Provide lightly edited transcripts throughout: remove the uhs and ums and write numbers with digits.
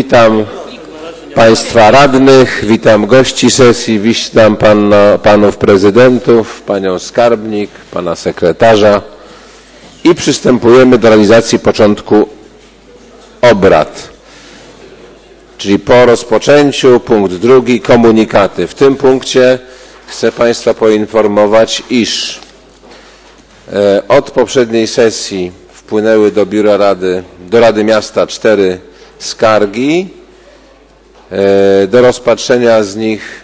Witam Państwa radnych, witam gości sesji, witam panów prezydentów, panią skarbnik, pana sekretarza i przystępujemy do realizacji początku obrad. Czyli po rozpoczęciu punkt drugi, komunikaty. W tym punkcie chcę Państwa poinformować, iż od poprzedniej sesji wpłynęły do Biura Rady, do Rady Miasta 4 skargi. Do rozpatrzenia z nich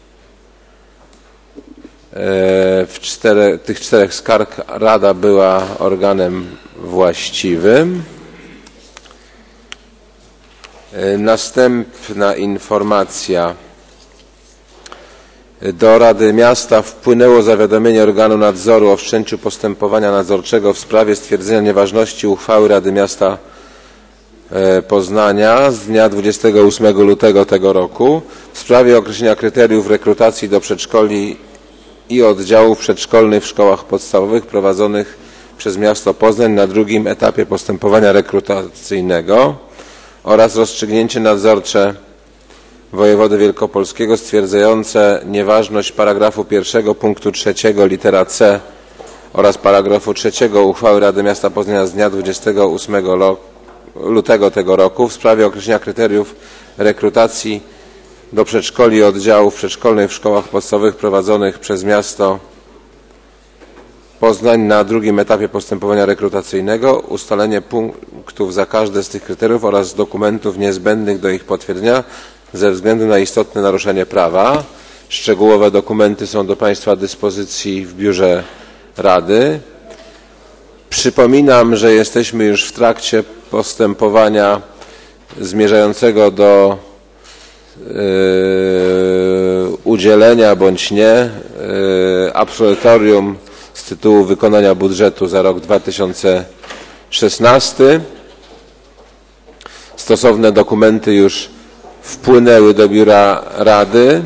tych czterech skarg Rada była organem właściwym. Następna informacja. Do Rady Miasta wpłynęło zawiadomienie organu nadzoru o wszczęciu postępowania nadzorczego w sprawie stwierdzenia nieważności uchwały Rady Miasta Poznania z dnia 28 lutego tego roku w sprawie określenia kryteriów rekrutacji do przedszkoli i oddziałów przedszkolnych w szkołach podstawowych prowadzonych przez miasto Poznań na drugim etapie postępowania rekrutacyjnego oraz rozstrzygnięcie nadzorcze wojewody wielkopolskiego stwierdzające nieważność paragrafu 1 punktu 3 litera C oraz paragrafu 3 uchwały Rady Miasta Poznania z dnia 28 lutego tego roku w sprawie określenia kryteriów rekrutacji do przedszkoli i oddziałów przedszkolnych w szkołach podstawowych prowadzonych przez miasto Poznań na drugim etapie postępowania rekrutacyjnego, ustalenie punktów za każde z tych kryteriów oraz dokumentów niezbędnych do ich potwierdzenia ze względu na istotne naruszenie prawa. Szczegółowe dokumenty są do Państwa dyspozycji w Biurze Rady. Przypominam, że jesteśmy już w trakcie postępowania zmierzającego do udzielenia bądź nie absolutorium z tytułu wykonania budżetu za rok 2016. Stosowne dokumenty już wpłynęły do Biura Rady.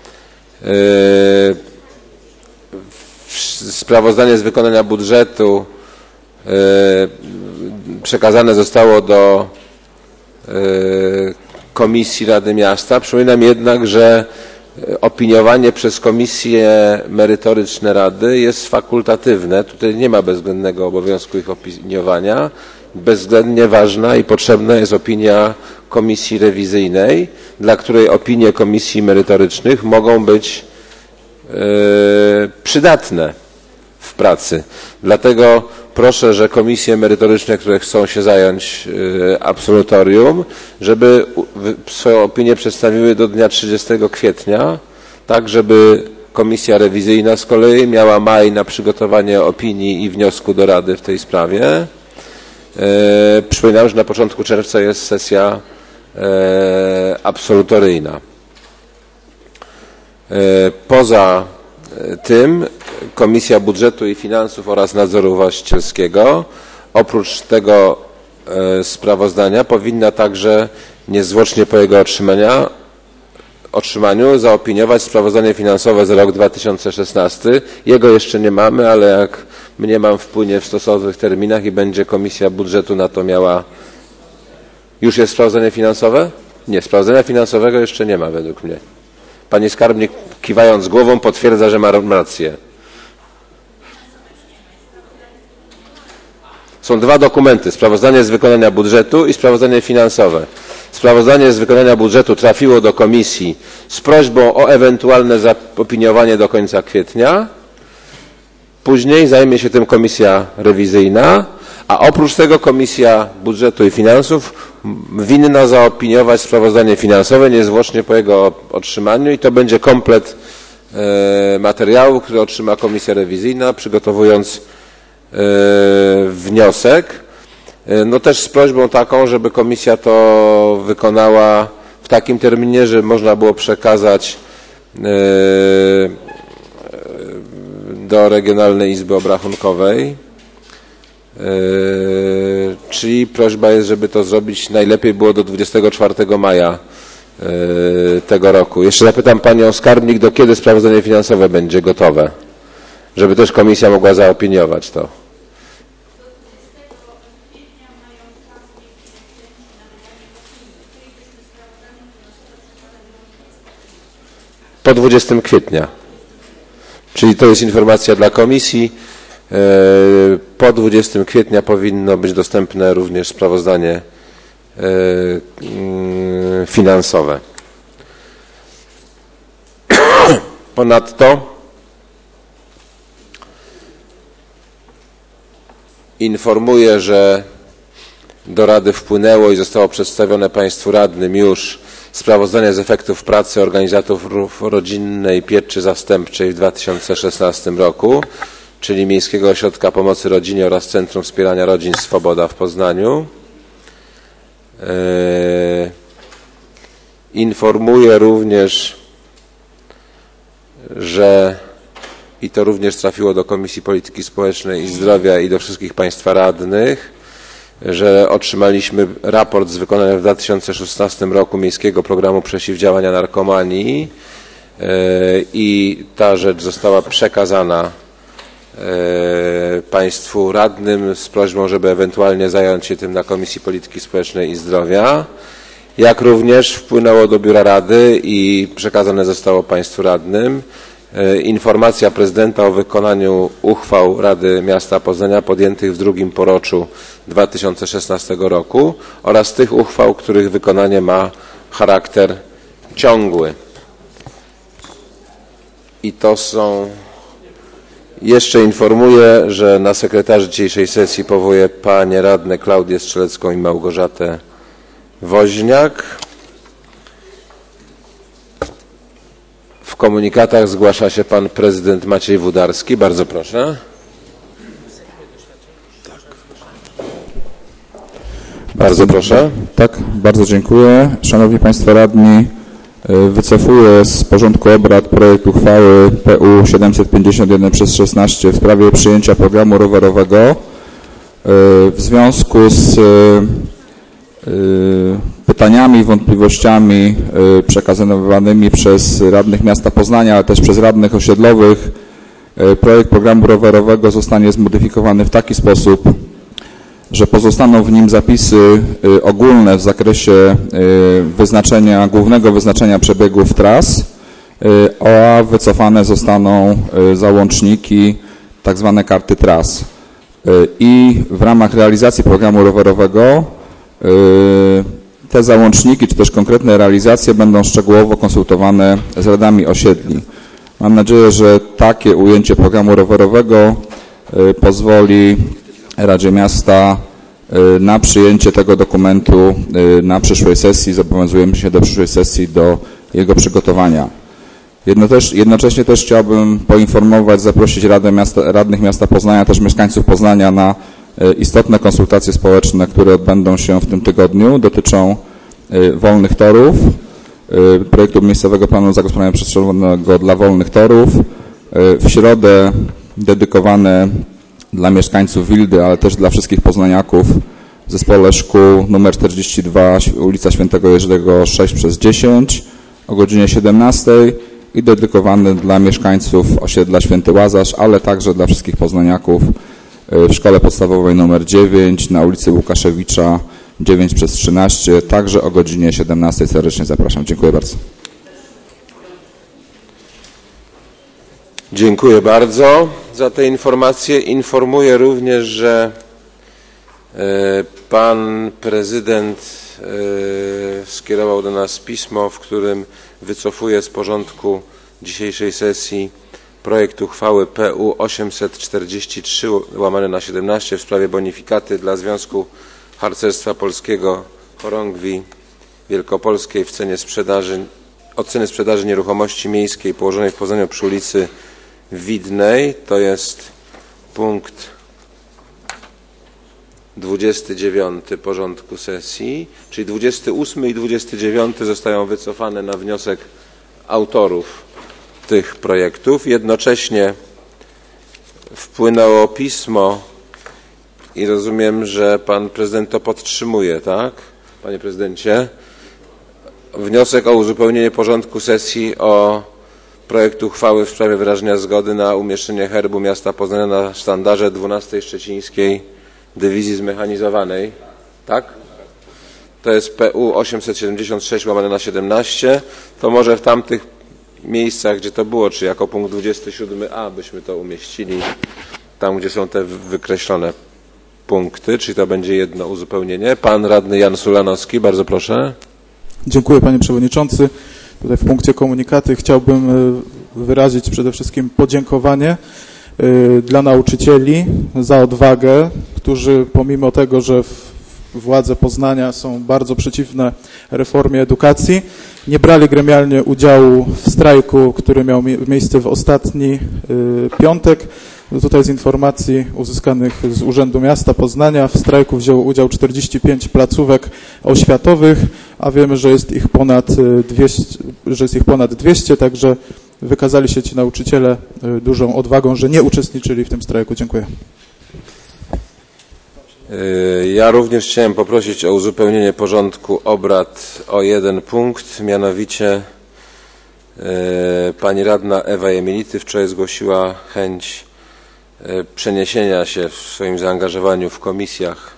Sprawozdanie z wykonania budżetu przekazane zostało do Komisji Rady Miasta. Przypominam jednak, że opiniowanie przez komisje merytoryczne Rady jest fakultatywne. Tutaj nie ma bezwzględnego obowiązku ich opiniowania. Bezwzględnie ważna i potrzebna jest opinia komisji rewizyjnej, dla której opinie komisji merytorycznych mogą być przydatne w pracy. Dlatego proszę, że komisje merytoryczne, które chcą się zająć absolutorium, żeby swoją opinię przedstawiły do dnia 30 kwietnia, tak żeby komisja rewizyjna z kolei miała maj na przygotowanie opinii i wniosku do Rady w tej sprawie. Przypominam, że na początku czerwca jest sesja absolutoryjna. Poza tym Komisja Budżetu i Finansów oraz Nadzoru Właścicielskiego oprócz tego sprawozdania powinna także niezwłocznie po jego otrzymaniu zaopiniować sprawozdanie finansowe za rok 2016. Jego jeszcze nie mamy, ale jak mniemam wpłynie w stosownych terminach i będzie Komisja Budżetu na to miała. Już jest sprawozdanie finansowe? Nie, sprawozdania finansowego jeszcze nie ma według mnie. Pani skarbnik kiwając głową potwierdza, że ma rację. Są dwa dokumenty, sprawozdanie z wykonania budżetu i sprawozdanie finansowe. Sprawozdanie z wykonania budżetu trafiło do komisji z prośbą o ewentualne zaopiniowanie do końca kwietnia. Później zajmie się tym komisja rewizyjna, a oprócz tego Komisja Budżetu i Finansów winna zaopiniować sprawozdanie finansowe niezwłocznie po jego otrzymaniu i to będzie komplet materiału, który otrzyma komisja rewizyjna, przygotowując wniosek. No też z prośbą taką, żeby komisja to wykonała w takim terminie, żeby można było przekazać do Regionalnej Izby Obrachunkowej. Czyli prośba jest, żeby to zrobić najlepiej było do 24 maja tego roku. Jeszcze zapytam Panią skarbnik, do kiedy sprawozdanie finansowe będzie gotowe, żeby też komisja mogła zaopiniować to. po 20 kwietnia. Czyli to jest informacja dla komisji. Po 20 kwietnia powinno być dostępne również sprawozdanie finansowe. Ponadto informuję, że do Rady wpłynęło i zostało przedstawione Państwu radnym już sprawozdanie z efektów pracy organizatorów rodzinnej pieczy zastępczej w 2016 roku, czyli Miejskiego Ośrodka Pomocy Rodzinie oraz Centrum Wspierania Rodzin Swoboda w Poznaniu. Informuję również, że i to również trafiło do Komisji Polityki Społecznej i Zdrowia i do wszystkich Państwa radnych, że otrzymaliśmy raport z wykonania w 2016 roku Miejskiego Programu Przeciwdziałania Narkomanii i ta rzecz została przekazana Państwu radnym z prośbą, żeby ewentualnie zająć się tym na Komisji Polityki Społecznej i Zdrowia. Jak również wpłynęło do Biura Rady i przekazane zostało Państwu radnym informacja prezydenta o wykonaniu uchwał Rady Miasta Poznania podjętych w drugim poroczu 2016 roku oraz tych uchwał, których wykonanie ma charakter ciągły. I to są... Jeszcze informuję, że na sekretarzy dzisiejszej sesji powołuję panie radne Klaudię Strzelecką i Małgorzatę Woźniak. W komunikatach zgłasza się pan prezydent Maciej Wudarski. Bardzo proszę. Bardzo proszę. Tak, bardzo dziękuję. Szanowni Państwo Radni, wycofuję z porządku obrad projekt uchwały PU 751/16 w sprawie przyjęcia programu rowerowego w związku z pytaniami i wątpliwościami przekazywanymi przez radnych miasta Poznania, ale też przez radnych osiedlowych. Projekt programu rowerowego zostanie zmodyfikowany w taki sposób, że pozostaną w nim zapisy ogólne w zakresie głównego wyznaczenia przebiegów tras, a wycofane zostaną załączniki, tak zwane karty tras. I w ramach realizacji programu rowerowego te załączniki, czy też konkretne realizacje będą szczegółowo konsultowane z radami osiedli. Mam nadzieję, że takie ujęcie programu rowerowego pozwoli Radzie Miasta na przyjęcie tego dokumentu na przyszłej sesji. Zobowiązujemy się do przyszłej sesji do jego przygotowania. Jednocześnie też chciałbym poinformować, zaprosić radnych miasta Poznania, też mieszkańców Poznania na istotne konsultacje społeczne, które odbędą się w tym tygodniu. Dotyczą wolnych torów, projektu miejscowego planu zagospodarowania przestrzennego dla wolnych torów. W środę dedykowane dla mieszkańców Wildy, ale też dla wszystkich poznaniaków w zespole szkół nr 42, ulica Świętego Jerzego 6/10 o godzinie 17 i dedykowany dla mieszkańców osiedla Święty Łazarz, ale także dla wszystkich poznaniaków w szkole podstawowej nr 9 na ulicy Łukaszewicza 9/13, także o godzinie 17. Serdecznie zapraszam. Dziękuję bardzo. Dziękuję bardzo za te informacje. Informuję również, że pan prezydent skierował do nas pismo, w którym wycofuje z porządku dzisiejszej sesji projekt uchwały PU 843/17 w sprawie bonifikaty dla Związku Harcerstwa Polskiego Chorągwi Wielkopolskiej w cenie oceny sprzedaży nieruchomości miejskiej położonej w Poznaniu przy ulicy Widnej. To jest punkt 29 porządku sesji, czyli 28 i 29 zostają wycofane na wniosek autorów tych projektów. Jednocześnie wpłynęło pismo i rozumiem, że pan prezydent to podtrzymuje, tak? Panie prezydencie, wniosek o uzupełnienie porządku sesji o projekt uchwały w sprawie wyrażenia zgody na umieszczenie herbu miasta Poznania na sztandarze 12. Szczecińskiej Dywizji Zmechanizowanej, tak? To jest PU 876/17. To może w tamtych miejscach, gdzie to było, czy jako punkt 27a byśmy to umieścili, tam gdzie są te wykreślone punkty, czyli to będzie jedno uzupełnienie. Pan radny Jan Sulanowski, bardzo proszę. Dziękuję panie przewodniczący. Tutaj w punkcie komunikaty chciałbym wyrazić przede wszystkim podziękowanie dla nauczycieli za odwagę, którzy pomimo tego, że władze Poznania są bardzo przeciwne reformie edukacji, nie brali gremialnie udziału w strajku, który miał miejsce w ostatni piątek. Tutaj z informacji uzyskanych z Urzędu Miasta Poznania w strajku wzięło udział 45 placówek oświatowych, a wiemy, że jest ich ponad 200, także wykazali się ci nauczyciele dużą odwagą, że nie uczestniczyli w tym strajku. Dziękuję. Ja również chciałem poprosić o uzupełnienie porządku obrad o jeden punkt, mianowicie pani radna Ewa Jemility wczoraj zgłosiła chęć przeniesienia się w swoim zaangażowaniu w komisjach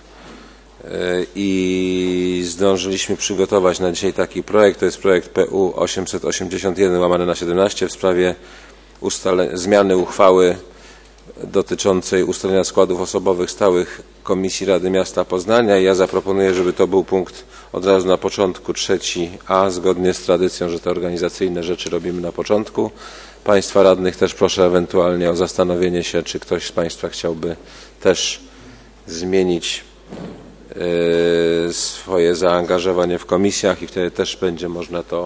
i zdążyliśmy przygotować na dzisiaj taki projekt. To jest projekt PU 881/17 w sprawie zmiany uchwały dotyczącej ustalenia składów osobowych stałych Komisji Rady Miasta Poznania i ja zaproponuję, żeby to był punkt od razu na początku 3a, zgodnie z tradycją, że te organizacyjne rzeczy robimy na początku. Państwa radnych też proszę ewentualnie o zastanowienie się, czy ktoś z Państwa chciałby też zmienić swoje zaangażowanie w komisjach i wtedy też będzie można to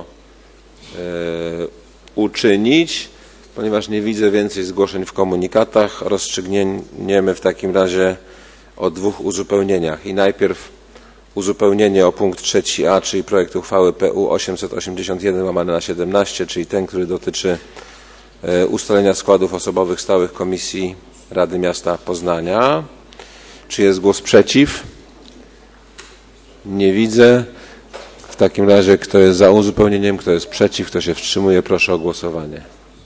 uczynić. Ponieważ nie widzę więcej zgłoszeń w komunikatach, rozstrzygniemy w takim razie o dwóch uzupełnieniach. I najpierw uzupełnienie o punkt 3a, czyli projekt uchwały PU 881/17, czyli ten, który dotyczy ustalenia składów osobowych stałych Komisji Rady Miasta Poznania. Czy jest głos przeciw? Nie widzę. W takim razie kto jest za uzupełnieniem, kto jest przeciw, kto się wstrzymuje, proszę o głosowanie.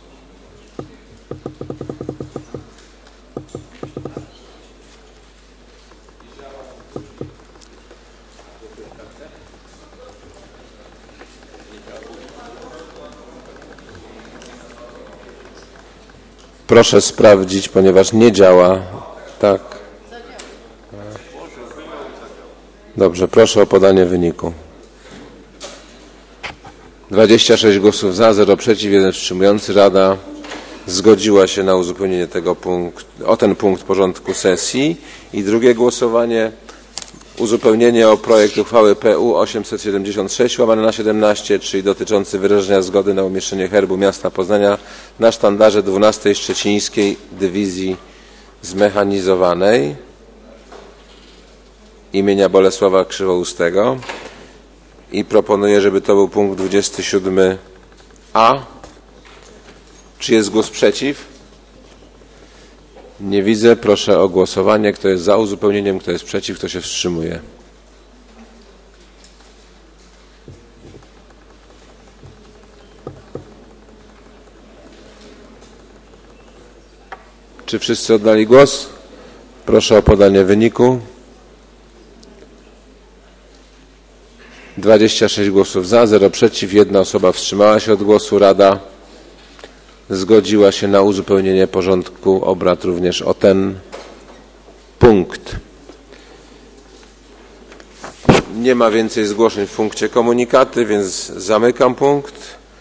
Proszę sprawdzić, ponieważ nie działa. Tak. Dobrze, proszę o podanie wyniku. 26 głosów za, 0 przeciw, 1 wstrzymujący. Rada zgodziła się na uzupełnienie tego o ten punkt porządku sesji. I drugie głosowanie, uzupełnienie o projekt uchwały PU 876/17, czyli dotyczący wyrażenia zgody na umieszczenie herbu miasta Poznania na sztandarze 12. Szczecińskiej Dywizji Zmechanizowanej imienia Bolesława Krzywoustego. I proponuję, żeby to był punkt 27a. Czy jest głos przeciw? Nie widzę. Proszę o głosowanie. Kto jest za uzupełnieniem, kto jest przeciw, kto się wstrzymuje. Czy wszyscy oddali głos? Proszę o podanie wyniku. 26 głosów za, 0 przeciw, 1 osoba wstrzymała się od głosu. Rada zgodziła się na uzupełnienie porządku obrad również o ten punkt. Nie ma więcej zgłoszeń w punkcie komunikaty, więc zamykam punkt.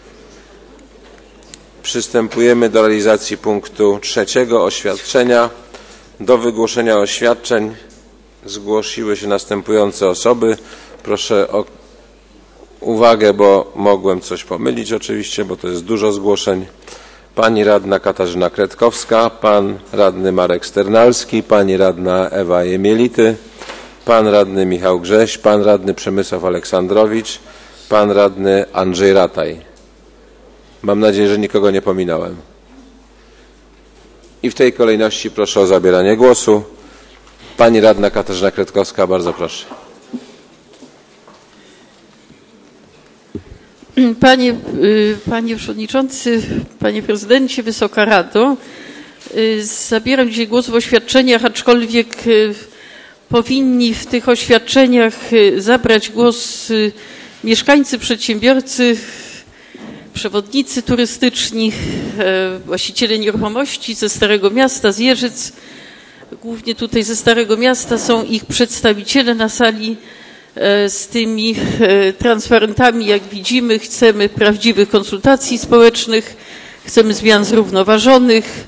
Przystępujemy do realizacji punktu 3. Oświadczenia. Do wygłoszenia oświadczeń zgłosiły się następujące osoby. Proszę o uwagę, bo mogłem coś pomylić oczywiście, bo to jest dużo zgłoszeń. Pani radna Katarzyna Kretkowska, pan radny Marek Sternalski, pani radna Ewa Jemility, pan radny Michał Grześ, pan radny Przemysław Aleksandrowicz, pan radny Andrzej Rataj. Mam nadzieję, że nikogo nie pominąłem. I w tej kolejności proszę o zabieranie głosu. Pani radna Katarzyna Kretkowska, bardzo proszę. Panie Przewodniczący, Panie Prezydencie, Wysoka Rado, zabieram dzisiaj głos w oświadczeniach, aczkolwiek powinni w tych oświadczeniach zabrać głos mieszkańcy, przedsiębiorcy, przewodnicy turystyczni, właściciele nieruchomości ze Starego Miasta, z Jeżyc, głównie tutaj ze Starego Miasta są ich przedstawiciele na sali z tymi transparentami. Jak widzimy, chcemy prawdziwych konsultacji społecznych, chcemy zmian zrównoważonych.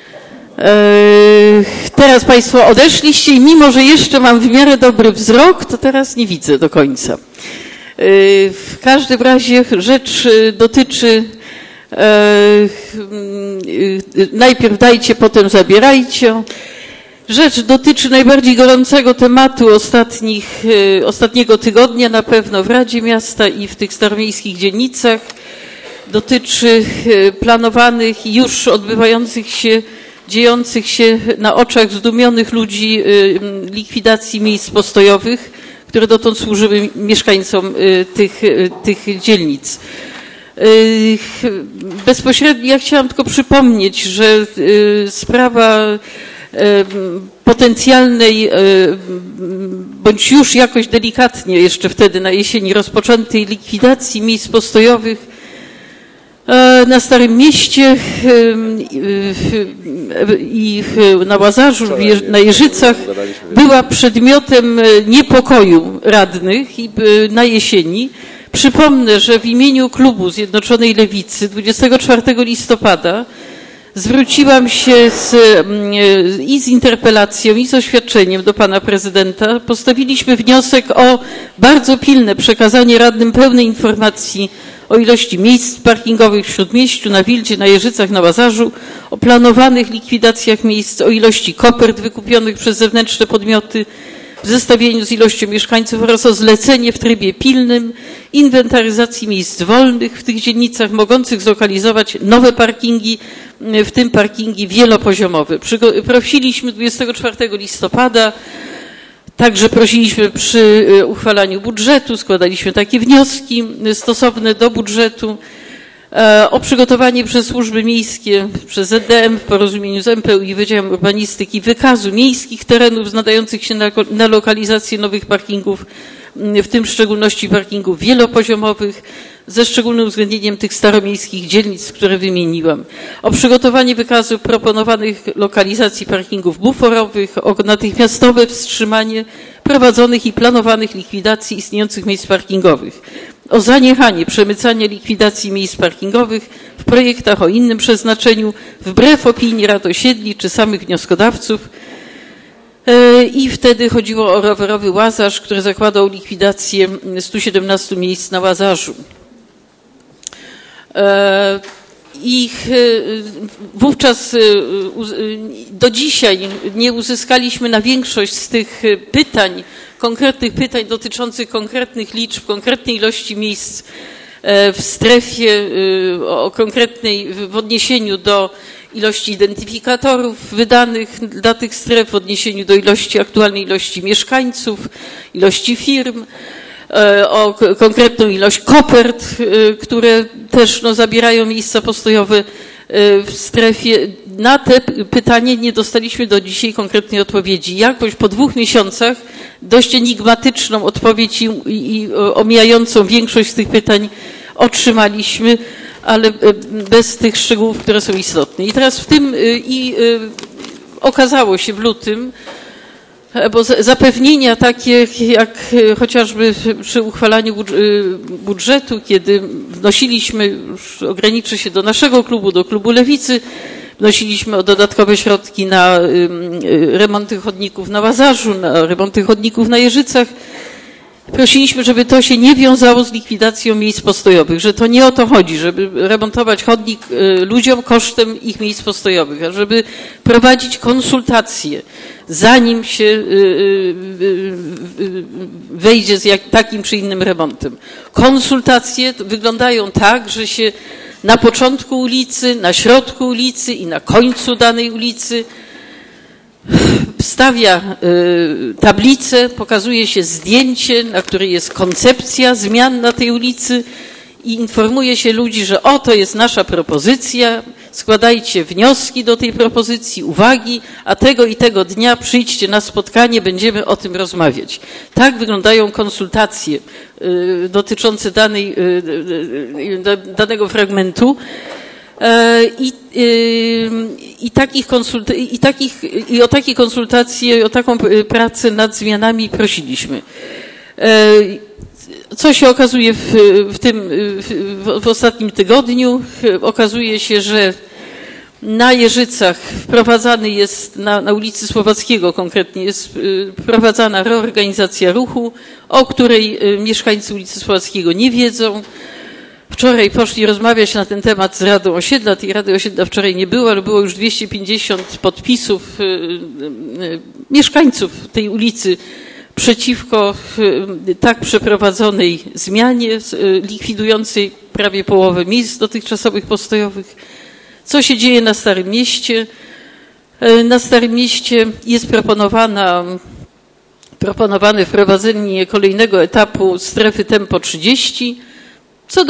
Teraz Państwo odeszliście i mimo, że jeszcze mam w miarę dobry wzrok, to teraz nie widzę do końca. W każdym razie rzecz dotyczy najpierw dajcie, potem zabierajcie. Rzecz dotyczy najbardziej gorącego tematu ostatniego tygodnia na pewno w Radzie Miasta i w tych staromiejskich dzielnicach. Dotyczy planowanych i już odbywających się, dziejących się na oczach zdumionych ludzi likwidacji miejsc postojowych, które dotąd służyły mieszkańcom tych dzielnic. Bezpośrednio ja chciałam tylko przypomnieć, że sprawa potencjalnej, bądź już jakoś delikatnie jeszcze wtedy na jesieni rozpoczętej likwidacji miejsc postojowych na Starym Mieście i na Łazarzu, na Jeżycach była przedmiotem niepokoju radnych i na jesieni. Przypomnę, że w imieniu klubu Zjednoczonej Lewicy 24 listopada zwróciłam się i z interpelacją, i z oświadczeniem do pana prezydenta. Postawiliśmy wniosek o bardzo pilne przekazanie radnym pełnej informacji o ilości miejsc parkingowych w Śródmieściu, na Wildzie, na Jeżycach, na Łazarzu, o planowanych likwidacjach miejsc, o ilości kopert wykupionych przez zewnętrzne podmioty w zestawieniu z ilością mieszkańców oraz o zlecenie w trybie pilnym inwentaryzacji miejsc wolnych w tych dzielnicach mogących zlokalizować nowe parkingi, w tym parkingi wielopoziomowe. Prosiliśmy 24 listopada, także prosiliśmy przy uchwalaniu budżetu, składaliśmy takie wnioski stosowne do budżetu o przygotowanie przez służby miejskie, przez ZDM w porozumieniu z MPU i Wydziałem Urbanistyki wykazu miejskich terenów nadających się na lokalizację nowych parkingów, w tym w szczególności parkingów wielopoziomowych, ze szczególnym uwzględnieniem tych staromiejskich dzielnic, które wymieniłam. O przygotowanie wykazu proponowanych lokalizacji parkingów buforowych, o natychmiastowe wstrzymanie prowadzonych i planowanych likwidacji istniejących miejsc parkingowych, o zaniechanie przemycania likwidacji miejsc parkingowych w projektach o innym przeznaczeniu wbrew opinii rad osiedli czy samych wnioskodawców. I wtedy chodziło o rowerowy Łazarz, który zakładał likwidację 117 miejsc na Łazarzu. Wówczas do dzisiaj nie uzyskaliśmy na większość z tych pytań, konkretnych pytań dotyczących konkretnych liczb, konkretnej ilości miejsc w strefie, o konkretnej w odniesieniu do ilości identyfikatorów wydanych dla tych stref, w odniesieniu do aktualnej ilości mieszkańców, ilości firm, o konkretną ilość kopert, które też zabierają miejsca postojowe w strefie. Na te pytanie nie dostaliśmy do dzisiaj konkretnej odpowiedzi. Jakoś po 2 miesiącach dość enigmatyczną odpowiedź i omijającą większość z tych pytań otrzymaliśmy, ale bez tych szczegółów, które są istotne. I teraz w tym okazało się w lutym, bo zapewnienia takie jak chociażby przy uchwalaniu budżetu, kiedy wnosiliśmy, już ograniczę się do naszego klubu, do klubu Lewicy, wnosiliśmy o dodatkowe środki na remonty chodników na Łazarzu, na remonty chodników na Jeżycach. Prosiliśmy, żeby to się nie wiązało z likwidacją miejsc postojowych, że to nie o to chodzi, żeby remontować chodnik ludziom kosztem ich miejsc postojowych, a żeby prowadzić konsultacje, zanim się wejdzie z takim czy innym remontem. Konsultacje wyglądają tak, że się na początku ulicy, na środku ulicy i na końcu danej ulicy wstawia tablicę, pokazuje się zdjęcie, na której jest koncepcja zmian na tej ulicy i informuje się ludzi, że oto jest nasza propozycja, składajcie wnioski do tej propozycji, uwagi, a tego i tego dnia przyjdźcie na spotkanie, będziemy o tym rozmawiać. Tak wyglądają konsultacje dotyczące danego fragmentu. I o takie konsultacje, o taką pracę nad zmianami prosiliśmy. Co się okazuje w ostatnim tygodniu? Okazuje się, że na Jeżycach wprowadzany jest, na ulicy Słowackiego konkretnie jest wprowadzana reorganizacja ruchu, o której mieszkańcy ulicy Słowackiego nie wiedzą. Wczoraj poszli rozmawiać na ten temat z Radą Osiedla. Tej Rady Osiedla wczoraj nie było, ale było już 250 podpisów mieszkańców tej ulicy przeciwko tak przeprowadzonej zmianie, likwidującej prawie połowę miejsc dotychczasowych postojowych. Co się dzieje na Starym Mieście? Na Starym Mieście jest proponowane wprowadzenie kolejnego etapu strefy Tempo 30, co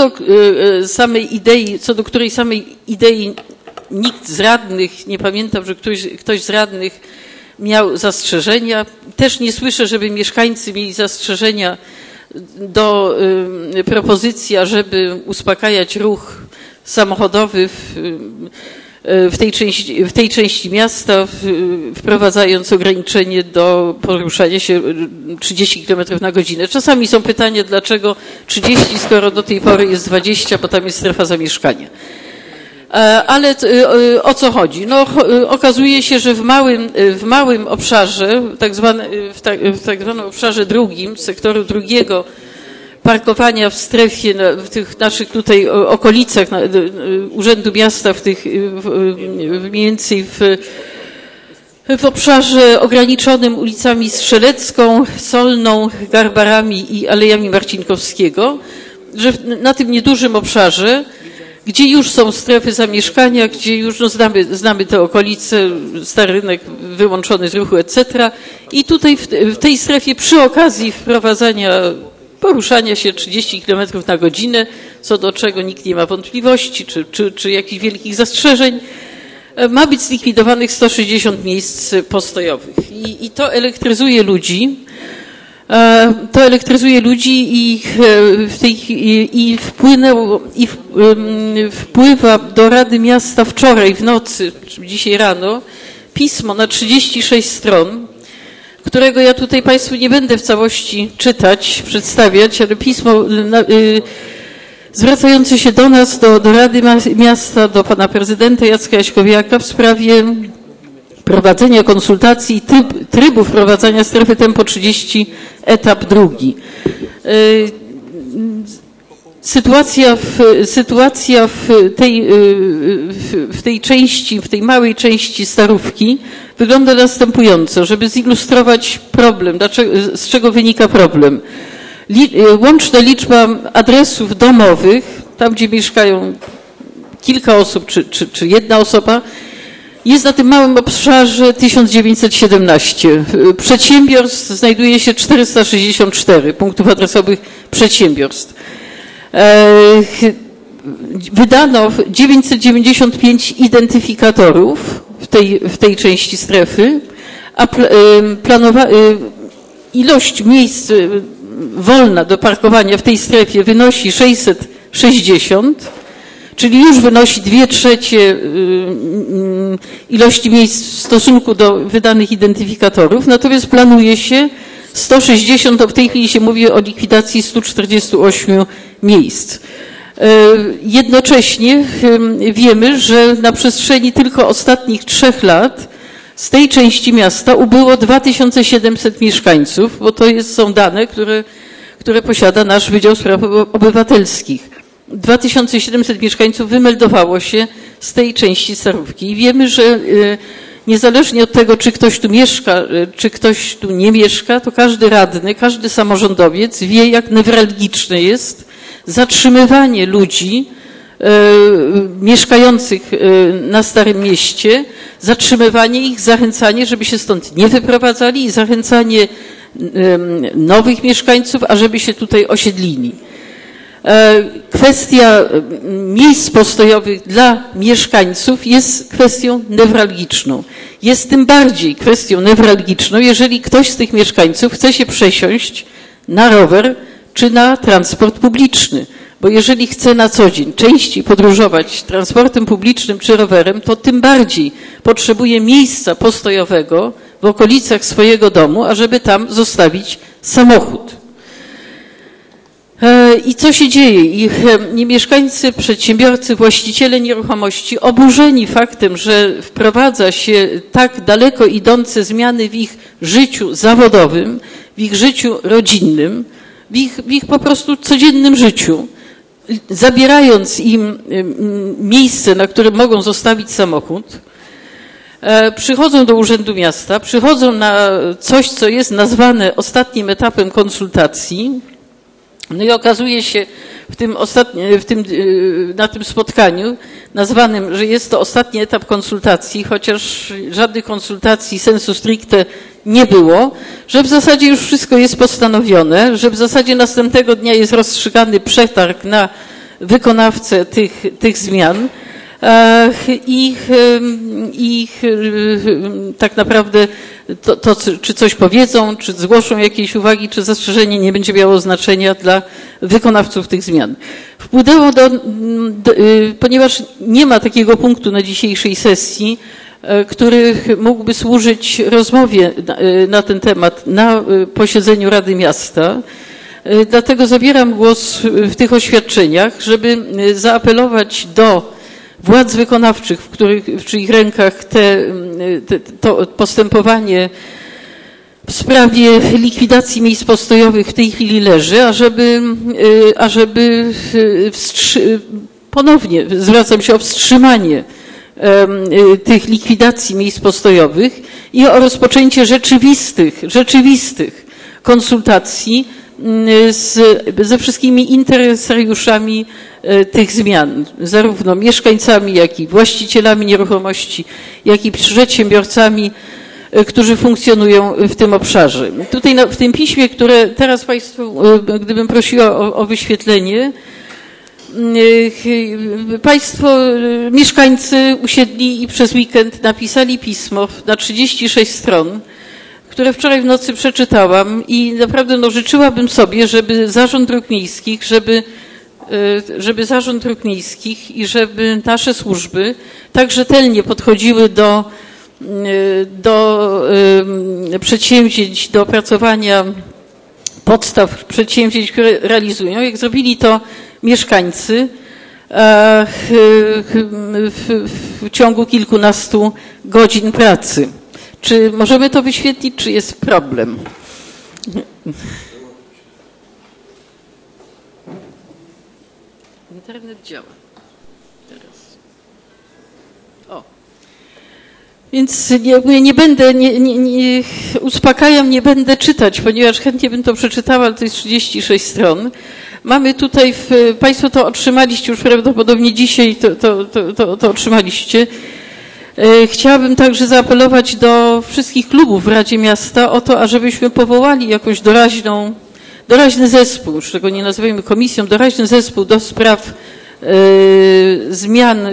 do której samej idei nikt z radnych, nie pamiętam, że ktoś z radnych miał zastrzeżenia. Też nie słyszę, żeby mieszkańcy mieli zastrzeżenia do propozycji, ażeby uspokajać ruch samochodowy w tej części miasta, wprowadzając ograniczenie do poruszania się 30 km na godzinę. Czasami są pytania, dlaczego 30, skoro do tej pory jest 20, bo tam jest strefa zamieszkania. Ale o co chodzi? No, okazuje się, że w małym obszarze, w tak zwanym obszarze drugim, sektoru drugiego, parkowania w strefie, w tych naszych tutaj okolicach Urzędu Miasta, mniej więcej w obszarze ograniczonym ulicami Strzelecką, Solną, Garbarami i Alejami Marcinkowskiego, że na tym niedużym obszarze, gdzie już są strefy zamieszkania, gdzie już znamy te okolice, Stary Rynek wyłączony z ruchu, etc. I tutaj w tej strefie przy okazji wprowadzania poruszania się 30 km na godzinę, co do czego nikt nie ma wątpliwości, czy jakichś wielkich zastrzeżeń, ma być zlikwidowanych 160 miejsc postojowych. I to elektryzuje ludzi. I wpływa do Rady Miasta wczoraj w nocy, czy dzisiaj rano, pismo na 36 stron, którego ja tutaj Państwu nie będę w całości czytać, przedstawiać, ale pismo zwracające się do nas, do Rady Miasta, do pana prezydenta Jacka Jaśkowiaka w sprawie prowadzenia konsultacji i trybu wprowadzania strefy Tempo 30, etap drugi. Sytuacja w tej części, w tej małej części Starówki wygląda następująco, żeby zilustrować problem, z czego wynika problem. Łączna liczba adresów domowych, tam gdzie mieszkają kilka osób czy jedna osoba, jest na tym małym obszarze 1917. Przedsiębiorstw znajduje się 464 punktów adresowych przedsiębiorstw. Wydano 995 identyfikatorów w tej części strefy, a ilość miejsc wolna do parkowania w tej strefie wynosi 660, czyli już wynosi 2/3 ilości miejsc w stosunku do wydanych identyfikatorów, natomiast planuje się 160, to w tej chwili się mówi o likwidacji 148 miejsc. Jednocześnie wiemy, że na przestrzeni tylko ostatnich 3 lat z tej części miasta ubyło 2700 mieszkańców, bo to są dane, które posiada nasz Wydział Spraw Obywatelskich. 2700 mieszkańców wymeldowało się z tej części Starówki i wiemy, że niezależnie od tego, czy ktoś tu mieszka, czy ktoś tu nie mieszka, to każdy radny, każdy samorządowiec wie, jak newralgiczne jest zatrzymywanie ludzi mieszkających na Starym Mieście, zatrzymywanie ich, zachęcanie, żeby się stąd nie wyprowadzali i zachęcanie nowych mieszkańców, ażeby się tutaj osiedlili. Kwestia miejsc postojowych dla mieszkańców jest kwestią newralgiczną. Jest tym bardziej kwestią newralgiczną, jeżeli ktoś z tych mieszkańców chce się przesiąść na rower czy na transport publiczny. Bo jeżeli chce na co dzień częściej podróżować transportem publicznym czy rowerem, to tym bardziej potrzebuje miejsca postojowego w okolicach swojego domu, ażeby tam zostawić samochód. I co się dzieje? I mieszkańcy, przedsiębiorcy, właściciele nieruchomości oburzeni faktem, że wprowadza się tak daleko idące zmiany w ich życiu zawodowym, w ich życiu rodzinnym, w ich po prostu codziennym życiu, zabierając im miejsce, na którym mogą zostawić samochód, przychodzą do Urzędu Miasta, przychodzą na coś, co jest nazwane ostatnim etapem konsultacji. No i okazuje się na tym spotkaniu nazwanym, że jest to ostatni etap konsultacji, chociaż żadnych konsultacji sensu stricte nie było, że w zasadzie już wszystko jest postanowione, że w zasadzie następnego dnia jest rozstrzygany przetarg na wykonawcę tych zmian i tak naprawdę to, czy coś powiedzą, czy zgłoszą jakieś uwagi, czy zastrzeżenie, nie będzie miało znaczenia dla wykonawców tych zmian. Wpłynęło ponieważ nie ma takiego punktu na dzisiejszej sesji, który mógłby służyć rozmowie na ten temat na posiedzeniu Rady Miasta. Dlatego zabieram głos w tych oświadczeniach, żeby zaapelować do władz wykonawczych, w czyich rękach to postępowanie w sprawie likwidacji miejsc postojowych w tej chwili leży, ażeby ponownie zwracam się o wstrzymanie tych likwidacji miejsc postojowych i o rozpoczęcie rzeczywistych konsultacji ze wszystkimi interesariuszami tych zmian, zarówno mieszkańcami, jak i właścicielami nieruchomości, jak i przedsiębiorcami, którzy funkcjonują w tym obszarze. Tutaj w tym piśmie, które teraz Państwu, gdybym prosiła o wyświetlenie, Państwo, mieszkańcy usiedli i przez weekend napisali pismo na 36 stron, które wczoraj w nocy przeczytałam i naprawdę życzyłabym sobie, żeby Zarząd Dróg Miejskich, żeby Zarząd Dróg Miejskich i żeby nasze służby tak rzetelnie podchodziły do przedsięwzięć, do opracowania podstaw przedsięwzięć, które realizują, jak zrobili to mieszkańcy w ciągu kilkunastu godzin pracy. Czy możemy to wyświetlić, czy jest problem? Internet działa. Teraz. O. Więc nie będę, uspokajam, nie będę czytać, ponieważ chętnie bym to przeczytała, ale to jest 36 stron. Mamy tutaj, Państwo to otrzymaliście już prawdopodobnie dzisiaj, to otrzymaliście. Chciałabym także zaapelować do wszystkich klubów w Radzie Miasta o to, ażebyśmy powołali jakąś doraźny zespół, już tego nie nazywajmy komisją, doraźny zespół do spraw zmian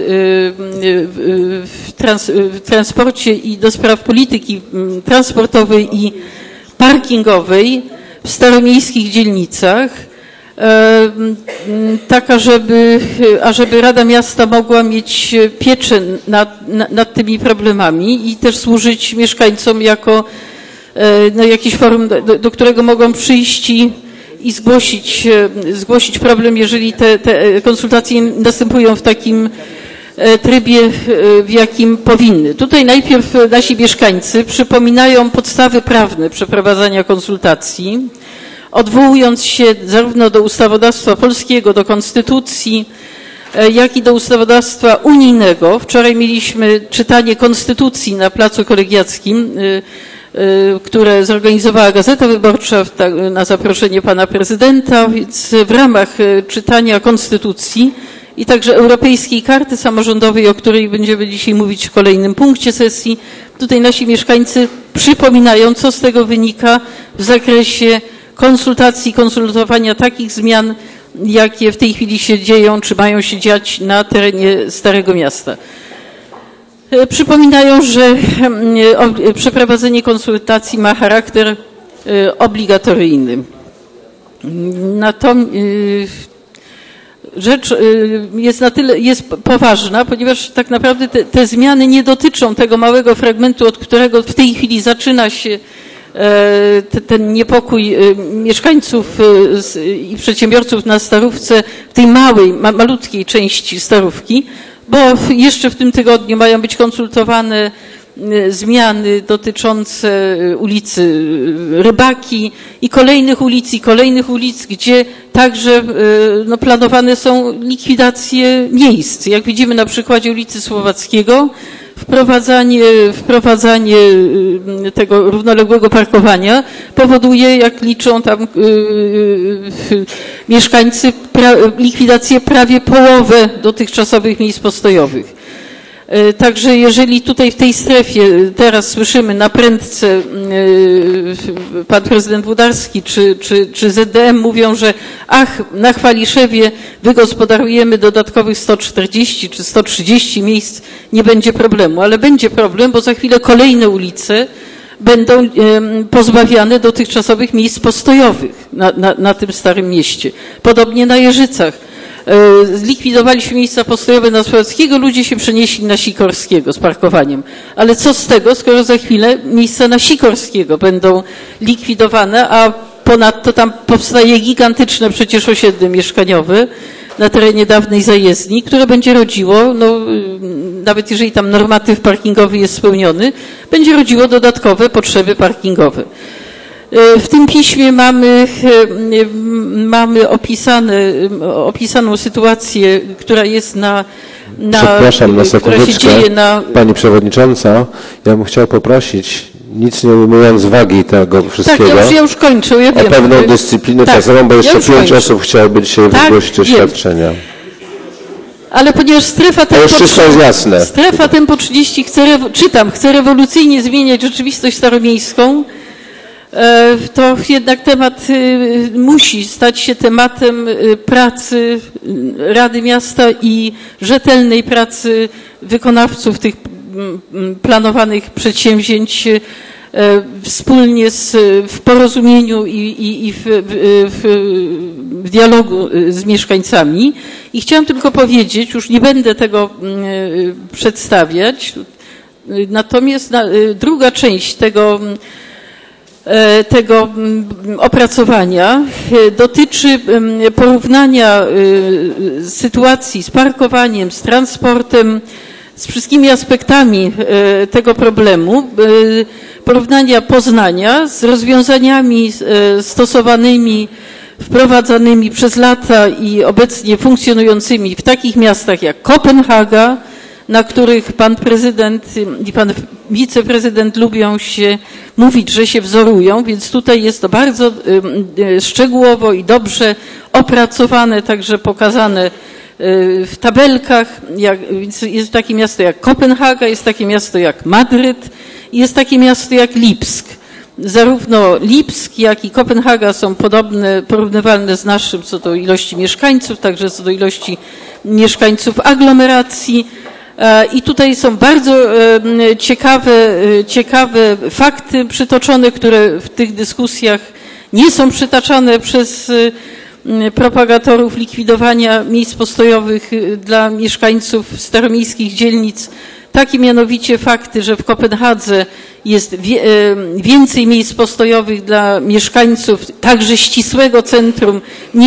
w transporcie i do spraw polityki transportowej i parkingowej w staromiejskich dzielnicach, tak ażeby Rada Miasta mogła mieć pieczę nad tymi problemami i też służyć mieszkańcom jako jakieś forum, do którego mogą przyjść i zgłosić problem, jeżeli te konsultacje następują w takim trybie, w jakim powinny. Tutaj najpierw nasi mieszkańcy przypominają podstawy prawne przeprowadzania konsultacji, odwołując się zarówno do ustawodawstwa polskiego, do konstytucji, jak i do ustawodawstwa unijnego. Wczoraj mieliśmy czytanie konstytucji na Placu Kolegiackim, które zorganizowała Gazeta Wyborcza na zaproszenie pana prezydenta, więc w ramach czytania konstytucji i także Europejskiej Karty Samorządowej, o której będziemy dzisiaj mówić w kolejnym punkcie sesji, tutaj nasi mieszkańcy przypominają, co z tego wynika w zakresie konsultowania takich zmian, jakie w tej chwili się dzieją, czy mają się dziać na terenie Starego Miasta. Przypominają, że przeprowadzenie konsultacji ma charakter obligatoryjny. Natomiast rzecz jest poważna, ponieważ tak naprawdę te zmiany nie dotyczą tego małego fragmentu, od którego w tej chwili zaczyna się ten niepokój mieszkańców i przedsiębiorców na Starówce, w tej malutkiej części Starówki, bo jeszcze w tym tygodniu mają być konsultowane zmiany dotyczące ulicy Rybaki i kolejnych ulic, gdzie także planowane są likwidacje miejsc. Jak widzimy na przykładzie ulicy Słowackiego, wprowadzanie tego równoległego parkowania powoduje, jak liczą tam mieszkańcy, likwidację prawie połowy dotychczasowych miejsc postojowych. Także jeżeli tutaj w tej strefie teraz słyszymy na prędce pan prezydent Włodarski czy ZDM mówią, że na Chwaliszewie wygospodarujemy dodatkowych 140 czy 130 miejsc, nie będzie problemu, ale będzie problem, bo za chwilę kolejne ulice będą pozbawiane dotychczasowych miejsc postojowych na tym Starym Mieście. Podobnie na Jeżycach. Zlikwidowaliśmy miejsca postojowe na Słowackiego, ludzie się przenieśli na Sikorskiego z parkowaniem. Ale co z tego, skoro za chwilę miejsca na Sikorskiego będą likwidowane, a ponadto tam powstaje gigantyczne przecież osiedle mieszkaniowe na terenie dawnej zajezdni, które będzie rodziło, nawet jeżeli tam normatyw parkingowy jest spełniony, będzie rodziło dodatkowe potrzeby parkingowe. W tym piśmie mamy opisaną sytuację, która jest Przepraszam na sekundeczkę. Która się dzieje Pani Przewodnicząca, ja bym chciał poprosić, nic nie ujmując wagi tego wszystkiego, tak, ja już kończę, ja wiem, o pewną dyscyplinę czasową, bo jeszcze 5 osób chciałoby dzisiaj wygłosić oświadczenia. Ale ponieważ strefa Tempo 30 chce rewolucyjnie zmieniać rzeczywistość staromiejską, to jednak temat musi stać się tematem pracy Rady Miasta i rzetelnej pracy wykonawców tych planowanych przedsięwzięć wspólnie w porozumieniu i w dialogu z mieszkańcami. I chciałam tylko powiedzieć, już nie będę tego przedstawiać, natomiast druga część tego opracowania dotyczy porównania sytuacji z parkowaniem, z transportem, z wszystkimi aspektami tego problemu, porównania Poznania z rozwiązaniami stosowanymi, wprowadzanymi przez lata i obecnie funkcjonującymi w takich miastach jak Kopenhaga, na których pan prezydent i pan wiceprezydent lubią się mówić, że się wzorują, więc tutaj jest to bardzo szczegółowo i dobrze opracowane, także pokazane w tabelkach. Więc jest takie miasto jak Kopenhaga, jest takie miasto jak Madryt i jest takie miasto jak Lipsk. Zarówno Lipsk, jak i Kopenhaga są porównywalne z naszym co do ilości mieszkańców, także co do ilości mieszkańców aglomeracji. I tutaj są bardzo ciekawe fakty przytoczone, które w tych dyskusjach nie są przytaczane przez propagatorów likwidowania miejsc postojowych dla mieszkańców staromiejskich dzielnic. Takie mianowicie fakty, że w Kopenhadze jest więcej miejsc postojowych dla mieszkańców także ścisłego centrum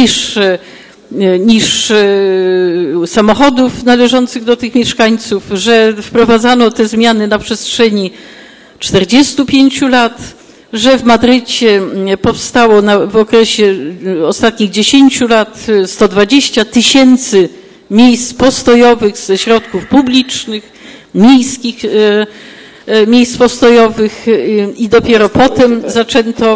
niż samochodów należących do tych mieszkańców, że wprowadzano te zmiany na przestrzeni 45 lat, że w Madrycie powstało w okresie ostatnich 10 lat 120 000 miejsc postojowych ze środków publicznych, miejskich miejsc postojowych i dopiero potem zaczęto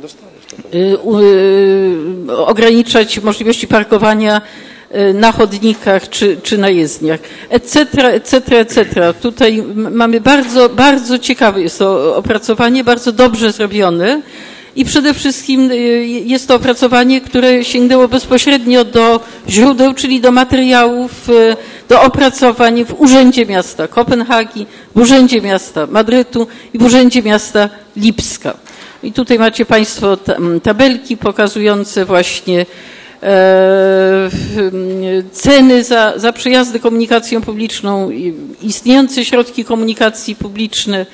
ograniczać możliwości parkowania na chodnikach czy na jezdniach, etc., etc., etc. Tutaj mamy bardzo ciekawe jest to opracowanie, bardzo dobrze zrobione i przede wszystkim jest to opracowanie, które sięgnęło bezpośrednio do źródeł, czyli do materiałów, do opracowań w Urzędzie Miasta Kopenhagi, w Urzędzie Miasta Madrytu i w Urzędzie Miasta Lipska. I tutaj macie Państwo tabelki pokazujące właśnie ceny za przejazdy komunikacją publiczną, istniejące środki komunikacji publicznej,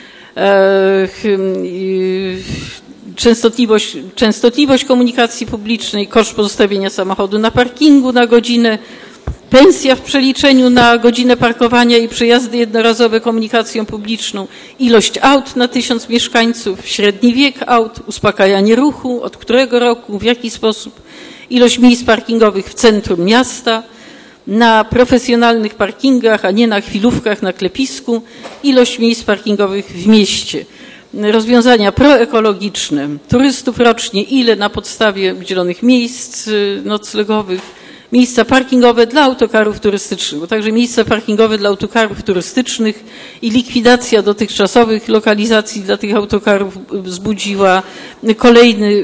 częstotliwość komunikacji publicznej, koszt pozostawienia samochodu na parkingu na godzinę, pensja w przeliczeniu na godzinę parkowania i przejazdy jednorazowe komunikacją publiczną, ilość aut na 1000 mieszkańców, średni wiek aut, uspokajanie ruchu, od którego roku, w jaki sposób, ilość miejsc parkingowych w centrum miasta, na profesjonalnych parkingach, a nie na chwilówkach na klepisku, ilość miejsc parkingowych w mieście. Rozwiązania proekologiczne, turystów rocznie, ile na podstawie udzielonych miejsc noclegowych, miejsca parkingowe dla autokarów turystycznych, bo także miejsca parkingowe dla autokarów turystycznych i likwidacja dotychczasowych lokalizacji dla tych autokarów wzbudziła kolejny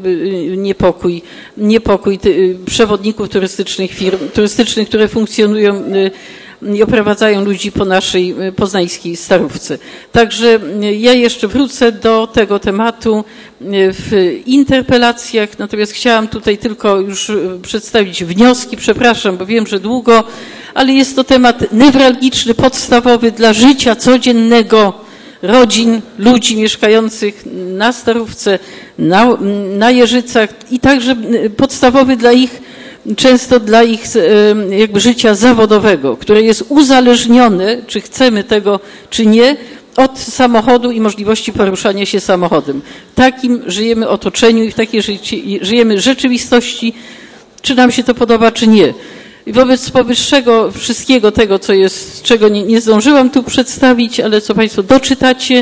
niepokój przewodników turystycznych, firm turystycznych, które funkcjonują i oprowadzają ludzi po naszej poznańskiej Starówce. Także ja jeszcze wrócę do tego tematu w interpelacjach, natomiast chciałam tutaj tylko już przedstawić wnioski, przepraszam, bo wiem, że długo, ale jest to temat newralgiczny, podstawowy dla życia codziennego rodzin, ludzi mieszkających na Starówce, na Jeżycach i także podstawowy często dla ich jakby życia zawodowego, które jest uzależnione, czy chcemy tego, czy nie, od samochodu i możliwości poruszania się samochodem. W takim żyjemy otoczeniu i w takiej żyjemy rzeczywistości, czy nam się to podoba, czy nie. I wobec powyższego wszystkiego tego, co jest, czego nie zdążyłam tu przedstawić, ale co Państwo doczytacie,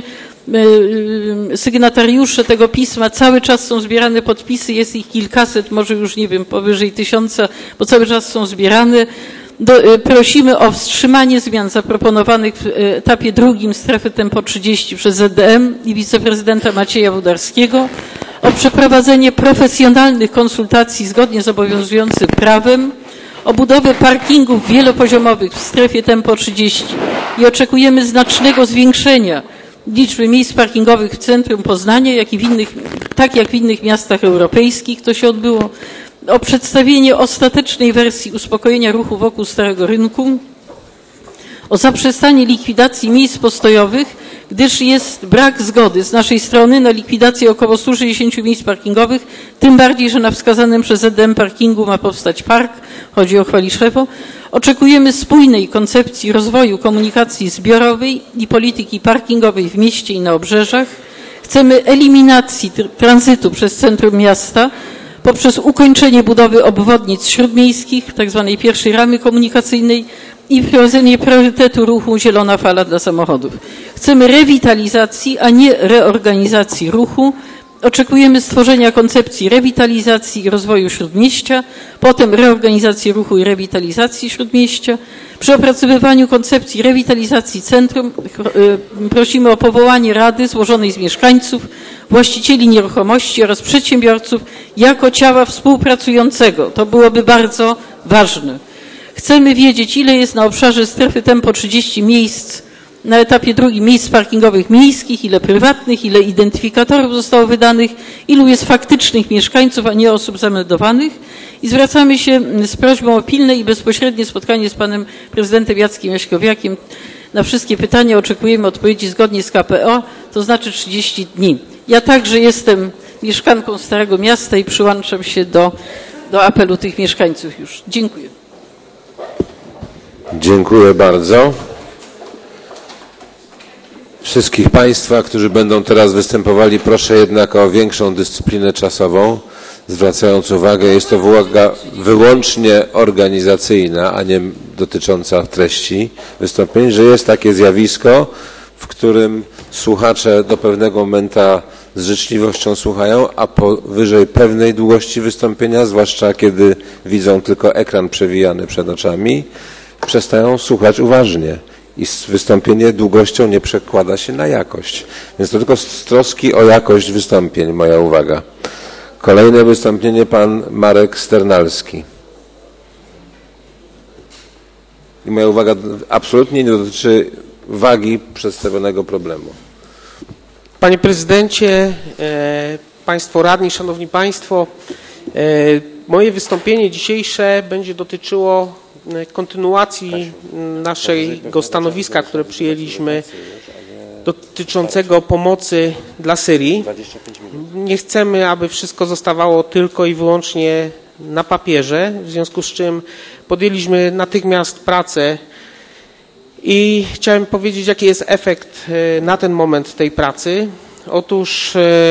sygnatariusze tego pisma, cały czas są zbierane podpisy, jest ich kilkaset, może już nie wiem, powyżej 1000, bo cały czas są zbierane. Prosimy o wstrzymanie zmian zaproponowanych w etapie drugim strefy tempo 30 przez ZDM i wiceprezydenta Macieja Włodarskiego, o przeprowadzenie profesjonalnych konsultacji zgodnie z obowiązującym prawem, o budowę parkingów wielopoziomowych w strefie tempo 30 i oczekujemy znacznego zwiększenia liczby miejsc parkingowych w centrum Poznania, tak jak w innych miastach europejskich to się odbyło, o przedstawienie ostatecznej wersji uspokojenia ruchu wokół Starego Rynku, o zaprzestanie likwidacji miejsc postojowych, gdyż jest brak zgody z naszej strony na likwidację około 160 miejsc parkingowych, tym bardziej, że na wskazanym przez ZDM parkingu ma powstać park, chodzi o Chwaliszewo. Oczekujemy spójnej koncepcji rozwoju komunikacji zbiorowej i polityki parkingowej w mieście i na obrzeżach. Chcemy eliminacji tranzytu przez centrum miasta poprzez ukończenie budowy obwodnic śródmiejskich, tzw. pierwszej ramy komunikacyjnej i wprowadzenie priorytetu ruchu zielona fala dla samochodów. Chcemy rewitalizacji, a nie reorganizacji ruchu. Oczekujemy stworzenia koncepcji rewitalizacji i rozwoju Śródmieścia, potem reorganizacji ruchu i rewitalizacji Śródmieścia. Przy opracowywaniu koncepcji rewitalizacji centrum prosimy o powołanie rady złożonej z mieszkańców, właścicieli nieruchomości oraz przedsiębiorców jako ciała współpracującego. To byłoby bardzo ważne. Chcemy wiedzieć, ile jest na obszarze strefy tempo 30 miejsc na etapie drugim miejsc parkingowych miejskich, ile prywatnych, ile identyfikatorów zostało wydanych, ilu jest faktycznych mieszkańców, a nie osób zameldowanych. I zwracamy się z prośbą o pilne i bezpośrednie spotkanie z panem prezydentem Jackiem Jaśkowiakiem. Na wszystkie pytania oczekujemy odpowiedzi zgodnie z KPO, to znaczy 30 dni. Ja także jestem mieszkanką Starego Miasta i przyłączam się do apelu tych mieszkańców już. Dziękuję. Dziękuję bardzo. Wszystkich Państwa, którzy będą teraz występowali, proszę jednak o większą dyscyplinę czasową, zwracając uwagę, jest to uwaga wyłącznie organizacyjna, a nie dotycząca treści wystąpień, że jest takie zjawisko, w którym słuchacze do pewnego momentu z życzliwością słuchają, a powyżej pewnej długości wystąpienia, zwłaszcza kiedy widzą tylko ekran przewijany przed oczami, przestają słuchać uważnie. i wystąpienie długością nie przekłada się na jakość. Więc to tylko z troski o jakość wystąpień moja uwaga. Kolejne wystąpienie pan Marek Sternalski. I moja uwaga absolutnie nie dotyczy wagi przedstawionego problemu. Panie Prezydencie, Państwo Radni, Szanowni Państwo, moje wystąpienie dzisiejsze będzie dotyczyło kontynuacji naszego stanowiska, które przyjęliśmy dotyczącego pomocy dla Syrii. Nie chcemy, aby wszystko zostawało tylko i wyłącznie na papierze, w związku z czym podjęliśmy natychmiast pracę i chciałem powiedzieć, jaki jest efekt na ten moment tej pracy. Otóż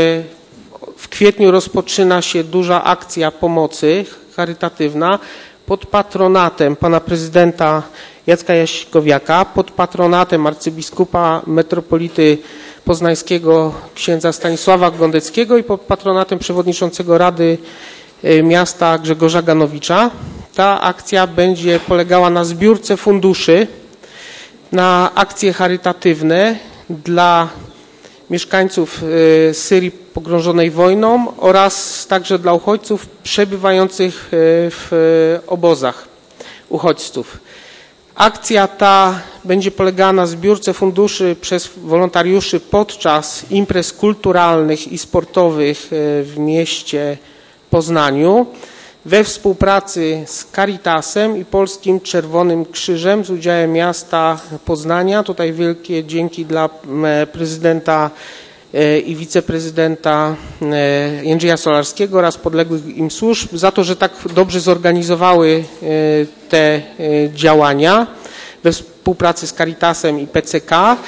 w kwietniu rozpoczyna się duża akcja pomocy charytatywna pod patronatem pana prezydenta Jacka Jaśkowiaka, pod patronatem arcybiskupa metropolity poznańskiego księdza Stanisława Gondeckiego i pod patronatem przewodniczącego Rady Miasta Grzegorza Ganowicza. Ta akcja będzie polegała na zbiórce funduszy na akcje charytatywne dla mieszkańców Syrii pogrążonej wojną oraz także dla uchodźców przebywających w obozach uchodźców. Akcja ta będzie polegała na zbiórce funduszy przez wolontariuszy podczas imprez kulturalnych i sportowych w mieście Poznaniu we współpracy z Caritasem i Polskim Czerwonym Krzyżem z udziałem miasta Poznania. Tutaj wielkie dzięki dla prezydenta i wiceprezydenta Jędrzeja Solarskiego oraz podległych im służb za to, że tak dobrze zorganizowały te działania we współpracy z Caritasem i PCK.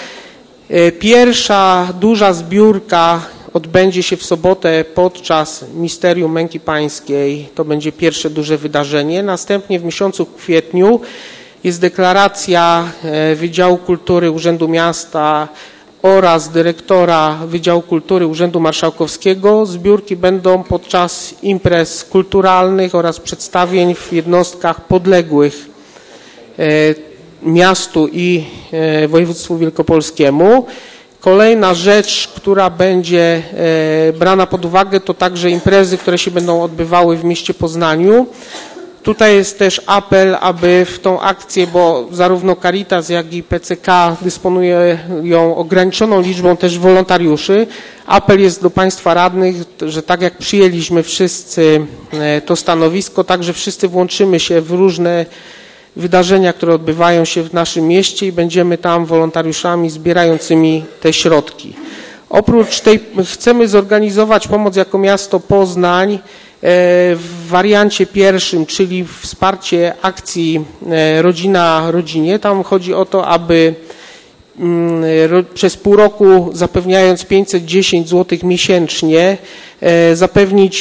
Pierwsza duża zbiórka odbędzie się w sobotę podczas Misterium Męki Pańskiej. To będzie pierwsze duże wydarzenie. Następnie w miesiącu kwietniu jest deklaracja Wydziału Kultury Urzędu Miasta oraz dyrektora Wydziału Kultury Urzędu Marszałkowskiego. Zbiórki będą podczas imprez kulturalnych oraz przedstawień w jednostkach podległych miastu i województwu wielkopolskiemu. Kolejna rzecz, która będzie brana pod uwagę, to także imprezy, które się będą odbywały w mieście Poznaniu. Tutaj jest też apel, aby w tą akcję, bo zarówno Caritas, jak i PCK dysponują ograniczoną liczbą też wolontariuszy. Apel jest do Państwa radnych, że tak jak przyjęliśmy wszyscy to stanowisko, także wszyscy włączymy się w różne wydarzenia, które odbywają się w naszym mieście i będziemy tam wolontariuszami zbierającymi te środki. Oprócz tej chcemy zorganizować pomoc jako miasto Poznań w wariancie pierwszym, czyli wsparcie akcji Rodzina Rodzinie. Tam chodzi o to, aby przez pół roku zapewniając 510 zł miesięcznie zapewnić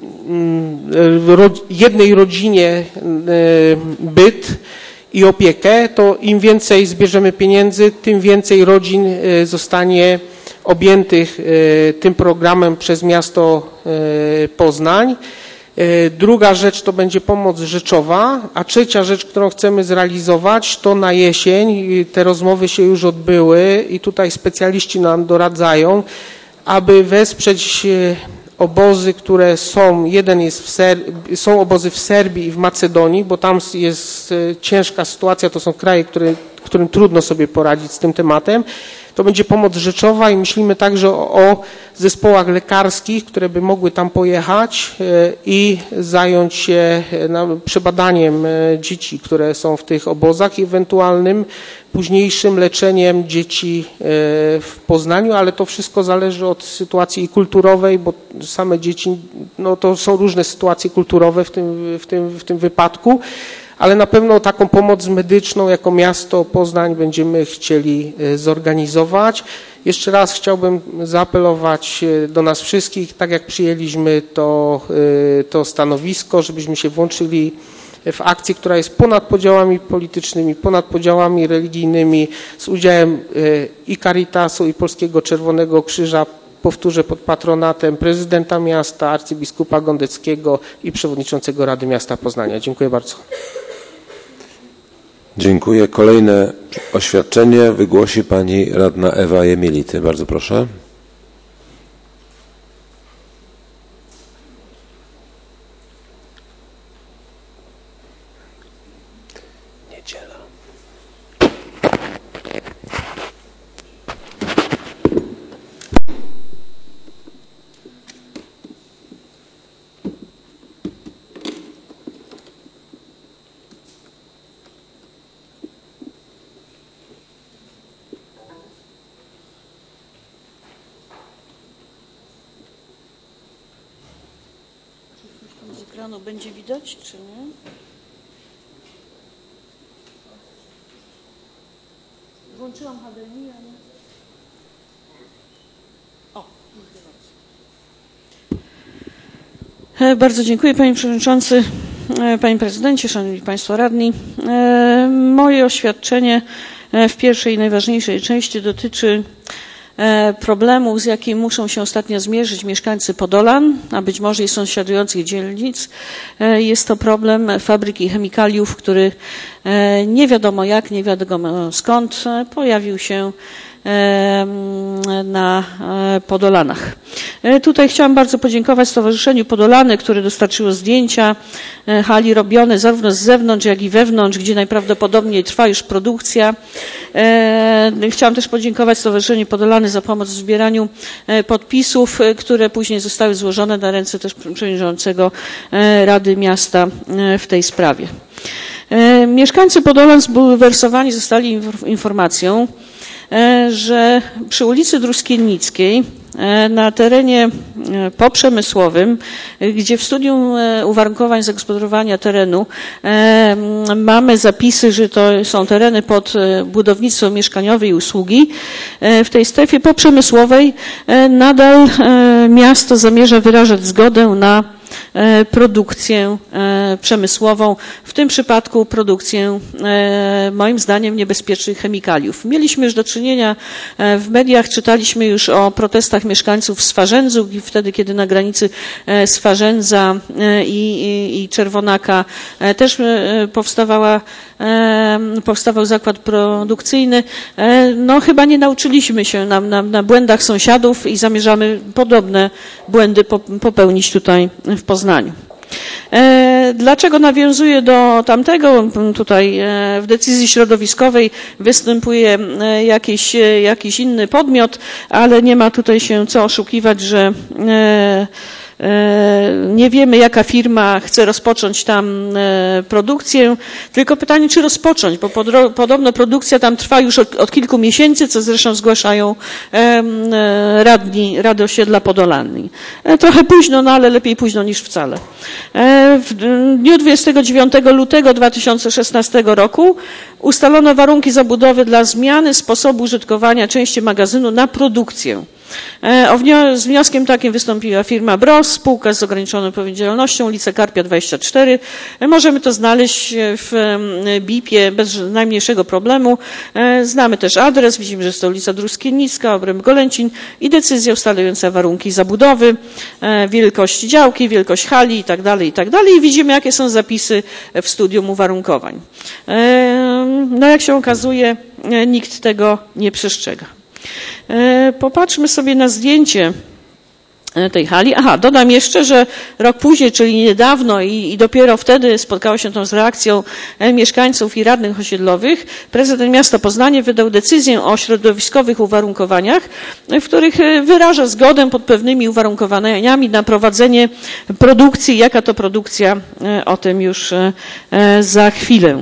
jednej rodzinie byt i opiekę, to im więcej zbierzemy pieniędzy, tym więcej rodzin zostanie objętych tym programem przez miasto Poznań. Druga rzecz to będzie pomoc rzeczowa, a trzecia rzecz, którą chcemy zrealizować, to na jesień, te rozmowy się już odbyły i tutaj specjaliści nam doradzają, aby wesprzeć obozy, które są, jeden jest są obozy w Serbii i w Macedonii, bo tam jest ciężka sytuacja, to są kraje, którym trudno sobie poradzić z tym tematem. To będzie pomoc rzeczowa i myślimy także o zespołach lekarskich, które by mogły tam pojechać i zająć się przebadaniem dzieci, które są w tych obozach i ewentualnym późniejszym leczeniem dzieci w Poznaniu, ale to wszystko zależy od sytuacji kulturowej, bo same dzieci, no to są różne sytuacje kulturowe w tym wypadku, ale na pewno taką pomoc medyczną jako miasto Poznań będziemy chcieli zorganizować. Jeszcze raz chciałbym zaapelować do nas wszystkich, tak jak przyjęliśmy to stanowisko, żebyśmy się włączyli w akcję, która jest ponad podziałami politycznymi, ponad podziałami religijnymi, z udziałem i Caritasu, i Polskiego Czerwonego Krzyża, powtórzę, pod patronatem prezydenta miasta, arcybiskupa Gondeckiego i przewodniczącego Rady Miasta Poznania. Dziękuję bardzo. Dziękuję. Kolejne Oświadczenie wygłosi pani radna Ewa Jemielity. Bardzo proszę. Niedziela. Z ekranu będzie widać, czy nie? Włączyłam HDMI, ale... O, bardzo dziękuję, panie przewodniczący, panie prezydencie, szanowni państwo radni. Moje oświadczenie w pierwszej i najważniejszej części dotyczy problemów, z jakim muszą się ostatnio zmierzyć mieszkańcy Podolan, a być może i sąsiadujących dzielnic. Jest to problem fabryki chemikaliów, który nie wiadomo jak, nie wiadomo skąd pojawił się na Podolanach. Tutaj chciałam bardzo podziękować Stowarzyszeniu Podolany, które dostarczyło zdjęcia hali robione zarówno z zewnątrz, jak i wewnątrz, gdzie najprawdopodobniej trwa już produkcja. Chciałam też podziękować Stowarzyszeniu Podolany za pomoc w zbieraniu podpisów, które później zostały złożone na ręce też przewodniczącego Rady Miasta w tej sprawie. Mieszkańcy Podolan zbulwersowani zostali informacją, że przy ulicy Druskiennickiej na terenie poprzemysłowym, gdzie w studium uwarunkowań zagospodarowania terenu mamy zapisy, że to są tereny pod budownictwo mieszkaniowe i usługi, w tej strefie poprzemysłowej nadal miasto zamierza wyrażać zgodę na produkcję przemysłową, w tym przypadku produkcję moim zdaniem niebezpiecznych chemikaliów. Mieliśmy już do czynienia w mediach, czytaliśmy już o protestach mieszkańców Swarzędzu, wtedy kiedy na granicy Swarzędza i Czerwonaka też powstawał zakład produkcyjny. No chyba nie nauczyliśmy się na błędach sąsiadów i zamierzamy podobne błędy popełnić tutaj w Poznaniu. Dlaczego nawiązuję do tamtego? Tutaj w decyzji środowiskowej występuje jakiś inny podmiot, ale nie ma tutaj się co oszukiwać, że nie wiemy, jaka firma chce rozpocząć tam produkcję, tylko pytanie, czy rozpocząć, bo podobno produkcja tam trwa już od kilku miesięcy, co zresztą zgłaszają Rady Osiedla Podolani. Trochę późno, no ale lepiej późno niż wcale. W dniu 29 lutego 2016 roku ustalono warunki zabudowy dla zmiany sposobu użytkowania części magazynu na produkcję. Z wnioskiem takim wystąpiła firma BROS, spółka z ograniczoną odpowiedzialnością, ulica Karpia 24. Możemy to znaleźć w BIP-ie bez najmniejszego problemu. Znamy też adres, widzimy, że jest to ulica Druskiennicka, obręb Golęcin i decyzja ustalająca warunki zabudowy, wielkość działki, wielkość hali itd. I widzimy, jakie są zapisy w studium uwarunkowań. No jak się okazuje, nikt tego nie przestrzega. Popatrzmy sobie na zdjęcie tej hali. Aha, dodam jeszcze, że rok później, czyli niedawno i dopiero wtedy spotkało się to z reakcją mieszkańców i radnych osiedlowych, prezydent miasta Poznanie wydał decyzję o środowiskowych uwarunkowaniach, w których wyraża zgodę pod pewnymi uwarunkowaniami na prowadzenie produkcji. Jaka to produkcja? O tym już za chwilę.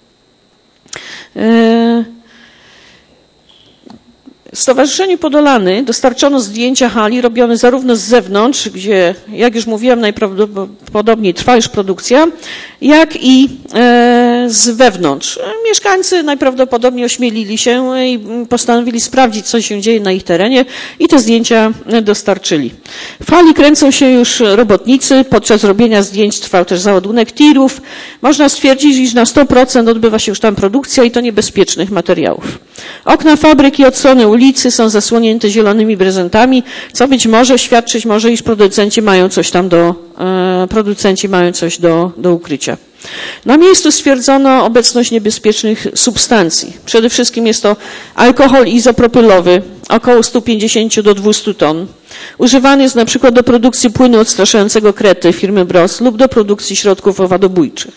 Stowarzyszeniu Podolany dostarczono zdjęcia hali robione zarówno z zewnątrz, gdzie, jak już mówiłam, najprawdopodobniej trwa już produkcja, jak i z wewnątrz. Mieszkańcy najprawdopodobniej ośmielili się i postanowili sprawdzić, co się dzieje na ich terenie i te zdjęcia dostarczyli. W hali kręcą się już robotnicy. Podczas robienia zdjęć trwał też załadunek tirów. Można stwierdzić, iż na 100% odbywa się już tam produkcja i to niebezpiecznych materiałów. Okna fabryki od strony ulicy są zasłonięte zielonymi brezentami, co być może świadczyć może, iż producenci mają coś do ukrycia. Na miejscu stwierdzono obecność niebezpiecznych substancji. Przede wszystkim jest to alkohol izopropylowy, około 150 do 200 ton. Używany jest na przykład do produkcji płynu odstraszającego krety firmy Bros lub do produkcji środków owadobójczych.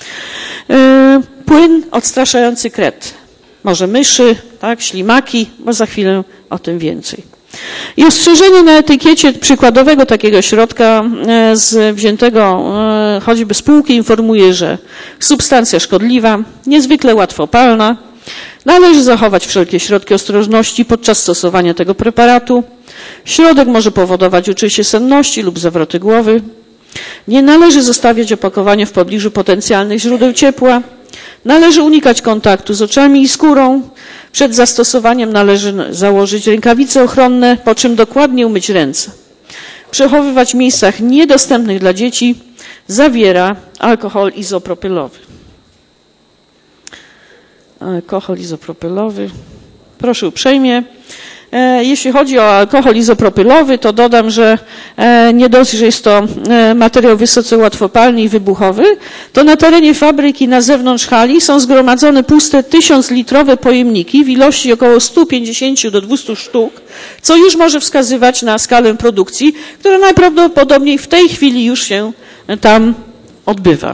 Płyn odstraszający kret. Może myszy, tak, ślimaki, bo za chwilę o tym więcej. I ostrzeżenie na etykiecie przykładowego takiego środka wziętego choćby z półki informuje, że substancja szkodliwa, niezwykle łatwopalna, należy zachować wszelkie środki ostrożności podczas stosowania tego preparatu. Środek może powodować uczucie senności lub zawroty głowy. Nie należy zostawiać opakowania w pobliżu potencjalnych źródeł ciepła. Należy unikać kontaktu z oczami i skórą. Przed zastosowaniem należy założyć rękawice ochronne, po czym dokładnie umyć ręce. Przechowywać w miejscach niedostępnych dla dzieci. Zawiera alkohol izopropylowy. Alkohol izopropylowy. Proszę uprzejmie. Jeśli chodzi o alkohol izopropylowy, to dodam, że nie dość, że jest to materiał wysoce łatwopalny i wybuchowy, to na terenie fabryki na zewnątrz hali są zgromadzone puste 1000-litrowe pojemniki w ilości około 150 do 200 sztuk, co już może wskazywać na skalę produkcji, która najprawdopodobniej w tej chwili już się tam odbywa.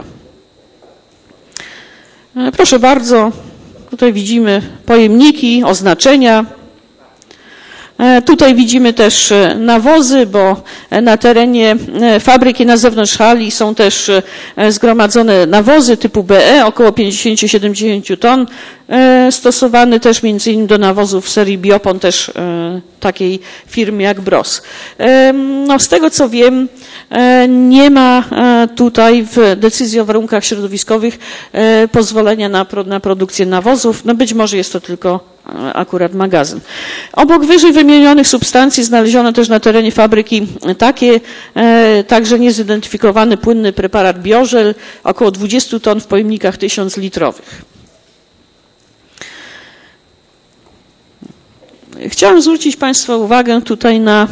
Proszę bardzo, tutaj widzimy pojemniki, oznaczenia. Tutaj widzimy też nawozy, bo na terenie fabryki na zewnątrz hali są też zgromadzone nawozy typu BE, około 50-70 ton, stosowany też między innymi do nawozów serii Biopon, też takiej firmy jak Bros. No, z tego co wiem, nie ma tutaj w decyzji o warunkach środowiskowych pozwolenia na produkcję nawozów. No być może jest to tylko akurat magazyn. Obok wyżej wymienionych substancji znaleziono też na terenie fabryki także niezidentyfikowany płynny preparat biożel, około 20 ton w pojemnikach 1000-litrowych. Chciałam zwrócić Państwa uwagę tutaj na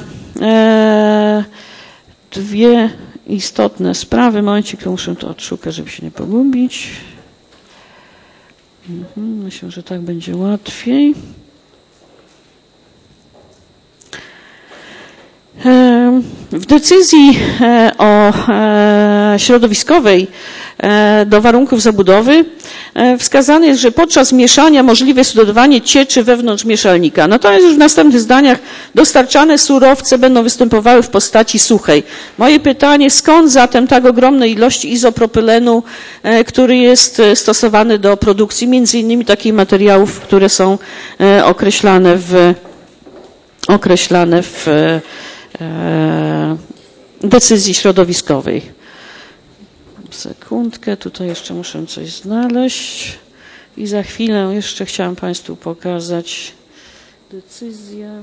dwie istotne sprawy. Momencik, muszę to odszukać, żeby się nie pogubić. Myślę, że tak będzie łatwiej. W decyzji środowiskowej do warunków zabudowy wskazane jest, że podczas mieszania możliwe jest dodawanie cieczy wewnątrz mieszalnika. Natomiast już w następnych zdaniach dostarczane surowce będą występowały w postaci suchej. Moje pytanie, skąd zatem tak ogromne ilości izopropylenu, który jest stosowany do produkcji między innymi takich materiałów, które są określane w decyzji środowiskowej. Sekundkę, tutaj jeszcze muszę coś znaleźć i za chwilę jeszcze chciałam Państwu pokazać decyzję.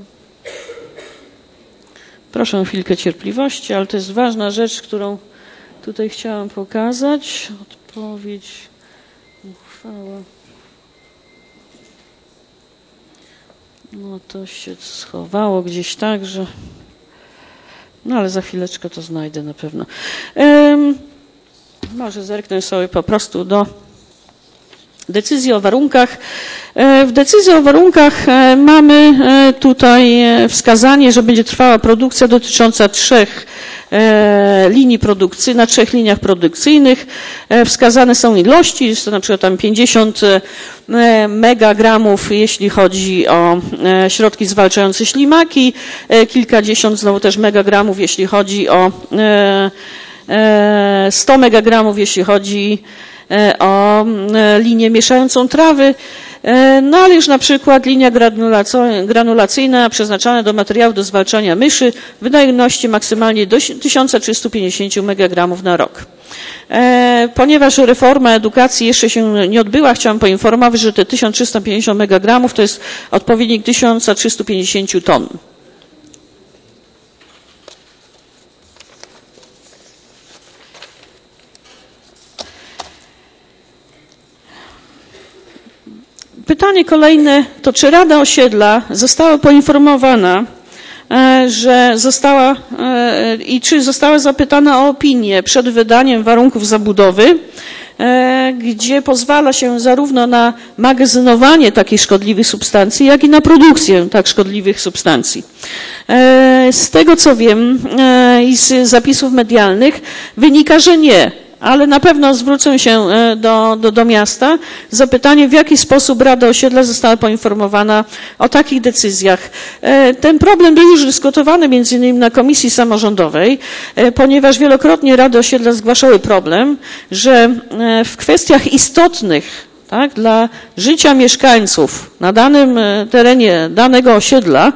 Proszę o chwilkę cierpliwości, ale to jest ważna rzecz, którą tutaj chciałam pokazać. Odpowiedź, uchwała. No to się schowało gdzieś tak, że... No ale za chwileczkę to znajdę na pewno. Może zerknę sobie po prostu do decyzji o warunkach. W decyzji o warunkach mamy tutaj wskazanie, że będzie trwała produkcja dotycząca 3 linii produkcji, na 3 liniach produkcyjnych. Wskazane są ilości, jest to na przykład tam 50 megagramów, jeśli chodzi o środki zwalczające ślimaki, kilkadziesiąt znowu też megagramów, jeśli chodzi o 100 megagramów, jeśli chodzi o linię mieszającą trawy, no ale już na przykład linia granulacyjna przeznaczona do materiałów do zwalczania myszy w wydajności maksymalnie do 1350 megagramów na rok. Ponieważ reforma edukacji jeszcze się nie odbyła, chciałam poinformować, że te 1350 megagramów to jest odpowiednik 1350 ton. Pytanie kolejne to, czy Rada Osiedla została poinformowana, że czy została zapytana o opinię przed wydaniem warunków zabudowy gdzie pozwala się zarówno na magazynowanie takich szkodliwych substancji, jak i na produkcję tak szkodliwych substancji. Z tego co wiem i z zapisów medialnych wynika, że nie. Ale na pewno zwrócę się do miasta z zapytaniem, w jaki sposób Rada Osiedla została poinformowana o takich decyzjach. Ten problem był już dyskutowany między innymi na Komisji Samorządowej, ponieważ wielokrotnie Rady Osiedla zgłaszały problem, że w kwestiach istotnych, tak, dla życia mieszkańców na danym terenie danego osiedla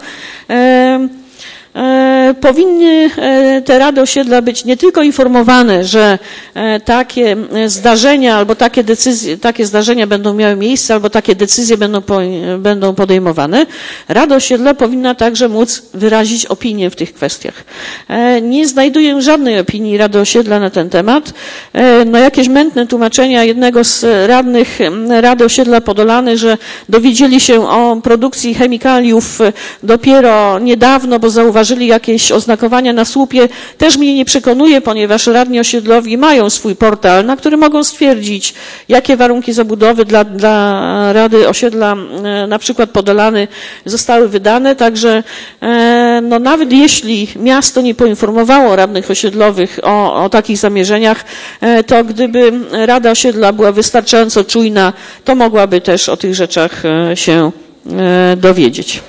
powinny te rady osiedla być nie tylko informowane, że takie zdarzenia albo takie decyzje, takie zdarzenia będą miały miejsce, albo takie decyzje będą podejmowane. Rada osiedla powinna także móc wyrazić opinię w tych kwestiach. Nie znajduję żadnej opinii Rady Osiedla na ten temat. No jakieś mętne tłumaczenia jednego z radnych Rady Osiedla Podolany, że dowiedzieli się o produkcji chemikaliów dopiero niedawno, bo zauważyli jakieś oznakowania na słupie, też mnie nie przekonuje, ponieważ radni osiedlowi mają swój portal, na który mogą stwierdzić, jakie warunki zabudowy dla Rady Osiedla, na przykład Podolany, zostały wydane. Także no, nawet jeśli miasto nie poinformowało radnych osiedlowych o takich zamierzeniach, to gdyby Rada Osiedla była wystarczająco czujna, to mogłaby też o tych rzeczach się dowiedzieć.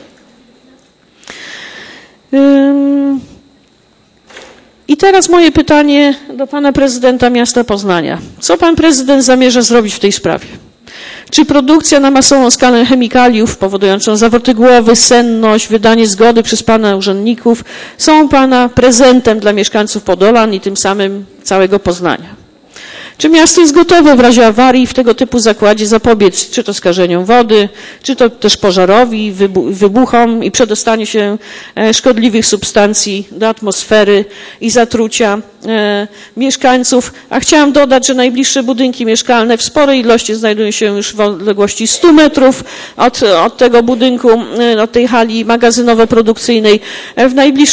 I teraz moje pytanie do pana prezydenta miasta Poznania. Co pan prezydent zamierza zrobić w tej sprawie? Czy produkcja na masową skalę chemikaliów powodującą zawroty głowy, senność, wydanie zgody przez pana urzędników są pana prezentem dla mieszkańców Podolan i tym samym całego Poznania? Czy miasto jest gotowe w razie awarii w tego typu zakładzie zapobiec czy to skażeniom wody, czy to też pożarowi, wybuchom i przedostaniu się szkodliwych substancji do atmosfery i zatrucia mieszkańców? A chciałam dodać, że najbliższe budynki mieszkalne w sporej ilości znajdują się już w odległości 100 metrów od tego budynku, od tej hali magazynowo-produkcyjnej. W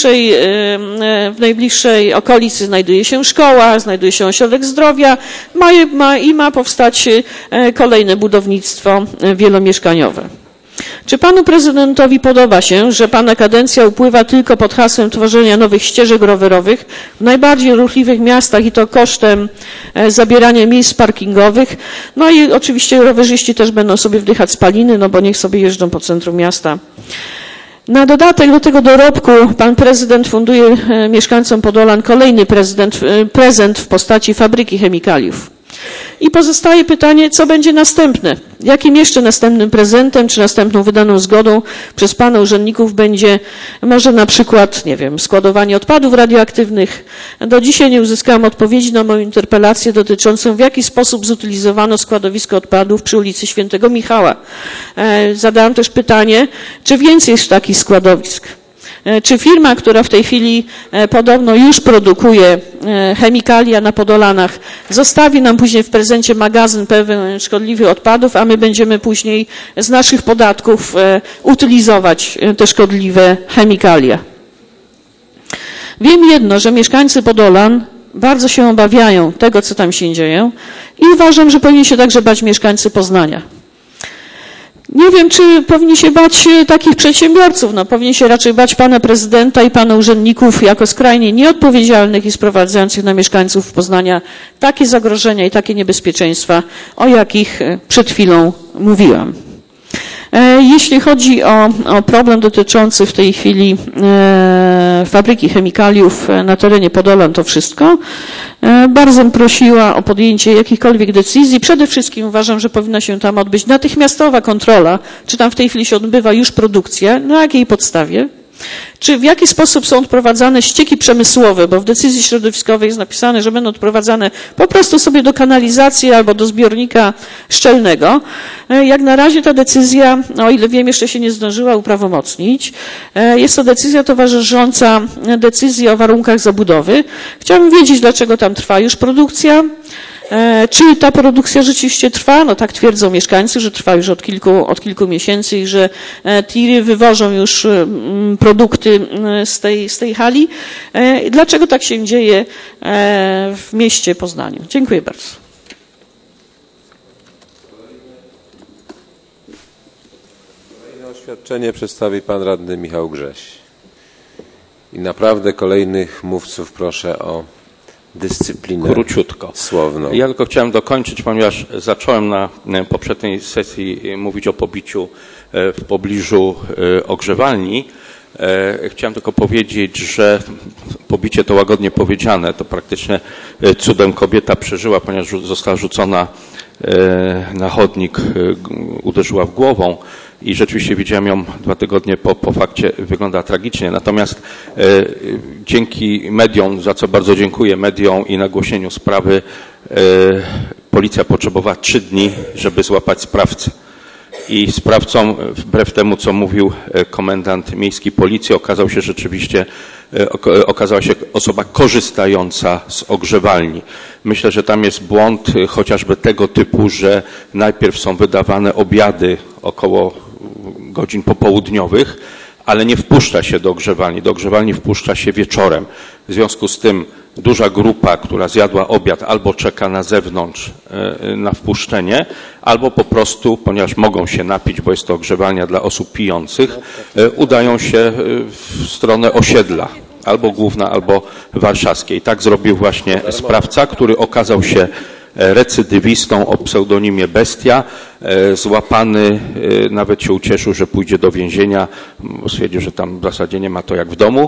najbliższej okolicy znajduje się szkoła, znajduje się ośrodek zdrowia, ma powstać kolejne budownictwo wielomieszkaniowe. Czy panu prezydentowi podoba się, że pana kadencja upływa tylko pod hasłem tworzenia nowych ścieżek rowerowych w najbardziej ruchliwych miastach i to kosztem zabierania miejsc parkingowych? No i oczywiście rowerzyści też będą sobie wdychać spaliny, no bo niech sobie jeżdżą po centrum miasta. Na dodatek do tego dorobku pan prezydent funduje mieszkańcom Podolan kolejny prezent w postaci fabryki chemikaliów. I pozostaje pytanie, co będzie następne? Jakim jeszcze następnym prezentem, czy następną wydaną zgodą przez pana urzędników będzie może na przykład, nie wiem, składowanie odpadów radioaktywnych? Do dzisiaj nie uzyskałam odpowiedzi na moją interpelację dotyczącą, w jaki sposób zutylizowano składowisko odpadów przy ulicy Świętego Michała. Zadałam też pytanie, czy więcej jest takich składowisk? Czy firma, która w tej chwili podobno już produkuje chemikalia na Podolanach, zostawi nam później w prezencie magazyn pełen szkodliwych odpadów, a my będziemy później z naszych podatków utylizować te szkodliwe chemikalia? Wiem jedno, że mieszkańcy Podolan bardzo się obawiają tego, co tam się dzieje i uważam, że powinni się także bać mieszkańcy Poznania. Nie wiem, czy powinni się bać takich przedsiębiorców. No, powinni się raczej bać pana prezydenta i pana urzędników jako skrajnie nieodpowiedzialnych i sprowadzających na mieszkańców Poznania takie zagrożenia i takie niebezpieczeństwa, o jakich przed chwilą mówiłam. Jeśli chodzi o problem dotyczący w tej chwili fabryki chemikaliów na terenie Podolan, to wszystko. Bardzo bym prosiła o podjęcie jakichkolwiek decyzji. Przede wszystkim uważam, że powinna się tam odbyć natychmiastowa kontrola, czy tam w tej chwili się odbywa już produkcja, na jakiej podstawie. Czy w jaki sposób są odprowadzane ścieki przemysłowe, bo w decyzji środowiskowej jest napisane, że będą odprowadzane po prostu sobie do kanalizacji albo do zbiornika szczelnego. Jak na razie ta decyzja, o ile wiem, jeszcze się nie zdążyła uprawomocnić. Jest to decyzja towarzysząca decyzji o warunkach zabudowy. Chciałabym wiedzieć, dlaczego tam trwa już produkcja. Czy ta produkcja rzeczywiście trwa? No tak twierdzą mieszkańcy, że trwa już od kilku miesięcy i że tiry wywożą już produkty z tej hali. Dlaczego tak się dzieje w mieście Poznaniu? Dziękuję bardzo. Oświadczenie przedstawi pan radny Michał Grześ. I naprawdę kolejnych mówców proszę o dyscyplinę króciutko słowną. Ja tylko chciałem dokończyć, ponieważ zacząłem na poprzedniej sesji mówić o pobiciu w pobliżu ogrzewalni. Chciałem tylko powiedzieć, że pobicie to łagodnie powiedziane, to praktycznie cudem kobieta przeżyła, ponieważ została rzucona na chodnik, uderzyła w głową i rzeczywiście widziałem ją 2 tygodnie po fakcie, wygląda tragicznie. Natomiast dzięki mediom, za co bardzo dziękuję mediom i nagłośnieniu sprawy, policja potrzebowała 3 dni, żeby złapać sprawcę. I sprawcą, wbrew temu, co mówił komendant miejskiej policji, okazała się osoba korzystająca z ogrzewalni. Myślę, że tam jest błąd chociażby tego typu, że najpierw są wydawane obiady około godzin popołudniowych, ale nie wpuszcza się do ogrzewalni. Do ogrzewalni wpuszcza się wieczorem. W związku z tym duża grupa, która zjadła obiad, albo czeka na zewnątrz na wpuszczenie, albo po prostu, ponieważ mogą się napić, bo jest to ogrzewalnia dla osób pijących, udają się w stronę osiedla, albo Główna, albo Warszawskiej. Tak zrobił właśnie sprawca, który okazał się recydywistą o pseudonimie Bestia, złapany, nawet się ucieszył, że pójdzie do więzienia, bo stwierdził, że tam w zasadzie nie ma to jak w domu,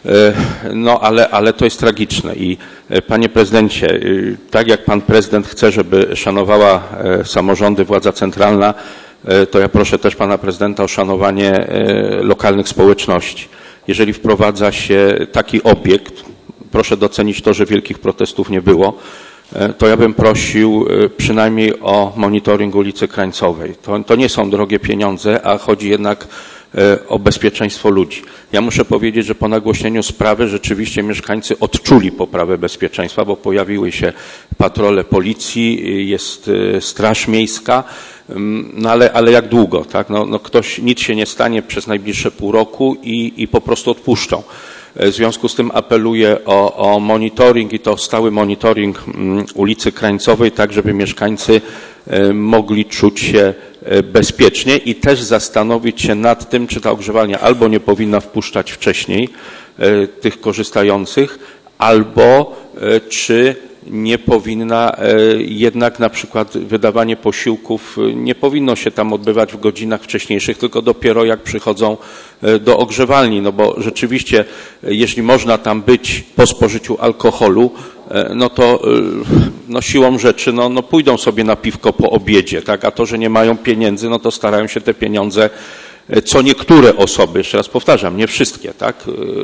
no ale to jest tragiczne i panie prezydencie, tak jak pan prezydent chce, żeby szanowała samorządy władza centralna, to ja proszę też pana prezydenta o szanowanie lokalnych społeczności. Jeżeli wprowadza się taki obiekt, proszę docenić to, że wielkich protestów nie było, to ja bym prosił przynajmniej o monitoring ulicy Krańcowej. To nie są drogie pieniądze, a chodzi jednak o bezpieczeństwo ludzi. Ja muszę powiedzieć, że po nagłośnieniu sprawy rzeczywiście mieszkańcy odczuli poprawę bezpieczeństwa, bo pojawiły się patrole policji, jest straż miejska, no ale jak długo, tak? No ktoś, nic się nie stanie przez najbliższe pół roku i po prostu odpuszczą. W związku z tym apeluję o monitoring i to stały monitoring ulicy Krańcowej, tak żeby mieszkańcy mogli czuć się bezpiecznie i też zastanowić się nad tym, czy ta ogrzewalnia albo nie powinna wpuszczać wcześniej tych korzystających, albo czy nie powinna jednak na przykład wydawanie posiłków nie powinno się tam odbywać w godzinach wcześniejszych, tylko dopiero jak przychodzą do ogrzewalni, no bo rzeczywiście jeśli można tam być po spożyciu alkoholu, no to no siłą rzeczy no pójdą sobie na piwko po obiedzie, tak? A to, że nie mają pieniędzy, no to starają się te pieniądze, co niektóre osoby, jeszcze raz powtarzam, nie wszystkie, tak?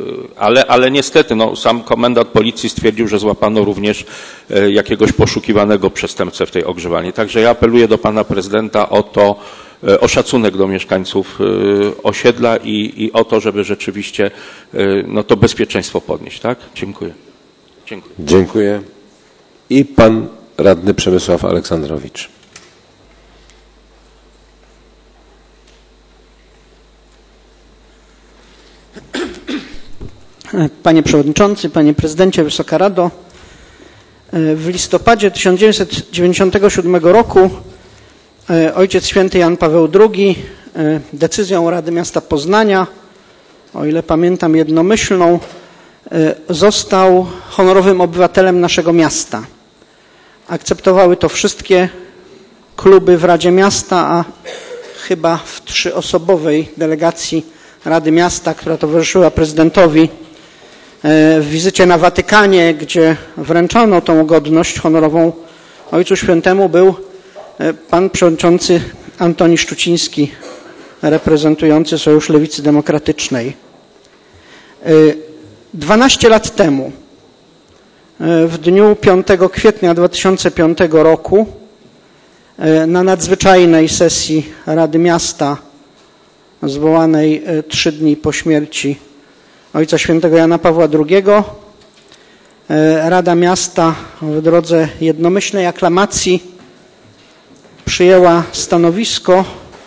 Ale niestety, no, sam komendant policji stwierdził, że złapano również jakiegoś poszukiwanego przestępcę w tej ogrzewalni. Także ja apeluję do pana prezydenta o szacunek do mieszkańców osiedla i o to, żeby rzeczywiście no, to bezpieczeństwo podnieść, tak? Dziękuję. Dziękuję. I pan radny Przemysław Aleksandrowicz. Panie Przewodniczący, Panie Prezydencie, Wysoka Rado, w listopadzie 1997 roku Ojciec Święty Jan Paweł II decyzją Rady Miasta Poznania, o ile pamiętam jednomyślną, został honorowym obywatelem naszego miasta. Akceptowały to wszystkie kluby w Radzie Miasta, a chyba w 3-osobowej delegacji Rady Miasta, która towarzyszyła prezydentowi w wizycie na Watykanie, gdzie wręczono tą godność honorową Ojcu Świętemu, był pan przewodniczący Antoni Szczuciński, reprezentujący Sojusz Lewicy Demokratycznej. 12 lat temu, w dniu 5 kwietnia 2005 roku, na nadzwyczajnej sesji Rady Miasta, zwołanej 3 dni po śmierci Ojca Świętego Jana Pawła II, Rada Miasta w drodze jednomyślnej aklamacji przyjęła stanowisko,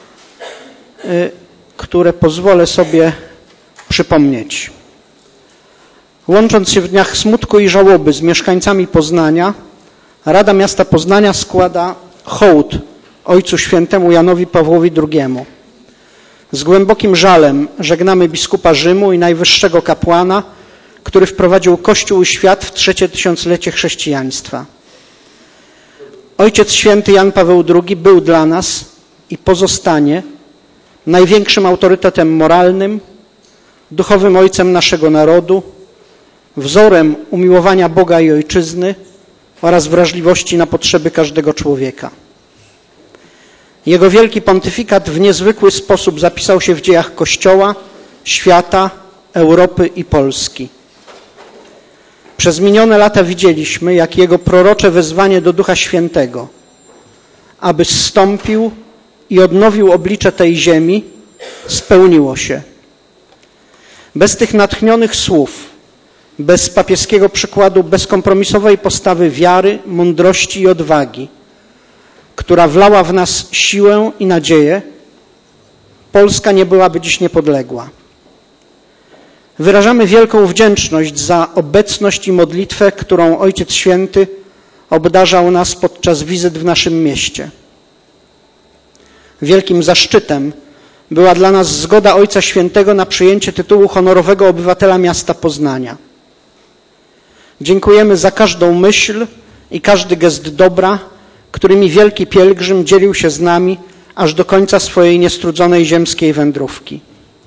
które pozwolę sobie przypomnieć. Łącząc się w dniach smutku i żałoby z mieszkańcami Poznania, Rada Miasta Poznania składa hołd Ojcu Świętemu Janowi Pawłowi II. Z głębokim żalem żegnamy biskupa Rzymu i najwyższego kapłana, który wprowadził Kościół i świat w 3. tysiąclecie chrześcijaństwa. Ojciec Święty Jan Paweł II był dla nas i pozostanie największym autorytetem moralnym, duchowym ojcem naszego narodu, wzorem umiłowania Boga i Ojczyzny oraz wrażliwości na potrzeby każdego człowieka. Jego wielki pontyfikat w niezwykły sposób zapisał się w dziejach Kościoła, świata, Europy i Polski. Przez minione lata widzieliśmy, jak jego prorocze wezwanie do Ducha Świętego, aby zstąpił i odnowił oblicze tej ziemi, spełniło się. Bez tych natchnionych słów, bez papieskiego przykładu bezkompromisowej postawy wiary, mądrości i odwagi, która wlała w nas siłę i nadzieję, Polska nie byłaby dziś niepodległa. Wyrażamy wielką wdzięczność za obecność i modlitwę, którą Ojciec Święty obdarzał nas podczas wizyt w naszym mieście. Wielkim zaszczytem była dla nas zgoda Ojca Świętego na przyjęcie tytułu honorowego obywatela miasta Poznania. Dziękujemy za każdą myśl i każdy gest dobra, którymi wielki pielgrzym dzielił się z nami aż do końca swojej niestrudzonej ziemskiej wędrówki.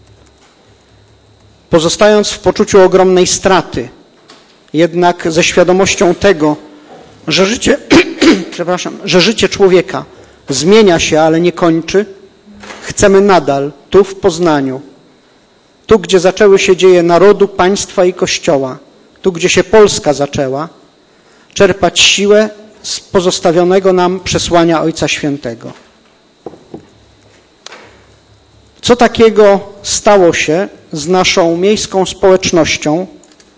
Pozostając w poczuciu ogromnej straty, jednak ze świadomością tego, że że życie człowieka zmienia się, ale nie kończy, chcemy nadal tu w Poznaniu, tu gdzie zaczęły się dzieje narodu, państwa i Kościoła, tu gdzie się Polska zaczęła, czerpać siłę z pozostawionego nam przesłania Ojca Świętego. Co takiego stało się z naszą miejską społecznością,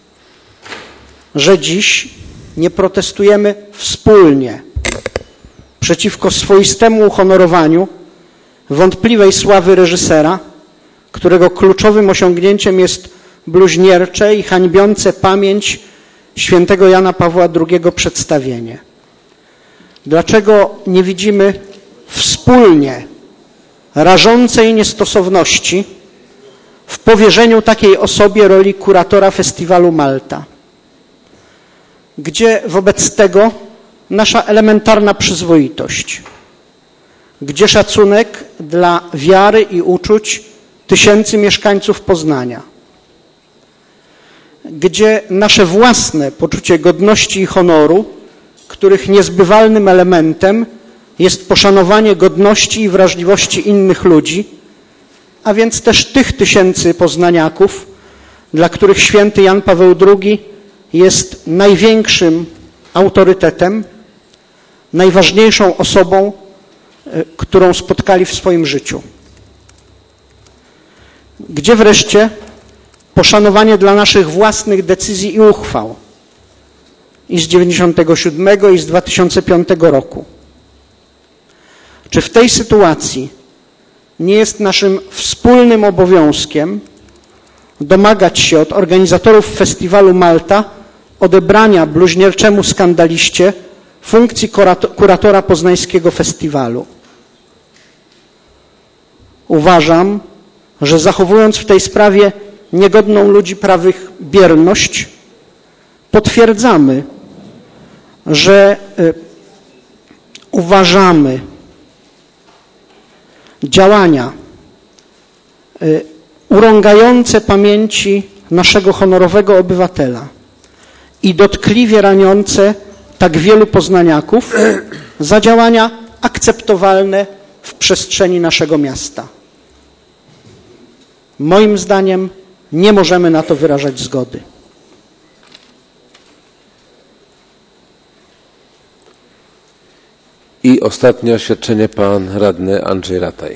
że dziś nie protestujemy wspólnie przeciwko swoistemu uhonorowaniu wątpliwej sławy reżysera, którego kluczowym osiągnięciem jest bluźniercze i hańbiące pamięć świętego Jana Pawła II przedstawienie? Dlaczego nie widzimy wspólnie rażącej niestosowności w powierzeniu takiej osobie roli kuratora festiwalu Malta? Gdzie wobec tego nasza elementarna przyzwoitość? Gdzie szacunek dla wiary i uczuć tysięcy mieszkańców Poznania? Gdzie nasze własne poczucie godności i honoru, których niezbywalnym elementem jest poszanowanie godności i wrażliwości innych ludzi, a więc też tych tysięcy poznaniaków, dla których święty Jan Paweł II jest największym autorytetem, najważniejszą osobą, którą spotkali w swoim życiu? Gdzie wreszcie poszanowanie dla naszych własnych decyzji i uchwał i z 1997 i z 2005 roku? Czy w tej sytuacji nie jest naszym wspólnym obowiązkiem domagać się od organizatorów festiwalu Malta odebrania bluźnierczemu skandaliście funkcji kuratora poznańskiego festiwalu? Uważam, że zachowując w tej sprawie niegodną ludzi prawych bierność, potwierdzamy, że uważamy działania urągające pamięci naszego honorowego obywatela i dotkliwie raniące tak wielu poznaniaków za działania akceptowalne w przestrzeni naszego miasta. Moim zdaniem nie możemy na to wyrażać zgody. I ostatnie oświadczenie pan radny Andrzej Rataj.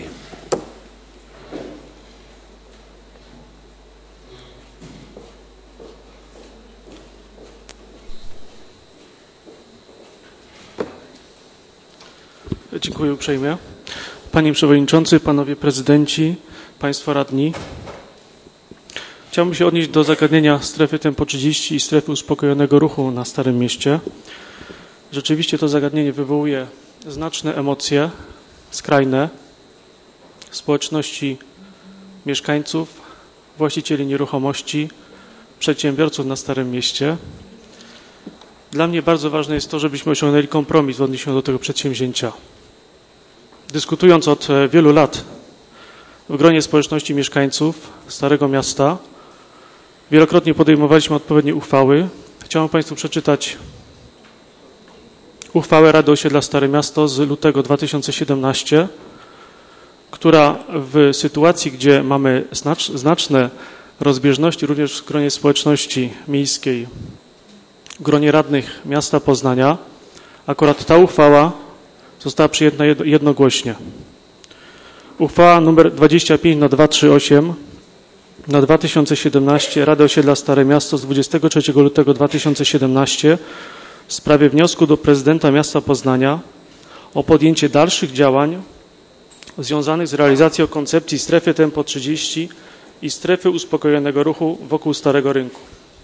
Dziękuję uprzejmie. Panie Przewodniczący, Panowie Prezydenci, Państwo Radni. Chciałbym się odnieść do zagadnienia strefy Tempo 30 i strefy uspokojonego ruchu na Starym Mieście. Rzeczywiście to zagadnienie wywołuje znaczne emocje, skrajne w społeczności mieszkańców, właścicieli nieruchomości, przedsiębiorców na Starym Mieście. Dla mnie bardzo ważne jest to, żebyśmy osiągnęli kompromis w odniesieniu do tego przedsięwzięcia. Dyskutując od wielu lat w gronie społeczności mieszkańców Starego Miasta, wielokrotnie podejmowaliśmy odpowiednie uchwały. Chciałem Państwu przeczytać uchwałę Rady Osiedla Stare Miasto z lutego 2017, która w sytuacji, gdzie mamy znaczne rozbieżności również w gronie społeczności miejskiej, w gronie radnych miasta Poznania, akurat ta uchwała została przyjęta jednogłośnie. Uchwała nr 25/238 na 2017 Rady Osiedla Stare Miasto z 23 lutego 2017 w sprawie wniosku do prezydenta miasta Poznania o podjęcie dalszych działań związanych z realizacją koncepcji strefy Tempo 30 i strefy uspokojonego ruchu wokół Starego Rynku.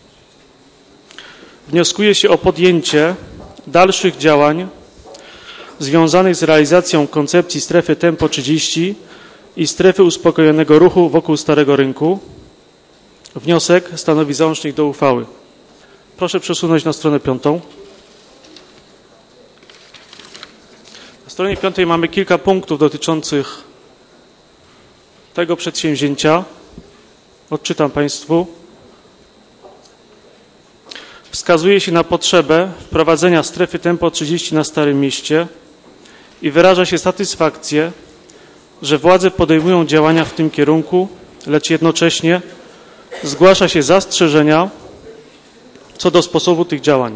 Wnioskuje się o podjęcie dalszych działań związanych z realizacją koncepcji strefy Tempo 30 i strefy uspokojonego ruchu wokół Starego Rynku. Wniosek stanowi załącznik do uchwały. Proszę przesunąć na stronę 5. Na stronie 5 mamy kilka punktów dotyczących tego przedsięwzięcia. Odczytam Państwu. Wskazuje się na potrzebę wprowadzenia strefy Tempo 30 na Starym Mieście i wyraża się satysfakcję, że władze podejmują działania w tym kierunku, lecz jednocześnie zgłasza się zastrzeżenia co do sposobu tych działań.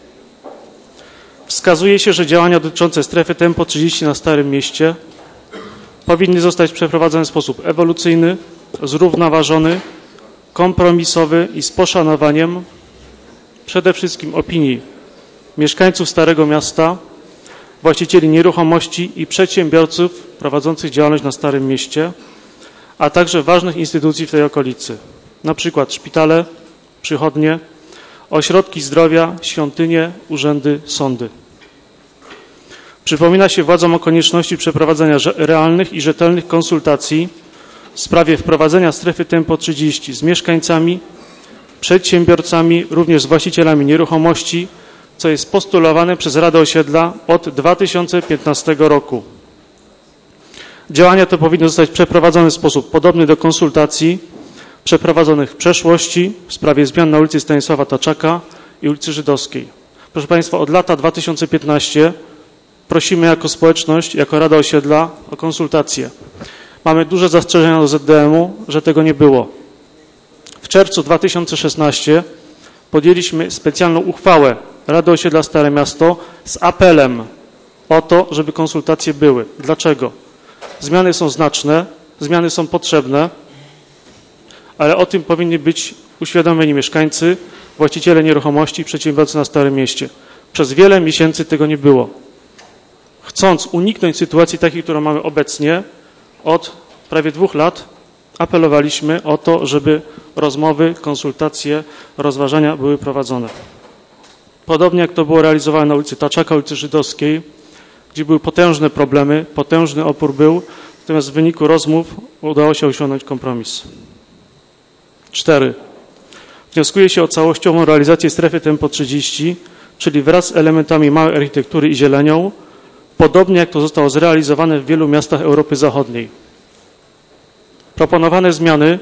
Wskazuje się, że działania dotyczące strefy Tempo 30 na Starym Mieście powinny zostać przeprowadzone w sposób ewolucyjny, zrównoważony, kompromisowy i z poszanowaniem przede wszystkim opinii mieszkańców Starego Miasta, właścicieli nieruchomości i przedsiębiorców prowadzących działalność na Starym Mieście, a także ważnych instytucji w tej okolicy, na przykład szpitale, przychodnie, ośrodki zdrowia, świątynie, urzędy, sądy. Przypomina się władzom o konieczności przeprowadzenia realnych i rzetelnych konsultacji w sprawie wprowadzenia strefy Tempo 30 z mieszkańcami, przedsiębiorcami, również z właścicielami nieruchomości, co jest postulowane przez Radę Osiedla od 2015 roku. Działania te powinny zostać przeprowadzone w sposób podobny do konsultacji przeprowadzonych w przeszłości w sprawie zmian na ulicy Stanisława Taczaka i ulicy Żydowskiej. Proszę Państwa, od lata 2015 prosimy jako społeczność, jako Rada Osiedla o konsultacje. Mamy duże zastrzeżenia do ZDM-u, że tego nie było. W czerwcu 2016 podjęliśmy specjalną uchwałę Rady Osiedla Stare Miasto z apelem o to, żeby konsultacje były. Dlaczego? Zmiany są znaczne, zmiany są potrzebne, ale o tym powinni być uświadomieni mieszkańcy, właściciele nieruchomości, przedsiębiorcy na Starym Mieście. Przez wiele miesięcy tego nie było. Chcąc uniknąć sytuacji takiej, którą mamy obecnie, od prawie 2 lat apelowaliśmy o to, żeby rozmowy, konsultacje, rozważania były prowadzone. Podobnie jak to było realizowane na ulicy Taczaka, ulicy Żydowskiej, gdzie były potężne problemy, potężny opór był, natomiast w wyniku rozmów udało się osiągnąć kompromis. 4. Wnioskuje się o całościową realizację strefy Tempo 30, czyli wraz z elementami małej architektury i zielenią, podobnie jak to zostało zrealizowane w wielu miastach Europy Zachodniej. Proponowane zmiany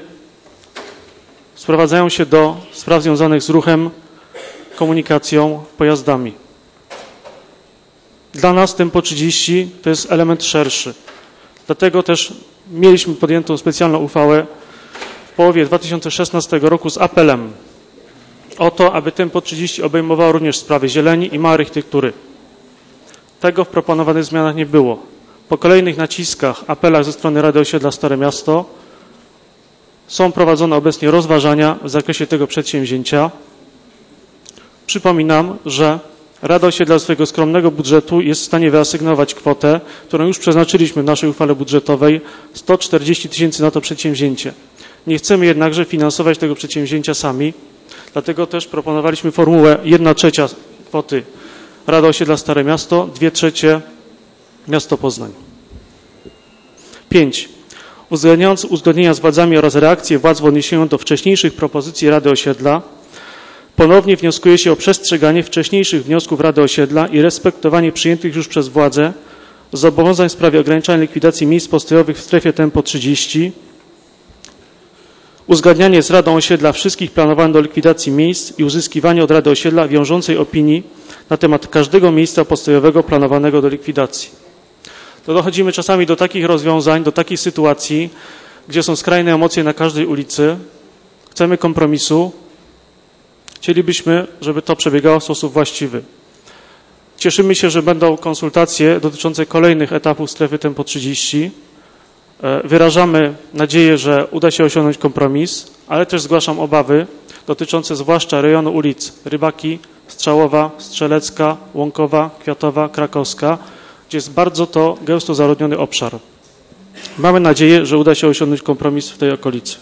sprowadzają się do spraw związanych z ruchem, komunikacją, pojazdami. Dla nas Tempo 30 to jest element szerszy. Dlatego też mieliśmy podjętą specjalną uchwałę w połowie 2016 roku z apelem o to, aby Tempo 30 obejmowało również sprawy zieleni i małej architektury. Tego w proponowanych zmianach nie było. Po kolejnych naciskach, apelach ze strony Rady Osiedla Stare Miasto są prowadzone obecnie rozważania w zakresie tego przedsięwzięcia. Przypominam, że Rada Osiedla z swojego skromnego budżetu jest w stanie wyasygnować kwotę, którą już przeznaczyliśmy w naszej uchwale budżetowej, 140 000 na to przedsięwzięcie. Nie chcemy jednakże finansować tego przedsięwzięcia sami, dlatego też proponowaliśmy formułę 1/3 kwoty Rada Osiedla Stare Miasto, 2/3 miasto Poznań. 5. Uwzględniając uzgodnienia z władzami oraz reakcje władz w odniesieniu do wcześniejszych propozycji Rady Osiedla, ponownie wnioskuje się o przestrzeganie wcześniejszych wniosków Rady Osiedla i respektowanie przyjętych już przez władze zobowiązań w sprawie ograniczania likwidacji miejsc postojowych w strefie tempo 30, uzgadnianie z Radą Osiedla wszystkich planowanych do likwidacji miejsc i uzyskiwanie od Rady Osiedla wiążącej opinii na temat każdego miejsca postojowego planowanego do likwidacji. To dochodzimy czasami do takich rozwiązań, do takich sytuacji, gdzie są skrajne emocje na każdej ulicy. Chcemy kompromisu. Chcielibyśmy, żeby to przebiegało w sposób właściwy. Cieszymy się, że będą konsultacje dotyczące kolejnych etapów strefy tempo 30. Wyrażamy nadzieję, że uda się osiągnąć kompromis, ale też zgłaszam obawy dotyczące zwłaszcza rejonu ulic Rybaki, Strzałowa, Strzelecka, Łąkowa, Kwiatowa, Krakowska, gdzie jest bardzo to gęsto zaludniony obszar. Mamy nadzieję, że uda się osiągnąć kompromis w tej okolicy.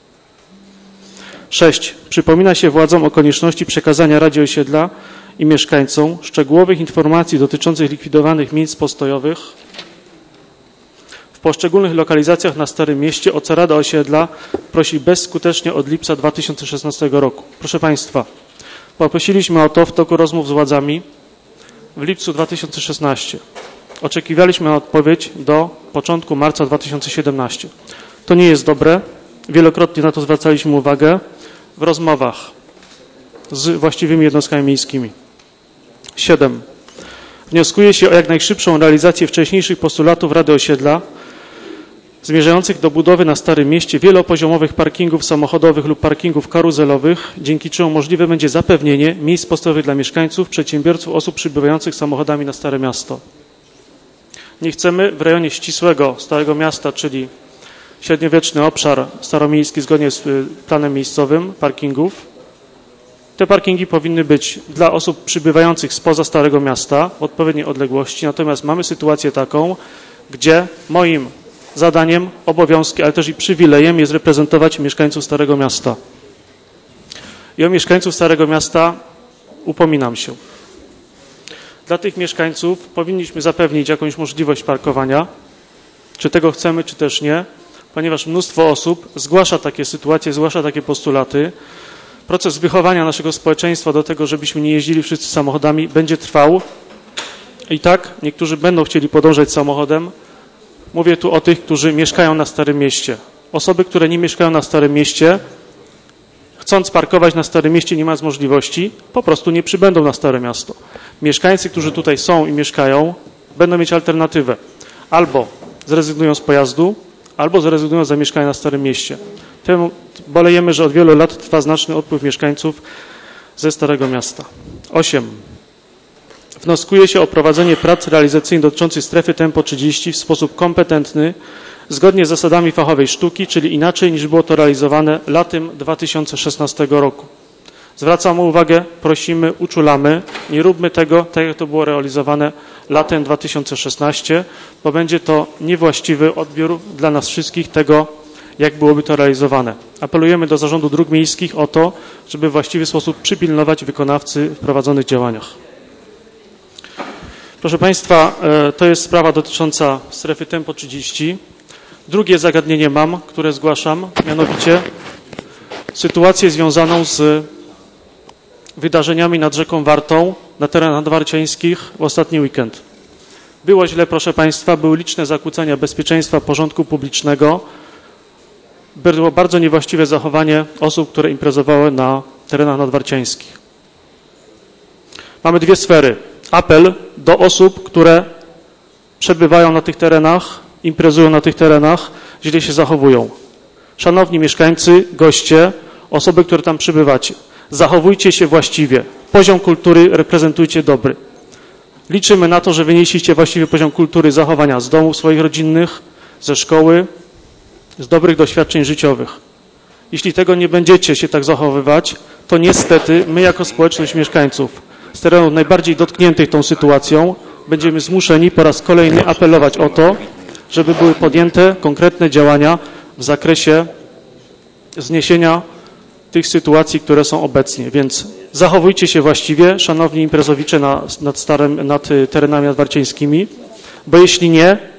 6. Przypomina się władzom o konieczności przekazania Radzie Osiedla i mieszkańcom szczegółowych informacji dotyczących likwidowanych miejsc postojowych w poszczególnych lokalizacjach na Starym Mieście, o co Rada Osiedla prosi bezskutecznie od lipca 2016 roku. Proszę Państwa, poprosiliśmy o to w toku rozmów z władzami w lipcu 2016. Oczekiwaliśmy na odpowiedź do początku marca 2017. To nie jest dobre. Wielokrotnie na to zwracaliśmy uwagę w rozmowach z właściwymi jednostkami miejskimi. 7. Wnioskuje się o jak najszybszą realizację wcześniejszych postulatów Rady Osiedla zmierzających do budowy na Starym Mieście wielopoziomowych parkingów samochodowych lub parkingów karuzelowych, dzięki czemu możliwe będzie zapewnienie miejsc postojowych dla mieszkańców, przedsiębiorców, osób przybywających samochodami na Stare Miasto. Nie chcemy w rejonie ścisłego Starego Miasta, czyli średniowieczny obszar staromiejski zgodnie z planem miejscowym parkingów. Te parkingi powinny być dla osób przybywających spoza Starego Miasta w odpowiedniej odległości, natomiast mamy sytuację taką, gdzie moim zadaniem, obowiązkiem, ale też i przywilejem jest reprezentować mieszkańców Starego Miasta. I o mieszkańców Starego Miasta upominam się. Dla tych mieszkańców powinniśmy zapewnić jakąś możliwość parkowania, czy tego chcemy, czy też nie, ponieważ mnóstwo osób zgłasza takie sytuacje, zgłasza takie postulaty. Proces wychowania naszego społeczeństwa do tego, żebyśmy nie jeździli wszyscy samochodami, będzie trwał. I tak niektórzy będą chcieli podążać samochodem. Mówię tu o tych, którzy mieszkają na Starym Mieście. Osoby, które nie mieszkają na Starym Mieście, chcąc parkować na Starym Mieście, nie mając możliwości, po prostu nie przybędą na Stare Miasto. Mieszkańcy, którzy tutaj są i mieszkają, będą mieć alternatywę. Albo zrezygnują z pojazdu, albo zrezygnują z zamieszkania na Starym Mieście. Temu bolejemy, że od wielu lat trwa znaczny odpływ mieszkańców ze Starego Miasta. 8. Wnioskuje się o prowadzenie prac realizacyjnych dotyczących strefy tempo 30 w sposób kompetentny, zgodnie z zasadami fachowej sztuki, czyli inaczej niż było to realizowane latem 2016 roku. Zwracamy uwagę, prosimy, uczulamy, nie róbmy tego tak, jak to było realizowane latem 2016, bo będzie to niewłaściwy odbiór dla nas wszystkich tego, jak byłoby to realizowane. Apelujemy do Zarządu Dróg Miejskich o to, żeby w właściwy sposób przypilnować wykonawcy w prowadzonych działaniach. Proszę Państwa, to jest sprawa dotycząca strefy tempo 30. Drugie zagadnienie mam, które zgłaszam, mianowicie sytuację związaną z wydarzeniami nad rzeką Wartą na terenach nadwarciańskich w ostatni weekend. Było źle, proszę Państwa, były liczne zakłócenia bezpieczeństwa, porządku publicznego. Było bardzo niewłaściwe zachowanie osób, które imprezowały na terenach nadwarciańskich. Mamy dwie sfery. Apel do osób, które przebywają na tych terenach, imprezują na tych terenach, źle się zachowują. Szanowni mieszkańcy, goście, osoby, które tam przybywacie, zachowujcie się właściwie. Poziom kultury reprezentujcie dobry. Liczymy na to, że wynieśliście właściwy poziom kultury zachowania z domów swoich rodzinnych, ze szkoły, z dobrych doświadczeń życiowych. Jeśli tego nie będziecie się tak zachowywać, to niestety my jako społeczność mieszkańców z terenów najbardziej dotkniętych tą sytuacją będziemy zmuszeni po raz kolejny apelować o to, żeby były podjęte konkretne działania w zakresie zniesienia tych sytuacji, które są obecnie. Więc zachowujcie się właściwie, szanowni imprezowicze nad terenami nadwarciańskimi, bo jeśli nie,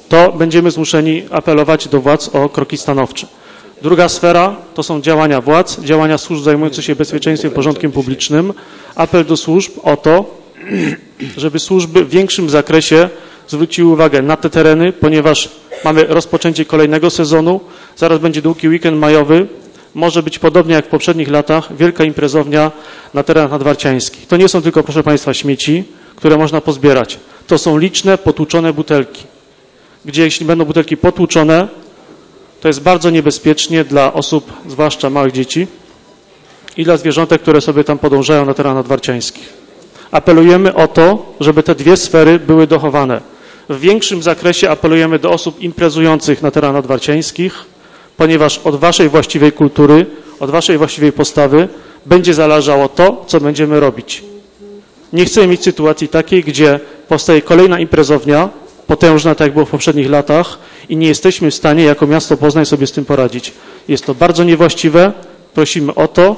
to będziemy zmuszeni apelować do władz o kroki stanowcze. Druga sfera to są działania władz, działania służb zajmujących się bezpieczeństwem i porządkiem publicznym. Apel do służb o to, żeby służby w większym zakresie zwróciły uwagę na te tereny, ponieważ mamy rozpoczęcie kolejnego sezonu, zaraz będzie długi weekend majowy, może być podobnie jak w poprzednich latach wielka imprezownia na terenach nadwarciańskich. To nie są tylko, proszę Państwa, śmieci, które można pozbierać. To są liczne, potłuczone butelki, gdzie jeśli będą butelki potłuczone, to jest bardzo niebezpiecznie dla osób, zwłaszcza małych dzieci i dla zwierzątek, które sobie tam podążają na terenach nadwarciańskich. Apelujemy o to, żeby te dwie sfery były dochowane. W większym zakresie apelujemy do osób imprezujących na terenach nadwarciańskich, ponieważ od waszej właściwej kultury, od waszej właściwej postawy będzie zależało to, co będziemy robić. Nie chcemy mieć sytuacji takiej, gdzie powstaje kolejna imprezownia, potężna, tak jak było w poprzednich latach i nie jesteśmy w stanie jako miasto Poznań sobie z tym poradzić. Jest to bardzo niewłaściwe. Prosimy o to,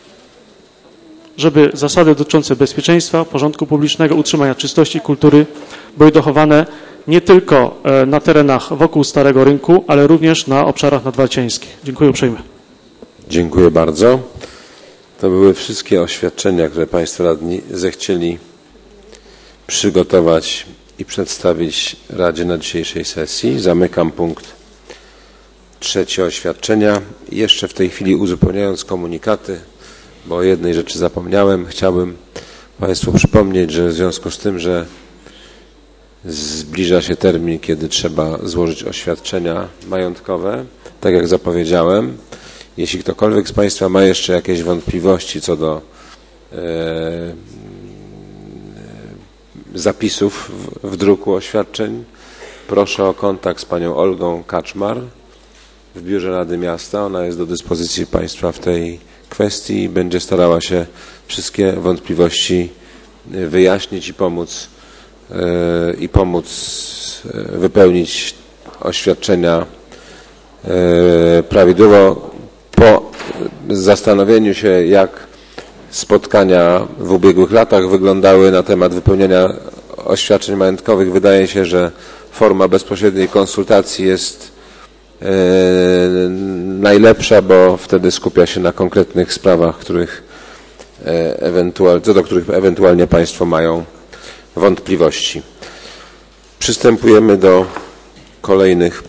żeby zasady dotyczące bezpieczeństwa, porządku publicznego, utrzymania czystości kultury były dochowane nie tylko na terenach wokół Starego Rynku, ale również na obszarach nadwarciańskich. Dziękuję uprzejmie. Dziękuję bardzo. To były wszystkie oświadczenia, które Państwo radni zechcieli przygotować i przedstawić Radzie na dzisiejszej sesji. Zamykam punkt 3 oświadczenia. Jeszcze w tej chwili uzupełniając komunikaty, bo o jednej rzeczy zapomniałem, chciałbym Państwu przypomnieć, że w związku z tym, że zbliża się termin, kiedy trzeba złożyć oświadczenia majątkowe, tak jak zapowiedziałem, jeśli ktokolwiek z Państwa ma jeszcze jakieś wątpliwości co do zapisów w druku oświadczeń, proszę o kontakt z panią Olgą Kaczmar w Biurze Rady Miasta. Ona jest do dyspozycji Państwa w tej kwestii i będzie starała się wszystkie wątpliwości wyjaśnić i pomóc wypełnić oświadczenia prawidłowo. Po zastanowieniu się, jak spotkania w ubiegłych latach wyglądały na temat wypełniania oświadczeń majątkowych, wydaje się, że forma bezpośredniej konsultacji jest najlepsza, bo wtedy skupia się na konkretnych sprawach, co do których ewentualnie Państwo mają wątpliwości. Przystępujemy do kolejnych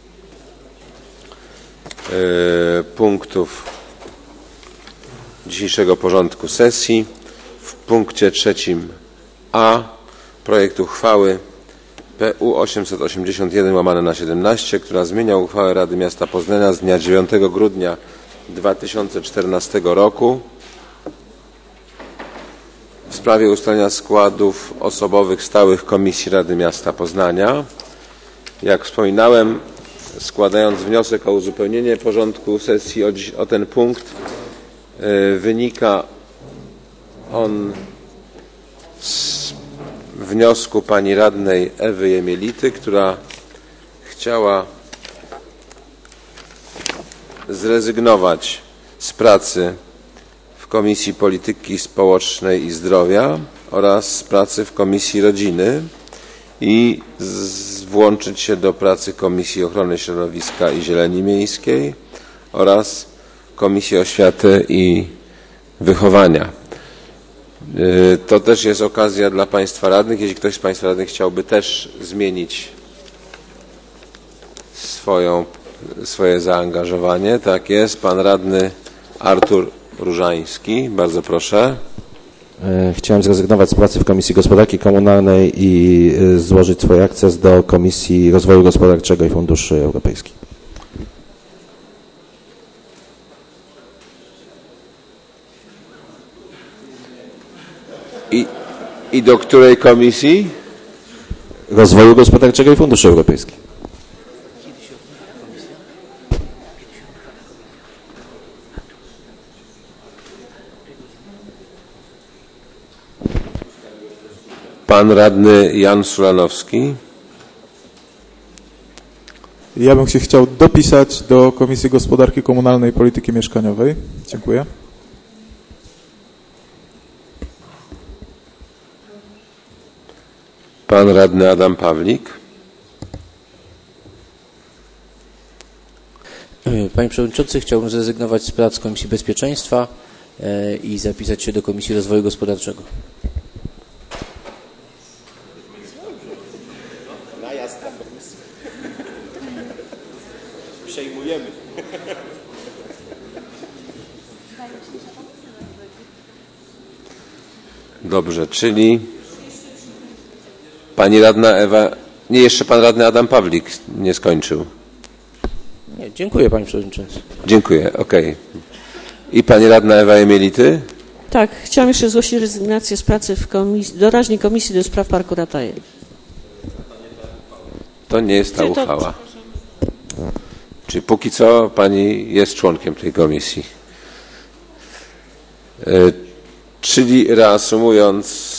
punktów dzisiejszego porządku sesji. W punkcie 3a projekt uchwały PU 881/17, która zmienia uchwałę Rady Miasta Poznania z dnia 9 grudnia 2014 roku w sprawie ustalenia składów osobowych stałych Komisji Rady Miasta Poznania. Jak wspominałem, składając wniosek o uzupełnienie porządku sesji o ten punkt, wynika on z wniosku pani radnej Ewy Jemielity, która chciała zrezygnować z pracy w Komisji Polityki Społecznej i Zdrowia oraz z pracy w Komisji Rodziny i włączyć się do pracy Komisji Ochrony Środowiska i Zieleni Miejskiej oraz Komisji Oświaty i Wychowania. To też jest okazja dla Państwa radnych. Jeśli ktoś z Państwa radnych chciałby też zmienić swoje zaangażowanie, tak jest. Pan radny Artur Różański. Bardzo proszę. Chciałem zrezygnować z pracy w Komisji Gospodarki Komunalnej i złożyć swój akces do Komisji Rozwoju Gospodarczego i Funduszy Europejskich. I do której komisji? Rozwoju Gospodarczego i Funduszy Europejskich. Pan radny Jan Sulanowski. Ja bym się chciał dopisać do Komisji Gospodarki Komunalnej i Polityki Mieszkaniowej. Dziękuję. Pan radny Adam Pawlik. Panie Przewodniczący, chciałbym zrezygnować z prac Komisji Bezpieczeństwa i zapisać się do Komisji Rozwoju Gospodarczego. Przejmujemy. Dobrze, czyli pani radna Ewa, nie, jeszcze pan radny Adam Pawlik nie skończył. Nie, dziękuję Panie Przewodniczący. Dziękuję, okej. I pani radna Ewa Jemielity? Tak, chciałam jeszcze zgłosić rezygnację z pracy w doraźnej Komisji do Spraw Parku Rataje. To nie jest ta uchwała. Czyli póki co pani jest członkiem tej komisji. Czyli reasumując,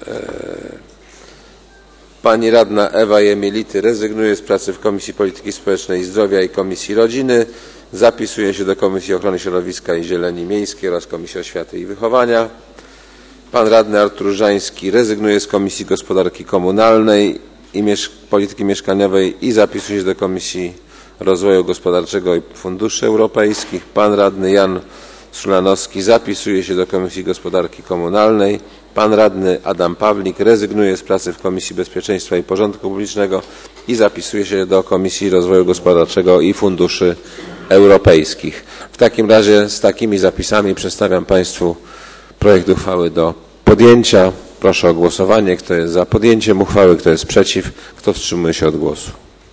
pani radna Ewa Jemielity rezygnuje z pracy w Komisji Polityki Społecznej i Zdrowia i Komisji Rodziny, zapisuje się do Komisji Ochrony Środowiska i Zieleni Miejskiej oraz Komisji Oświaty i Wychowania. Pan radny Artur Żański rezygnuje z Komisji Gospodarki Komunalnej i Polityki Mieszkaniowej i zapisuje się do Komisji Rozwoju Gospodarczego i Funduszy Europejskich. Pan radny Jan Szulanowski zapisuje się do Komisji Gospodarki Komunalnej. Pan radny Adam Pawlik rezygnuje z pracy w Komisji Bezpieczeństwa i Porządku Publicznego i zapisuje się do Komisji Rozwoju Gospodarczego i Funduszy Europejskich. W takim razie z takimi zapisami przedstawiam Państwu projekt uchwały do podjęcia. Proszę o głosowanie. Kto jest za podjęciem uchwały, kto jest przeciw, kto wstrzymuje się od głosu.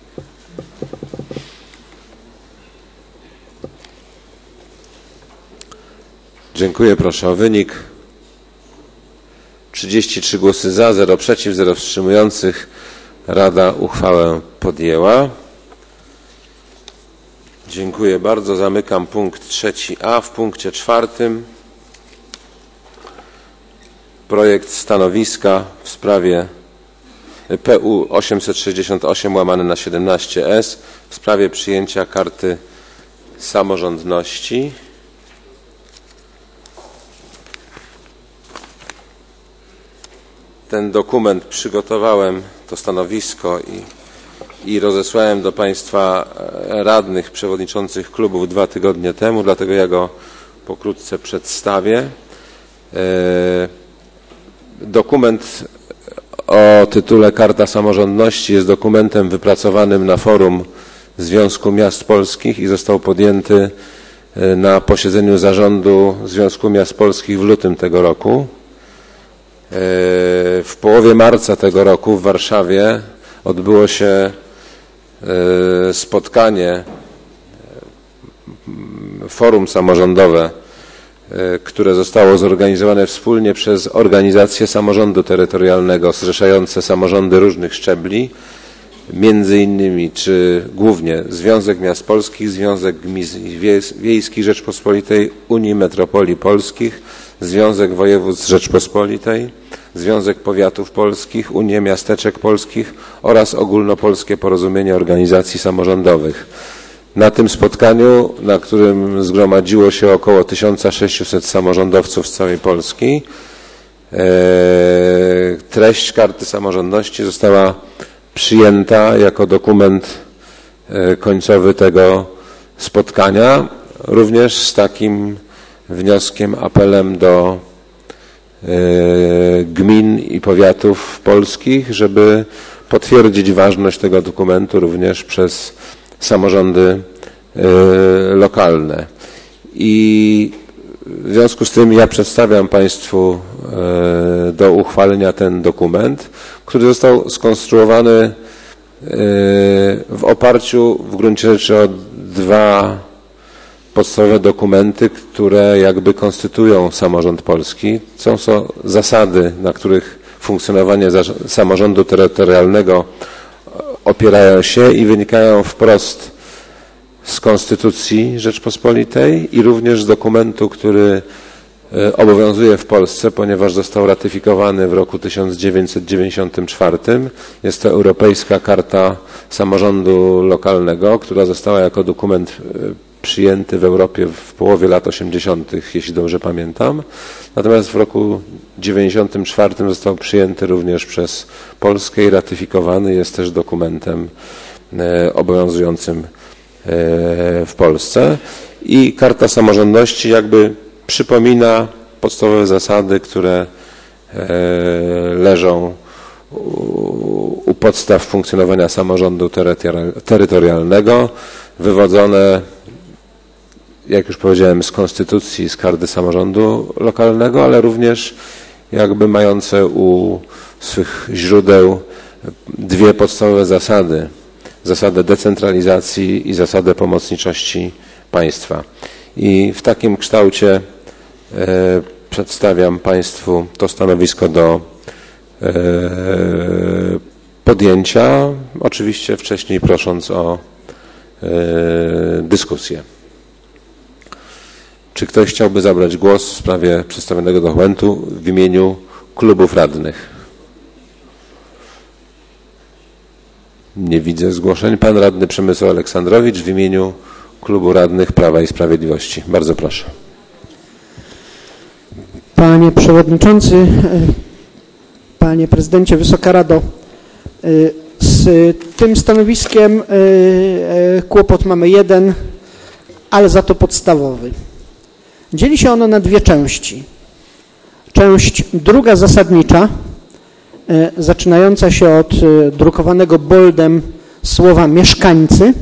Dziękuję. Proszę o wynik. 33 głosy za, 0 przeciw, 0 wstrzymujących. Rada uchwałę podjęła. Dziękuję bardzo. Zamykam punkt 3a. W punkcie 4 projekt stanowiska w sprawie PU 868/17S w sprawie przyjęcia karty samorządności. Ten dokument przygotowałem, to stanowisko i rozesłałem do Państwa radnych, przewodniczących klubów 2 tygodnie temu, dlatego ja go pokrótce przedstawię. Dokument o tytule Karta Samorządności jest dokumentem wypracowanym na forum Związku Miast Polskich i został podjęty na posiedzeniu Zarządu Związku Miast Polskich w lutym tego roku. W połowie marca tego roku w Warszawie odbyło się spotkanie, forum samorządowe, które zostało zorganizowane wspólnie przez organizacje samorządu terytorialnego zrzeszające samorządy różnych szczebli, między innymi czy głównie Związek Miast Polskich, Związek Gmin Wiejskich Rzeczpospolitej, Unii Metropolii Polskich, Związek Województw Rzeczpospolitej, Związek Powiatów Polskich, Unię Miasteczek Polskich oraz Ogólnopolskie Porozumienie Organizacji Samorządowych. Na tym spotkaniu, na którym zgromadziło się około 1600 samorządowców z całej Polski, treść karty samorządności została przyjęta jako dokument końcowy tego spotkania, również z takim wnioskiem, apelem do gmin i powiatów polskich, żeby potwierdzić ważność tego dokumentu również przez samorządy lokalne. I w związku z tym ja przedstawiam Państwu do uchwalenia ten dokument, który został skonstruowany w oparciu w gruncie rzeczy o 2 podstawowe dokumenty, które jakby konstytuują samorząd polski. Są to zasady, na których funkcjonowanie samorządu terytorialnego opierają się i wynikają wprost z Konstytucji Rzeczpospolitej i również z dokumentu, który obowiązuje w Polsce, ponieważ został ratyfikowany w roku 1994. Jest to Europejska Karta Samorządu Lokalnego, która została jako dokument przyjęty w Europie w połowie lat 80., jeśli dobrze pamiętam. Natomiast w roku 1994 został przyjęty również przez Polskę i ratyfikowany jest też dokumentem obowiązującym w Polsce i Karta Samorządności jakby przypomina podstawowe zasady, które leżą u podstaw funkcjonowania samorządu terytorialnego, wywodzone, jak już powiedziałem, z konstytucji, z karty samorządu lokalnego, ale również jakby mające u swych źródeł dwie podstawowe zasady. Zasadę decentralizacji i zasadę pomocniczości państwa. I w takim kształcie przedstawiam Państwu to stanowisko do podjęcia, oczywiście wcześniej prosząc o dyskusję. Czy ktoś chciałby zabrać głos w sprawie przedstawionego dokumentu w imieniu klubów radnych? Nie widzę zgłoszeń. Pan radny Przemysław Aleksandrowicz w imieniu klubu radnych Prawa i Sprawiedliwości. Bardzo proszę. Panie Przewodniczący, Panie Prezydencie, Wysoka Rado, z tym stanowiskiem kłopot mamy jeden, ale za to podstawowy. Dzieli się ono na dwie części. Część druga zasadnicza, zaczynająca się od drukowanego boldem słowa mieszkańcy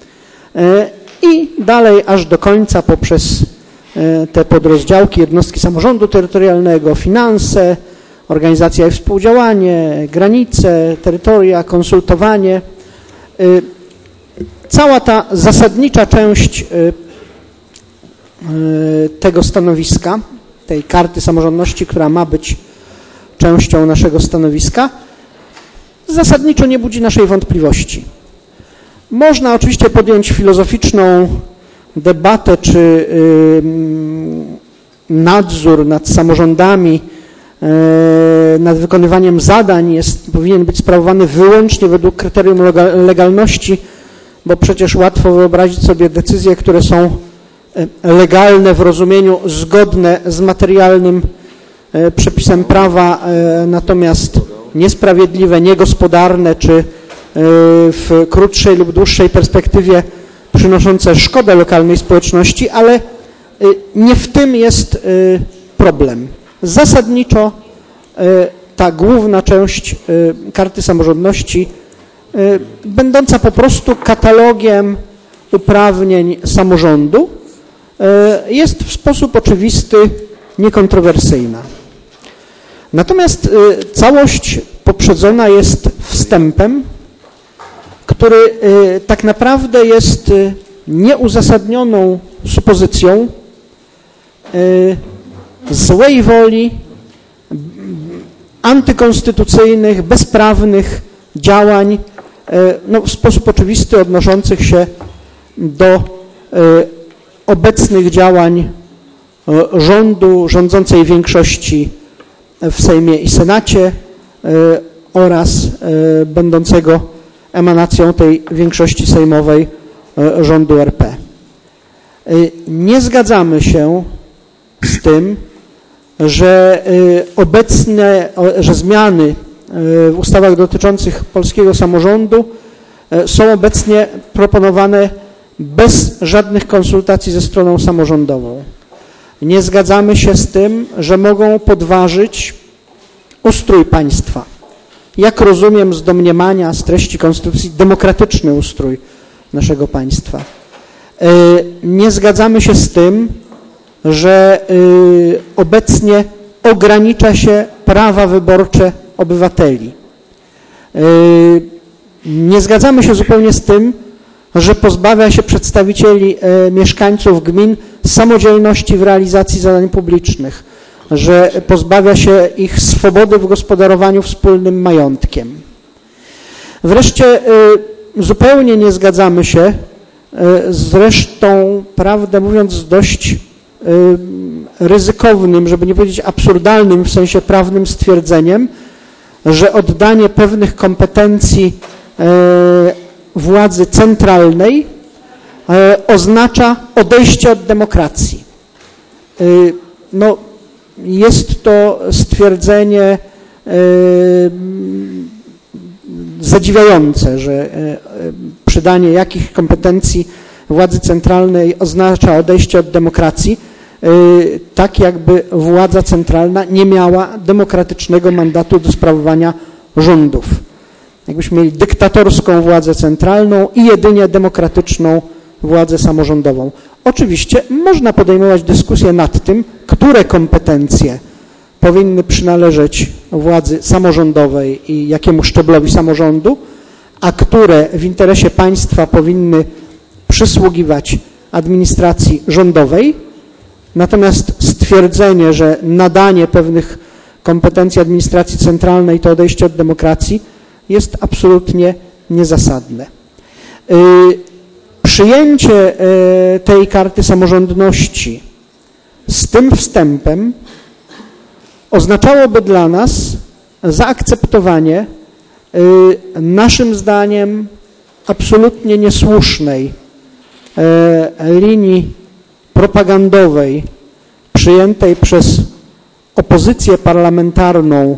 i dalej aż do końca poprzez te podrozdziałki jednostki samorządu terytorialnego, finanse, organizacja i współdziałanie, granice, terytoria, konsultowanie. Cała ta zasadnicza część tego stanowiska, tej karty samorządności, która ma być częścią naszego stanowiska, zasadniczo nie budzi naszej wątpliwości. Można oczywiście podjąć filozoficzną debatę, czy nadzór nad samorządami, nad wykonywaniem zadań powinien być sprawowany wyłącznie według kryterium legalności, bo przecież łatwo wyobrazić sobie decyzje, które są legalne w rozumieniu zgodne z materialnym przepisem prawa, natomiast niesprawiedliwe, niegospodarne, czy w krótszej lub dłuższej perspektywie przynoszące szkodę lokalnej społeczności, ale nie w tym jest problem. Zasadniczo ta główna część karty samorządności, będąca po prostu katalogiem uprawnień samorządu, jest w sposób oczywisty niekontrowersyjna. Natomiast całość poprzedzona jest wstępem, który tak naprawdę jest nieuzasadnioną supozycją złej woli, antykonstytucyjnych, bezprawnych działań, w sposób oczywisty odnoszących się do obecnych działań rządu, rządzącej większości w Sejmie i Senacie oraz będącego emanacją tej większości sejmowej rządu RP. Nie zgadzamy się z tym, że że zmiany w ustawach dotyczących polskiego samorządu są obecnie proponowane bez żadnych konsultacji ze stroną samorządową. Nie zgadzamy się z tym, że mogą podważyć ustrój państwa. Jak rozumiem z domniemania, z treści konstytucji, demokratyczny ustrój naszego państwa. Nie zgadzamy się z tym, że obecnie ogranicza się prawa wyborcze obywateli. Nie zgadzamy się zupełnie z tym, że pozbawia się przedstawicieli mieszkańców gmin samodzielności w realizacji zadań publicznych, że pozbawia się ich swobody w gospodarowaniu wspólnym majątkiem. Wreszcie zupełnie nie zgadzamy się zresztą, prawdę mówiąc, dość ryzykownym, żeby nie powiedzieć absurdalnym w sensie prawnym stwierdzeniem, że oddanie pewnych kompetencji władzy centralnej oznacza odejście od demokracji. Jest to stwierdzenie zadziwiające, że przydanie jakich kompetencji władzy centralnej oznacza odejście od demokracji, tak jakby władza centralna nie miała demokratycznego mandatu do sprawowania rządów. Jakbyśmy mieli dyktatorską władzę centralną i jedynie demokratyczną władzę samorządową. Oczywiście można podejmować dyskusję nad tym, które kompetencje powinny przynależeć władzy samorządowej i jakiemu szczeblowi samorządu, a które w interesie państwa powinny przysługiwać administracji rządowej. Natomiast stwierdzenie, że nadanie pewnych kompetencji administracji centralnej to odejście od demokracji jest absolutnie niezasadne. Przyjęcie tej karty samorządności z tym wstępem oznaczałoby dla nas zaakceptowanie naszym zdaniem absolutnie niesłusznej linii propagandowej przyjętej przez opozycję parlamentarną,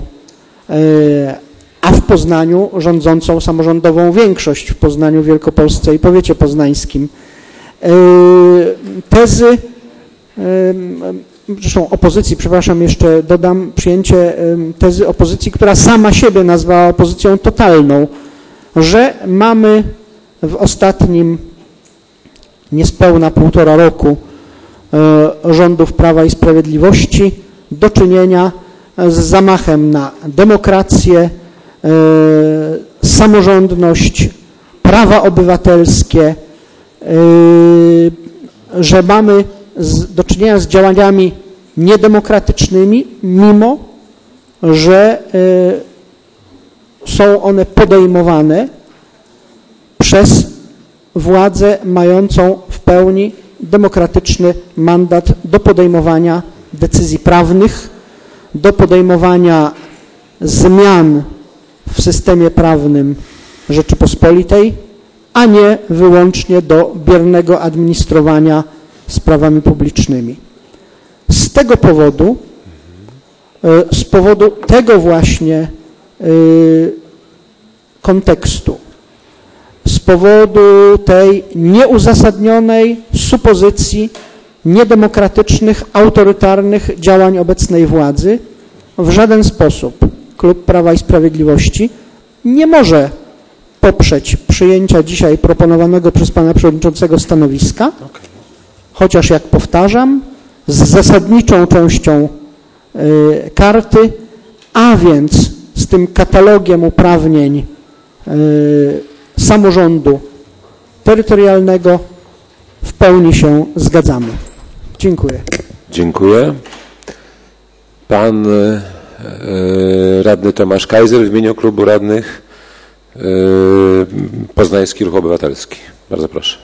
a w Poznaniu rządzącą samorządową większość w Poznaniu, Wielkopolsce i powiecie poznańskim. Tezy, zresztą opozycji, przepraszam, jeszcze dodam, przyjęcie tezy opozycji, która sama siebie nazwała opozycją totalną, że mamy w ostatnim niespełna 1,5 roku rządów Prawa i Sprawiedliwości do czynienia z zamachem na demokrację, samorządność, prawa obywatelskie, że mamy do czynienia z działaniami niedemokratycznymi, mimo że są one podejmowane przez władzę mającą w pełni demokratyczny mandat do podejmowania decyzji prawnych, do podejmowania zmian w systemie prawnym Rzeczypospolitej, a nie wyłącznie do biernego administrowania sprawami publicznymi. Z tego powodu, z powodu tego właśnie kontekstu, z powodu tej nieuzasadnionej supozycji niedemokratycznych, autorytarnych działań obecnej władzy, w żaden sposób Klub Prawa i Sprawiedliwości nie może poprzeć przyjęcia dzisiaj proponowanego przez pana przewodniczącego stanowiska, chociaż, jak powtarzam, z zasadniczą częścią karty, a więc z tym katalogiem uprawnień samorządu terytorialnego w pełni się zgadzamy. Dziękuję. Dziękuję. Pan radny Tomasz Kaiser w imieniu Klubu Radnych Poznański Ruch Obywatelski. Bardzo proszę.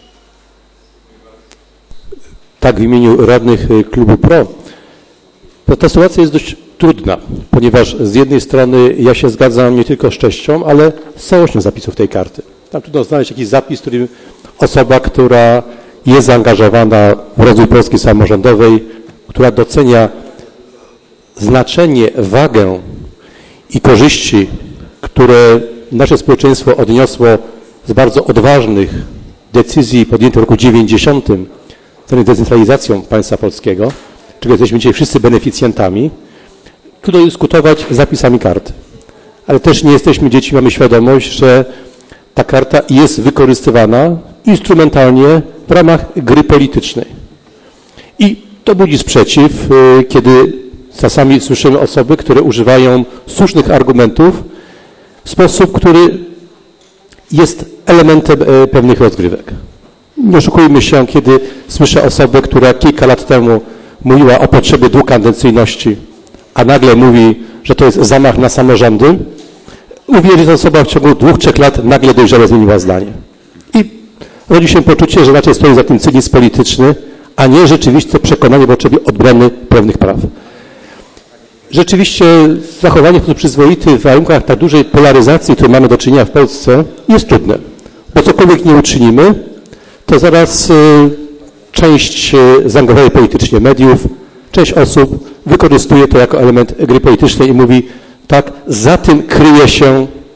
Tak, w imieniu radnych Klubu PRO. Ta sytuacja jest dość trudna, ponieważ z jednej strony ja się zgadzam nie tylko z częścią, ale z całością zapisów tej karty. Tam trudno znaleźć jakiś zapis, który osoba, która jest zaangażowana w rozwój Polski samorządowej, która docenia znaczenie, wagę i korzyści, które nasze społeczeństwo odniosło z bardzo odważnych decyzji podjętych w roku 90. z decentralizacją państwa polskiego, czego jesteśmy dzisiaj wszyscy beneficjentami, trudno dyskutować z zapisami karty. Ale też nie jesteśmy dziećmi, mamy świadomość, że ta karta jest wykorzystywana instrumentalnie w ramach gry politycznej. I to budzi sprzeciw, kiedy czasami słyszymy osoby, które używają słusznych argumentów w sposób, który jest elementem pewnych rozgrywek. Nie oszukujmy się, kiedy słyszę osobę, która kilka lat temu mówiła o potrzebie dwukadencyjności, a nagle mówi, że to jest zamach na samorządy, uwierzy, że osoba w ciągu 2-3 lat nagle dojrzale zmieniła zdanie. I rodzi się poczucie, że raczej stoi za tym cynizm polityczny, a nie rzeczywiste przekonanie o potrzebie obrony pewnych praw. Rzeczywiście zachowanie w sposób przyzwoity w warunkach tak dużej polaryzacji, której mamy do czynienia w Polsce, jest trudne. Bo cokolwiek nie uczynimy, to zaraz część zaangażowanej politycznie mediów, część osób wykorzystuje to jako element gry politycznej i mówi, tak, za tym kryje się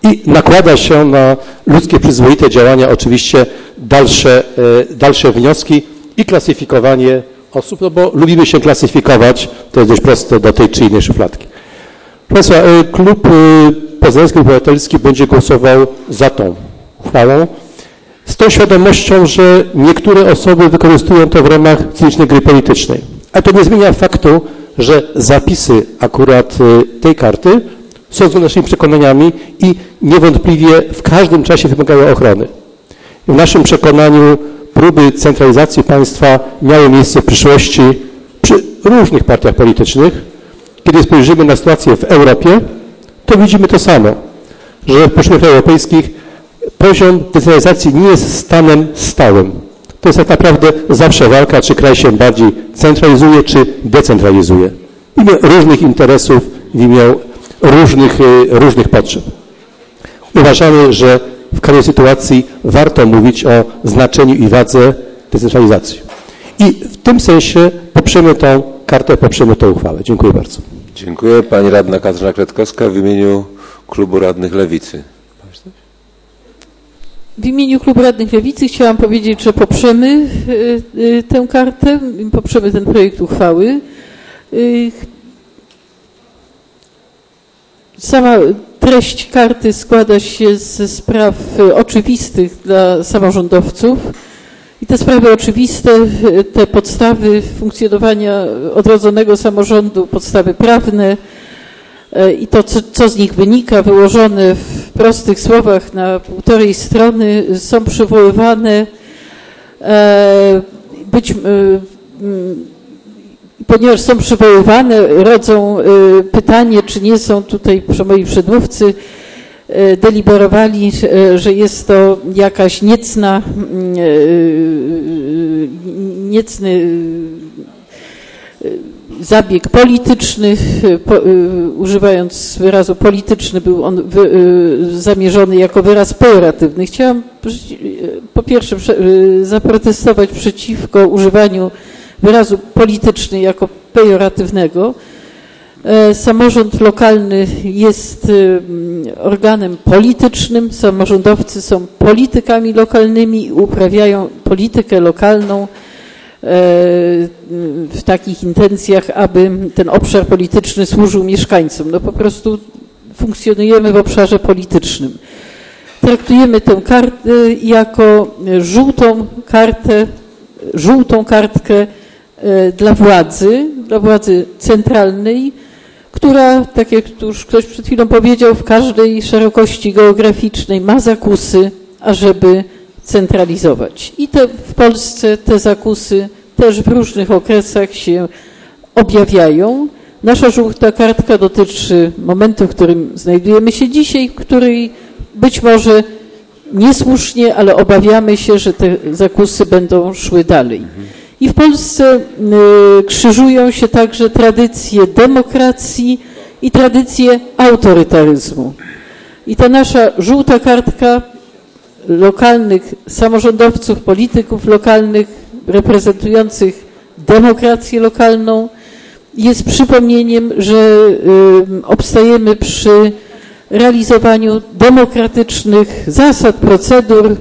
i nakłada się na ludzkie przyzwoite działania oczywiście dalsze wnioski i klasyfikowanie osób, no bo lubimy się klasyfikować, to jest dość proste, do tej czy innej szufladki. Proszę Państwa, Klub Poznański Obywatelski będzie głosował za tą uchwałą, z tą świadomością, że niektóre osoby wykorzystują to w ramach cynicznej gry politycznej. Ale to nie zmienia faktu, że zapisy akurat tej karty są z naszymi przekonaniami i niewątpliwie w każdym czasie wymagają ochrony. W naszym przekonaniu próby centralizacji państwa miały miejsce w przyszłości przy różnych partiach politycznych. Kiedy spojrzymy na sytuację w Europie, to widzimy to samo, że w poszczególnych krajach europejskich poziom decentralizacji nie jest stanem stałym. To jest tak naprawdę zawsze walka, czy kraj się bardziej centralizuje, czy decentralizuje. W imię różnych interesów, w imię różnych potrzeb. Uważamy, że w każdej sytuacji warto mówić o znaczeniu i wadze decentralizacji. I w tym sensie poprzemy tą kartę, poprzemy tę uchwałę. Dziękuję bardzo. Dziękuję. Pani radna Katarzyna Kretkowska w imieniu Klubu Radnych Lewicy. W imieniu Klubu Radnych Lewicy chciałam powiedzieć, że poprzemy tę kartę, poprzemy ten projekt uchwały. Sama treść karty składa się ze spraw oczywistych dla samorządowców i te sprawy oczywiste, te podstawy funkcjonowania odrodzonego samorządu, podstawy prawne i to, co z nich wynika, wyłożone w prostych słowach na 1,5 strony, są przywoływane, ponieważ są przywoływane, rodzą pytanie, czy nie są tutaj moi przedmówcy deliberowali, że jest to jakaś niecny zabieg polityczny, używając wyrazu polityczny, był on zamierzony jako wyraz pejoratywny. Chciałam po pierwsze zaprotestować przeciwko używaniu wyrazu polityczny jako pejoratywnego. Samorząd lokalny jest organem politycznym, samorządowcy są politykami lokalnymi i uprawiają politykę lokalną w takich intencjach, aby ten obszar polityczny służył mieszkańcom. No po prostu funkcjonujemy w obszarze politycznym. Traktujemy tę kartę jako żółtą kartkę dla władzy centralnej, która, tak jak już ktoś przed chwilą powiedział, w każdej szerokości geograficznej ma zakusy, ażeby centralizować. I w Polsce te zakusy też w różnych okresach się objawiają. Nasza żółta kartka dotyczy momentu, w którym znajdujemy się dzisiaj, w której być może niesłusznie, ale obawiamy się, że te zakusy będą szły dalej. I w Polsce krzyżują się także tradycje demokracji i tradycje autorytaryzmu. I ta nasza żółta kartka lokalnych samorządowców, polityków lokalnych reprezentujących demokrację lokalną jest przypomnieniem, że obstajemy przy realizowaniu demokratycznych zasad, procedur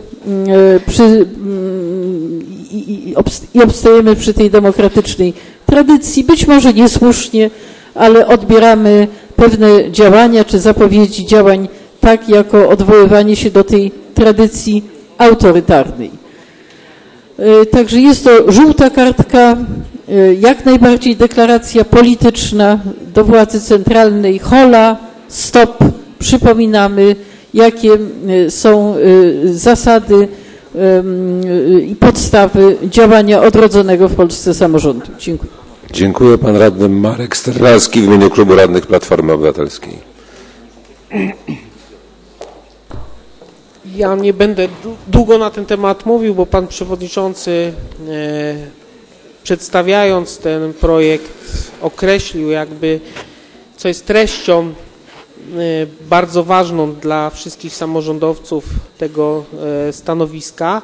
i obstajemy przy tej demokratycznej tradycji, być może niesłusznie, ale odbieramy pewne działania czy zapowiedzi działań tak jako odwoływanie się do tej tradycji autorytarnej. Także jest to żółta kartka, jak najbardziej deklaracja polityczna do władzy centralnej. Hola, stop, przypominamy, jakie są zasady i podstawy działania odrodzonego w Polsce samorządu. Dziękuję. Dziękuję. Pan radny Marek Sterlarski w imieniu Klubu Radnych Platformy Obywatelskiej. Ja nie będę długo na ten temat mówił, bo pan przewodniczący przedstawiając ten projekt określił jakby, co jest treścią bardzo ważną dla wszystkich samorządowców tego stanowiska.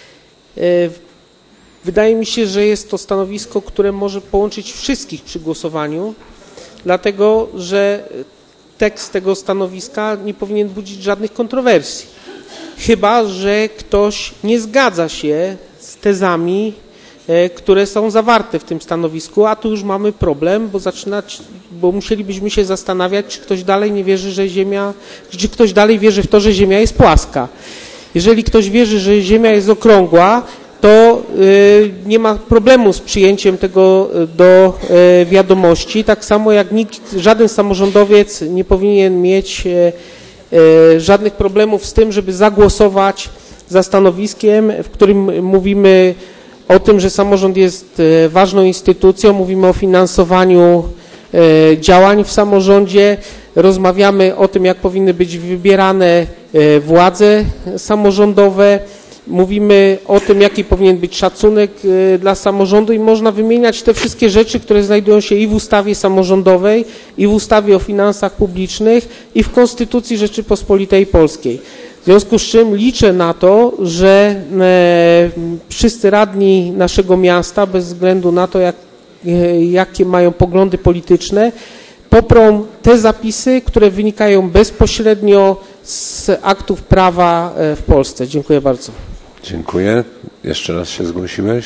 Wydaje mi się, że jest to stanowisko, które może połączyć wszystkich przy głosowaniu, dlatego że tekst tego stanowiska nie powinien budzić żadnych kontrowersji. Chyba że ktoś nie zgadza się z tezami, które są zawarte w tym stanowisku, a tu już mamy problem, bo musielibyśmy się zastanawiać, czy ktoś dalej nie wierzy, czy ktoś dalej wierzy w to, że Ziemia jest płaska. Jeżeli ktoś wierzy, że Ziemia jest okrągła, to nie ma problemu z przyjęciem tego do wiadomości, tak samo jak żaden samorządowiec nie powinien mieć żadnych problemów z tym, żeby zagłosować za stanowiskiem, w którym mówimy o tym, że samorząd jest ważną instytucją, mówimy o finansowaniu działań w samorządzie, rozmawiamy o tym, jak powinny być wybierane władze samorządowe, mówimy o tym, jaki powinien być szacunek dla samorządu i można wymieniać te wszystkie rzeczy, które znajdują się i w ustawie samorządowej, i w ustawie o finansach publicznych, i w Konstytucji Rzeczypospolitej Polskiej. W związku z czym liczę na to, że wszyscy radni naszego miasta, bez względu na to, jakie mają poglądy polityczne, poprą te zapisy, które wynikają bezpośrednio z aktów prawa w Polsce. Dziękuję bardzo. Dziękuję. Jeszcze raz się zgłosiłeś.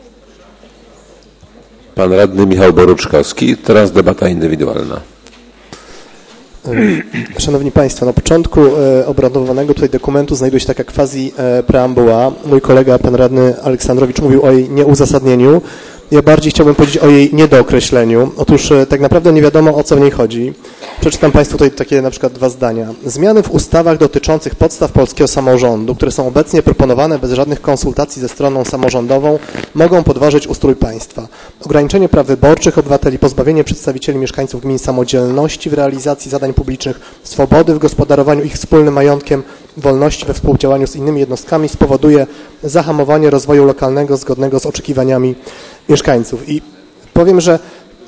Pan radny Michał Boruczkowski. Teraz debata indywidualna. Szanowni Państwo, na początku obradowanego tutaj dokumentu znajduje się taka quasi preambuła. Mój kolega, pan radny Aleksandrowicz, mówił o jej nieuzasadnieniu. Ja bardziej chciałbym powiedzieć o jej niedookreśleniu. Otóż tak naprawdę nie wiadomo, o co w niej chodzi. Przeczytam Państwu tutaj takie na przykład 2 zdania. Zmiany w ustawach dotyczących podstaw polskiego samorządu, które są obecnie proponowane bez żadnych konsultacji ze stroną samorządową, mogą podważyć ustrój państwa. Ograniczenie praw wyborczych obywateli, pozbawienie przedstawicieli mieszkańców gmin samodzielności w realizacji zadań publicznych, swobody w gospodarowaniu ich wspólnym majątkiem, wolności we współdziałaniu z innymi jednostkami spowoduje zahamowanie rozwoju lokalnego zgodnego z oczekiwaniami mieszkańców. I powiem, że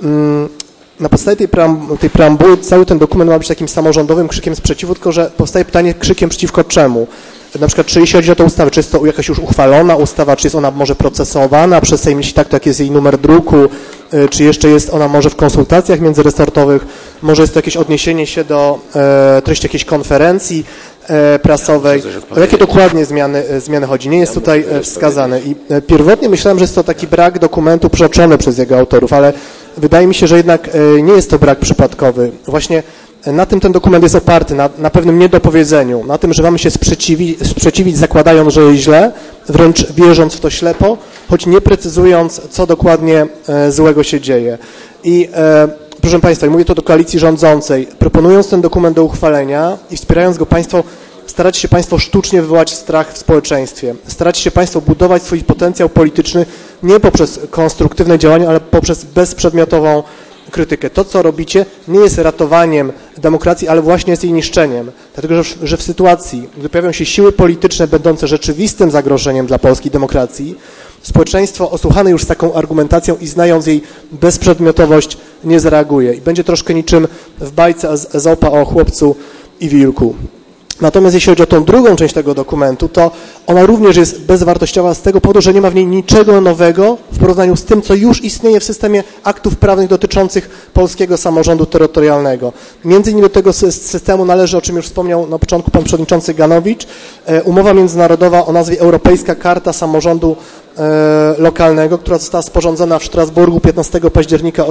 na podstawie tej preambuły cały ten dokument ma być takim samorządowym krzykiem sprzeciwu, tylko że powstaje pytanie krzykiem przeciwko czemu. Na przykład, czy jeśli chodzi o tę ustawę, czy jest to jakaś już uchwalona ustawa, czy jest ona może procesowana przez Sejm, jeśli tak, to jaki jest jej numer druku, czy jeszcze jest ona może w konsultacjach międzyresortowych, może jest to jakieś odniesienie się do treści jakiejś konferencji prasowej. O jakie dokładnie zmiany chodzi? Nie jest tutaj wskazane. I pierwotnie myślałem, że jest to taki brak dokumentu przeoczony przez jego autorów, ale wydaje mi się, że jednak nie jest to brak przypadkowy. Właśnie na tym ten dokument jest oparty, na pewnym niedopowiedzeniu, na tym, że mamy się sprzeciwić zakładając, że jest źle, wręcz wierząc w to ślepo, choć nie precyzując, co dokładnie złego się dzieje. I proszę Państwa, i mówię to do koalicji rządzącej, proponując ten dokument do uchwalenia i wspierając go Państwo, staracie się Państwo sztucznie wywołać strach w społeczeństwie. Staracie się Państwo budować swój potencjał polityczny nie poprzez konstruktywne działania, ale poprzez bezprzedmiotową krytykę. To, co robicie, nie jest ratowaniem demokracji, ale właśnie jest jej niszczeniem. Dlatego, że w sytuacji, gdy pojawią się siły polityczne będące rzeczywistym zagrożeniem dla polskiej demokracji, społeczeństwo osłuchane już z taką argumentacją i znając jej bezprzedmiotowość nie zareaguje. I będzie troszkę niczym w bajce Ezopa o chłopcu i wilku. Natomiast jeśli chodzi o tą drugą część tego dokumentu, to ona również jest bezwartościowa z tego powodu, że nie ma w niej niczego nowego w porównaniu z tym, co już istnieje w systemie aktów prawnych dotyczących polskiego samorządu terytorialnego. Między innymi do tego systemu należy, o czym już wspomniał na początku pan przewodniczący Ganowicz, umowa międzynarodowa o nazwie Europejska Karta Samorządu Lokalnego, która została sporządzona w Strasburgu 15 października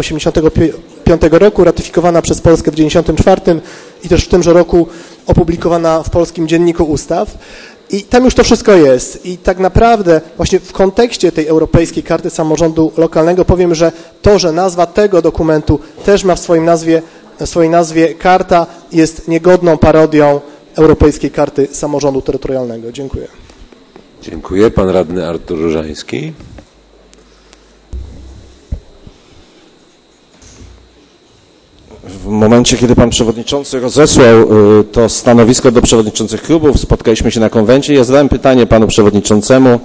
1985 roku, ratyfikowana przez Polskę w 1994 i też w tymże roku opublikowana w Polskim Dzienniku Ustaw. I tam już to wszystko jest. I tak naprawdę właśnie w kontekście tej Europejskiej Karty Samorządu Lokalnego powiem, że to, że nazwa tego dokumentu też ma w swojej nazwie karta, jest niegodną parodią Europejskiej Karty Samorządu Terytorialnego. Dziękuję. Dziękuję. Pan radny Artur Różański. W momencie, kiedy pan przewodniczący rozesłał to stanowisko do przewodniczących klubów, spotkaliśmy się na konwencie i ja zadałem pytanie panu przewodniczącemu,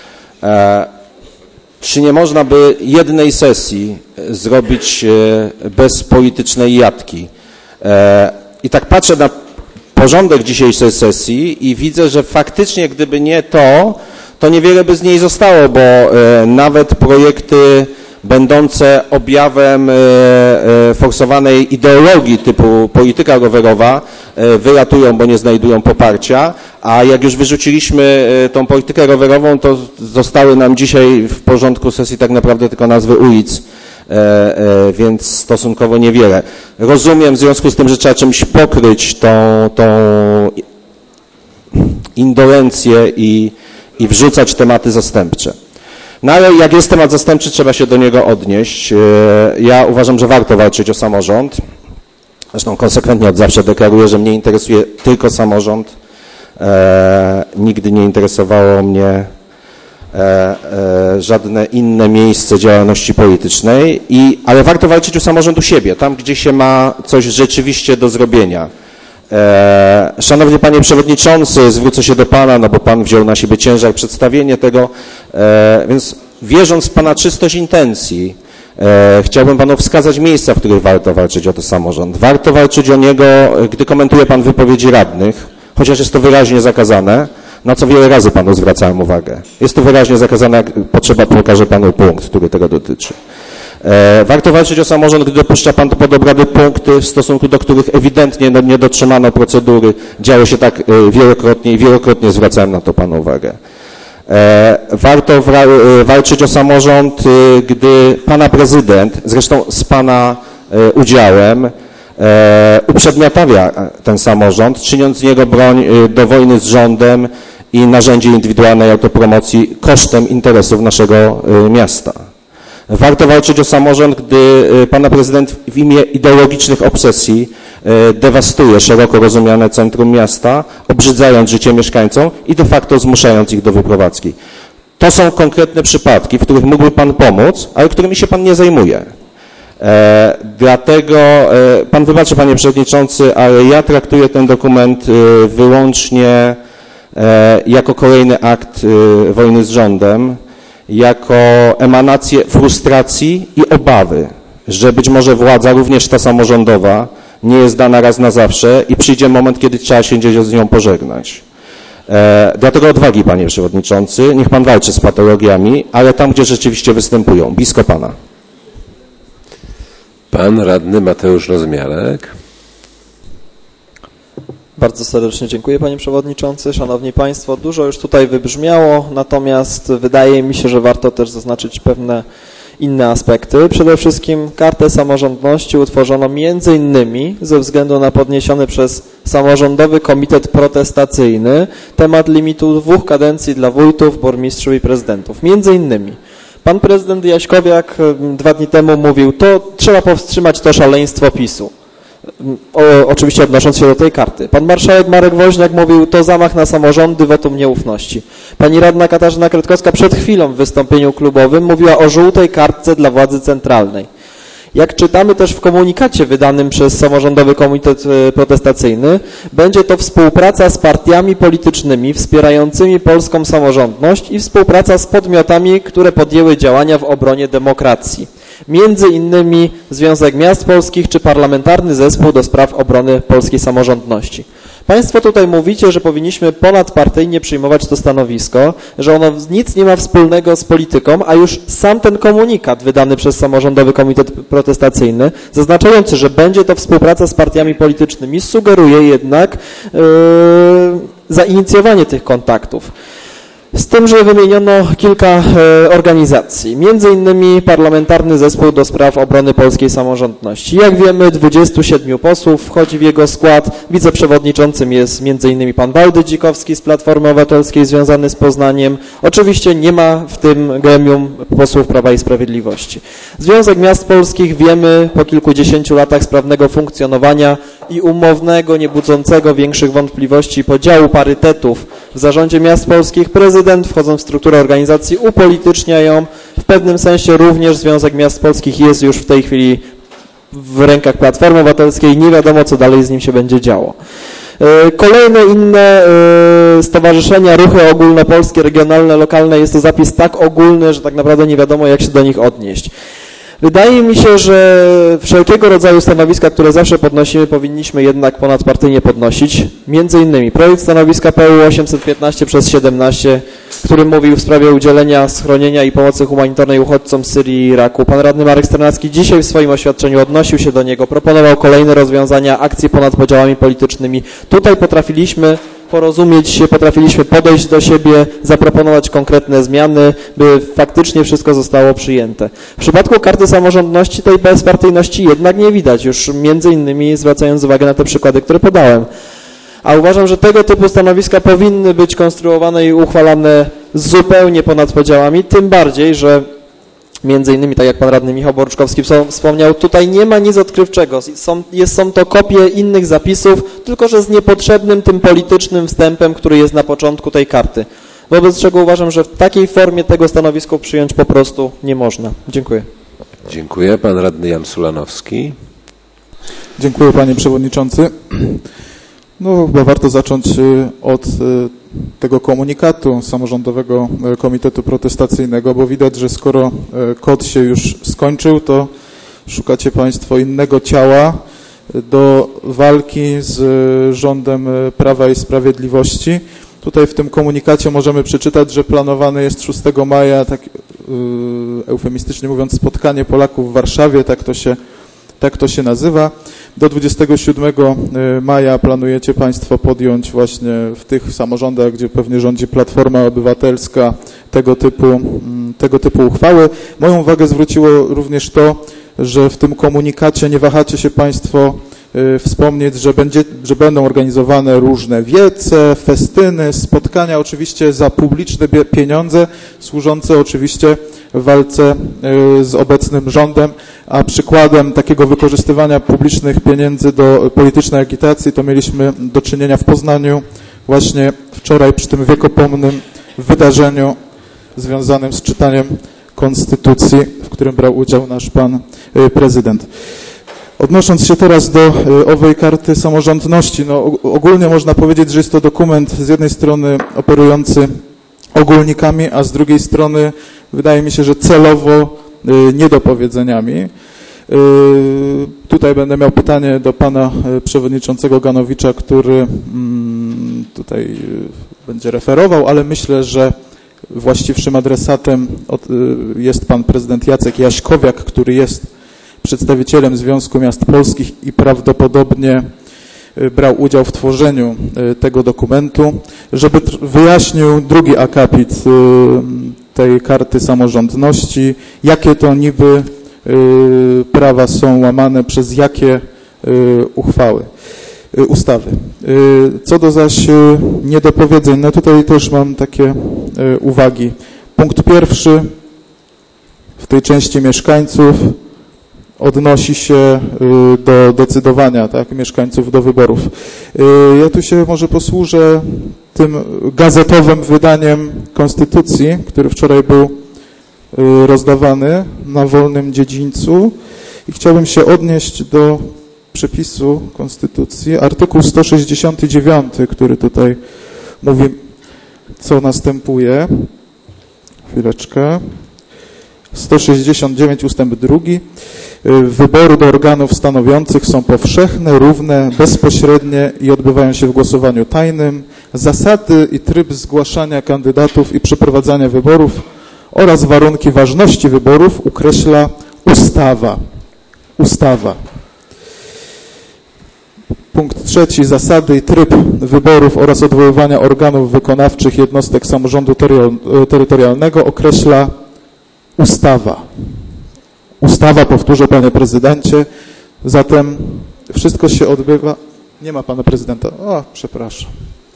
czy nie można by jednej sesji zrobić bez politycznej jatki. I tak patrzę na porządek dzisiejszej sesji i widzę, że faktycznie gdyby nie to, to niewiele by z niej zostało, bo nawet projekty będące objawem forsowanej ideologii typu polityka rowerowa, wylatują, bo nie znajdują poparcia, a jak już wyrzuciliśmy tą politykę rowerową, to zostały nam dzisiaj w porządku sesji tak naprawdę tylko nazwy ulic, więc stosunkowo niewiele. Rozumiem w związku z tym, że trzeba czymś pokryć tą indolencję i wrzucać tematy zastępcze. No ale jak jest temat zastępczy, trzeba się do niego odnieść. Ja uważam, że warto walczyć o samorząd. Zresztą konsekwentnie od zawsze deklaruję, że mnie interesuje tylko samorząd. Nigdy nie interesowało mnie żadne inne miejsce działalności politycznej, ale warto walczyć o samorząd u siebie, tam gdzie się ma coś rzeczywiście do zrobienia. Szanowny Panie Przewodniczący, zwrócę się do Pana, no bo Pan wziął na siebie ciężar przedstawienie tego, więc wierząc w Pana czystość intencji, chciałbym Panu wskazać miejsca, w których warto walczyć o ten samorząd. Warto walczyć o niego, gdy komentuje Pan wypowiedzi radnych, chociaż jest to wyraźnie zakazane, na co wiele razy Panu zwracałem uwagę. Jest to wyraźnie zakazane, jak potrzeba, pokażę Panu punkt, który tego dotyczy. Warto walczyć o samorząd, gdy dopuszcza Pan pod obrady punkty, w stosunku do których ewidentnie nie dotrzymano procedury. Działo się tak wielokrotnie i wielokrotnie zwracałem na to Panu uwagę. Warto walczyć o samorząd, gdy Pana prezydent, zresztą z Pana udziałem, uprzedmiotawia ten samorząd, czyniąc z niego broń do wojny z rządem i narzędzie indywidualnej autopromocji kosztem interesów naszego miasta. Warto walczyć o samorząd, gdy Pana prezydent w imię ideologicznych obsesji dewastuje szeroko rozumiane centrum miasta, obrzydzając życie mieszkańcom i de facto zmuszając ich do wyprowadzki. To są konkretne przypadki, w których mógłby Pan pomóc, ale którymi się Pan nie zajmuje. Dlatego, Pan wybaczy, Panie Przewodniczący, ale ja traktuję ten dokument wyłącznie jako kolejny akt wojny z rządem, jako emanację frustracji i obawy, że być może władza, również ta samorządowa, nie jest dana raz na zawsze i przyjdzie moment, kiedy trzeba się gdzieś z nią pożegnać. Dlatego odwagi, Panie Przewodniczący, niech Pan walczy z patologiami, ale tam, gdzie rzeczywiście występują, blisko Pana. Pan radny Mateusz Rozmiarek. Bardzo serdecznie dziękuję, Panie Przewodniczący. Szanowni Państwo, dużo już tutaj wybrzmiało, natomiast wydaje mi się, że warto też zaznaczyć pewne inne aspekty. Przede wszystkim kartę samorządności utworzono między innymi ze względu na podniesiony przez Samorządowy Komitet Protestacyjny temat limitu 2 kadencji dla wójtów, burmistrzów i prezydentów. Między innymi. Pan prezydent Jaśkowiak 2 dni temu mówił, to trzeba powstrzymać to szaleństwo PiS-u. Oczywiście odnosząc się do tej karty. Pan marszałek Marek Woźniak mówił, to zamach na samorządy, wotum nieufności. Pani radna Katarzyna Kretkowska przed chwilą w wystąpieniu klubowym mówiła o żółtej kartce dla władzy centralnej. Jak czytamy też w komunikacie wydanym przez Samorządowy Komitet Protestacyjny, będzie to współpraca z partiami politycznymi wspierającymi polską samorządność i współpraca z podmiotami, które podjęły działania w obronie demokracji. Między innymi Związek Miast Polskich czy Parlamentarny Zespół do Spraw Obrony Polskiej Samorządności. Państwo tutaj mówicie, że powinniśmy ponadpartyjnie przyjmować to stanowisko, że ono nic nie ma wspólnego z polityką, a już sam ten komunikat wydany przez Samorządowy Komitet Protestacyjny, zaznaczający, że będzie to współpraca z partiami politycznymi, sugeruje jednak zainicjowanie tych kontaktów. Z tym, że wymieniono kilka organizacji, między innymi Parlamentarny Zespół do Spraw Obrony Polskiej Samorządności. Jak wiemy, 27 posłów wchodzi w jego skład. Wiceprzewodniczącym jest między innymi pan Waldy Dzikowski z Platformy Obywatelskiej związany z Poznaniem. Oczywiście nie ma w tym gremium posłów Prawa i Sprawiedliwości. Związek Miast Polskich, wiemy, po kilkudziesięciu latach sprawnego funkcjonowania i umownego, nie budzącego większych wątpliwości podziału parytetów w zarządzie miast polskich, prezydent, wchodząc w strukturę organizacji, upolitycznia ją. W pewnym sensie również Związek Miast Polskich jest już w tej chwili w rękach Platformy Obywatelskiej. Nie wiadomo, co dalej z nim się będzie działo. Kolejne inne stowarzyszenia, ruchy ogólnopolskie, regionalne, lokalne, jest to zapis tak ogólny, że tak naprawdę nie wiadomo, jak się do nich odnieść. Wydaje mi się, że wszelkiego rodzaju stanowiska, które zawsze podnosimy, powinniśmy jednak ponadpartyjnie podnosić. Między innymi projekt stanowiska PU 815/17, który mówił w sprawie udzielenia schronienia i pomocy humanitarnej uchodźcom z Syrii i Iraku. Pan radny Marek Sternacki dzisiaj w swoim oświadczeniu odnosił się do niego, proponował kolejne rozwiązania, akcje ponad podziałami politycznymi. Tutaj potrafiliśmy porozumieć się, potrafiliśmy podejść do siebie, zaproponować konkretne zmiany, by faktycznie wszystko zostało przyjęte. W przypadku karty samorządności tej bezpartyjności jednak nie widać, już między innymi zwracając uwagę na te przykłady, które podałem. A uważam, że tego typu stanowiska powinny być konstruowane i uchwalane zupełnie ponad podziałami, tym bardziej, że między innymi, tak jak pan radny Michał Boruczkowski wspomniał, tutaj nie ma nic odkrywczego. Są to kopie innych zapisów, tylko że z niepotrzebnym tym politycznym wstępem, który jest na początku tej karty. Wobec czego uważam, że w takiej formie tego stanowiska przyjąć po prostu nie można. Dziękuję. Dziękuję. Pan radny Jan Sulanowski. Dziękuję panie przewodniczący. No chyba warto zacząć od tego komunikatu Samorządowego Komitetu Protestacyjnego, bo widać, że skoro kod się już skończył, to szukacie państwo innego ciała do walki z rządem Prawa i Sprawiedliwości. Tutaj w tym komunikacie możemy przeczytać, że planowane jest 6 maja, tak eufemistycznie mówiąc, spotkanie Polaków w Warszawie, tak to się nazywa. Do 27 maja planujecie państwo podjąć właśnie w tych samorządach, gdzie pewnie rządzi Platforma Obywatelska, tego typu uchwały. Moją uwagę zwróciło również to, że w tym komunikacie nie wahacie się państwo wspomnieć, że będą organizowane różne wiece, festyny, spotkania, oczywiście za publiczne pieniądze, służące oczywiście w walce z obecnym rządem, a przykładem takiego wykorzystywania publicznych pieniędzy do politycznej agitacji to mieliśmy do czynienia w Poznaniu właśnie wczoraj przy tym wiekopomnym wydarzeniu związanym z czytaniem Konstytucji, w którym brał udział nasz pan prezydent. Odnosząc się teraz do owej karty samorządności, no ogólnie można powiedzieć, że jest to dokument z jednej strony operujący ogólnikami, a z drugiej strony wydaje mi się, że celowo niedopowiedzeniami. Tutaj będę miał pytanie do pana przewodniczącego Ganowicza, który tutaj będzie referował, ale myślę, że właściwszym adresatem jest pan prezydent Jacek Jaśkowiak, który jest przedstawicielem Związku Miast Polskich i prawdopodobnie brał udział w tworzeniu tego dokumentu, żeby wyjaśnił drugi akapit tej karty samorządności, jakie to niby prawa są łamane przez jakie ustawy. Co do zaś niedopowiedzeń, no tutaj też mam takie uwagi. Punkt pierwszy w tej części mieszkańców odnosi się do decydowania, tak, mieszkańców do wyborów. Ja tu się może posłużę tym gazetowym wydaniem Konstytucji, który wczoraj był rozdawany na wolnym dziedzińcu i chciałbym się odnieść do przepisu Konstytucji, artykuł 169, który tutaj mówi, co następuje. Chwileczkę. 169 ustęp 2. Wybory do organów stanowiących są powszechne, równe, bezpośrednie i odbywają się w głosowaniu tajnym. Zasady i tryb zgłaszania kandydatów i przeprowadzania wyborów oraz warunki ważności wyborów określa ustawa. Punkt 3. Zasady i tryb wyborów oraz odwoływania organów wykonawczych jednostek samorządu terytorialnego określa ustawa. Ustawa, powtórzę panie prezydencie, zatem wszystko się odbywa... Nie ma pana prezydenta. O, przepraszam.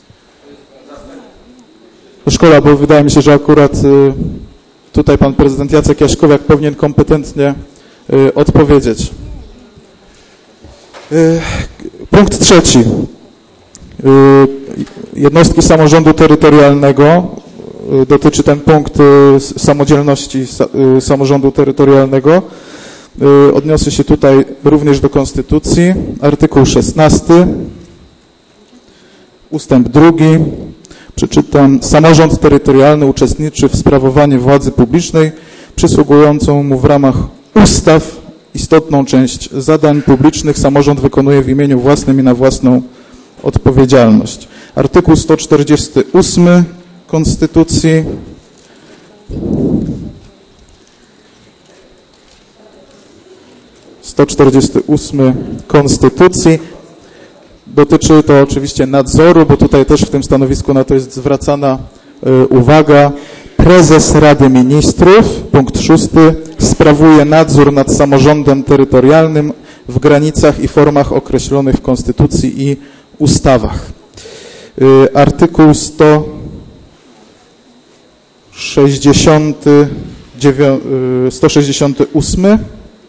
Szkoda, bo wydaje mi się, że akurat tutaj pan prezydent Jacek Jaśkowiak powinien kompetentnie odpowiedzieć. Punkt 3. Jednostki samorządu terytorialnego. Dotyczy ten punkt samodzielności samorządu terytorialnego. Odniosę się tutaj również do Konstytucji. Artykuł 16, ustęp 2. Przeczytam. Samorząd terytorialny uczestniczy w sprawowaniu władzy publicznej przysługującą mu w ramach ustaw istotną część zadań publicznych samorząd wykonuje w imieniu własnym i na własną odpowiedzialność. Artykuł 148 Konstytucji dotyczy to oczywiście nadzoru, bo tutaj też w tym stanowisku na to jest zwracana uwaga. Prezes Rady Ministrów, punkt 6, sprawuje nadzór nad samorządem terytorialnym w granicach i formach określonych w Konstytucji i ustawach. Artykuł 168.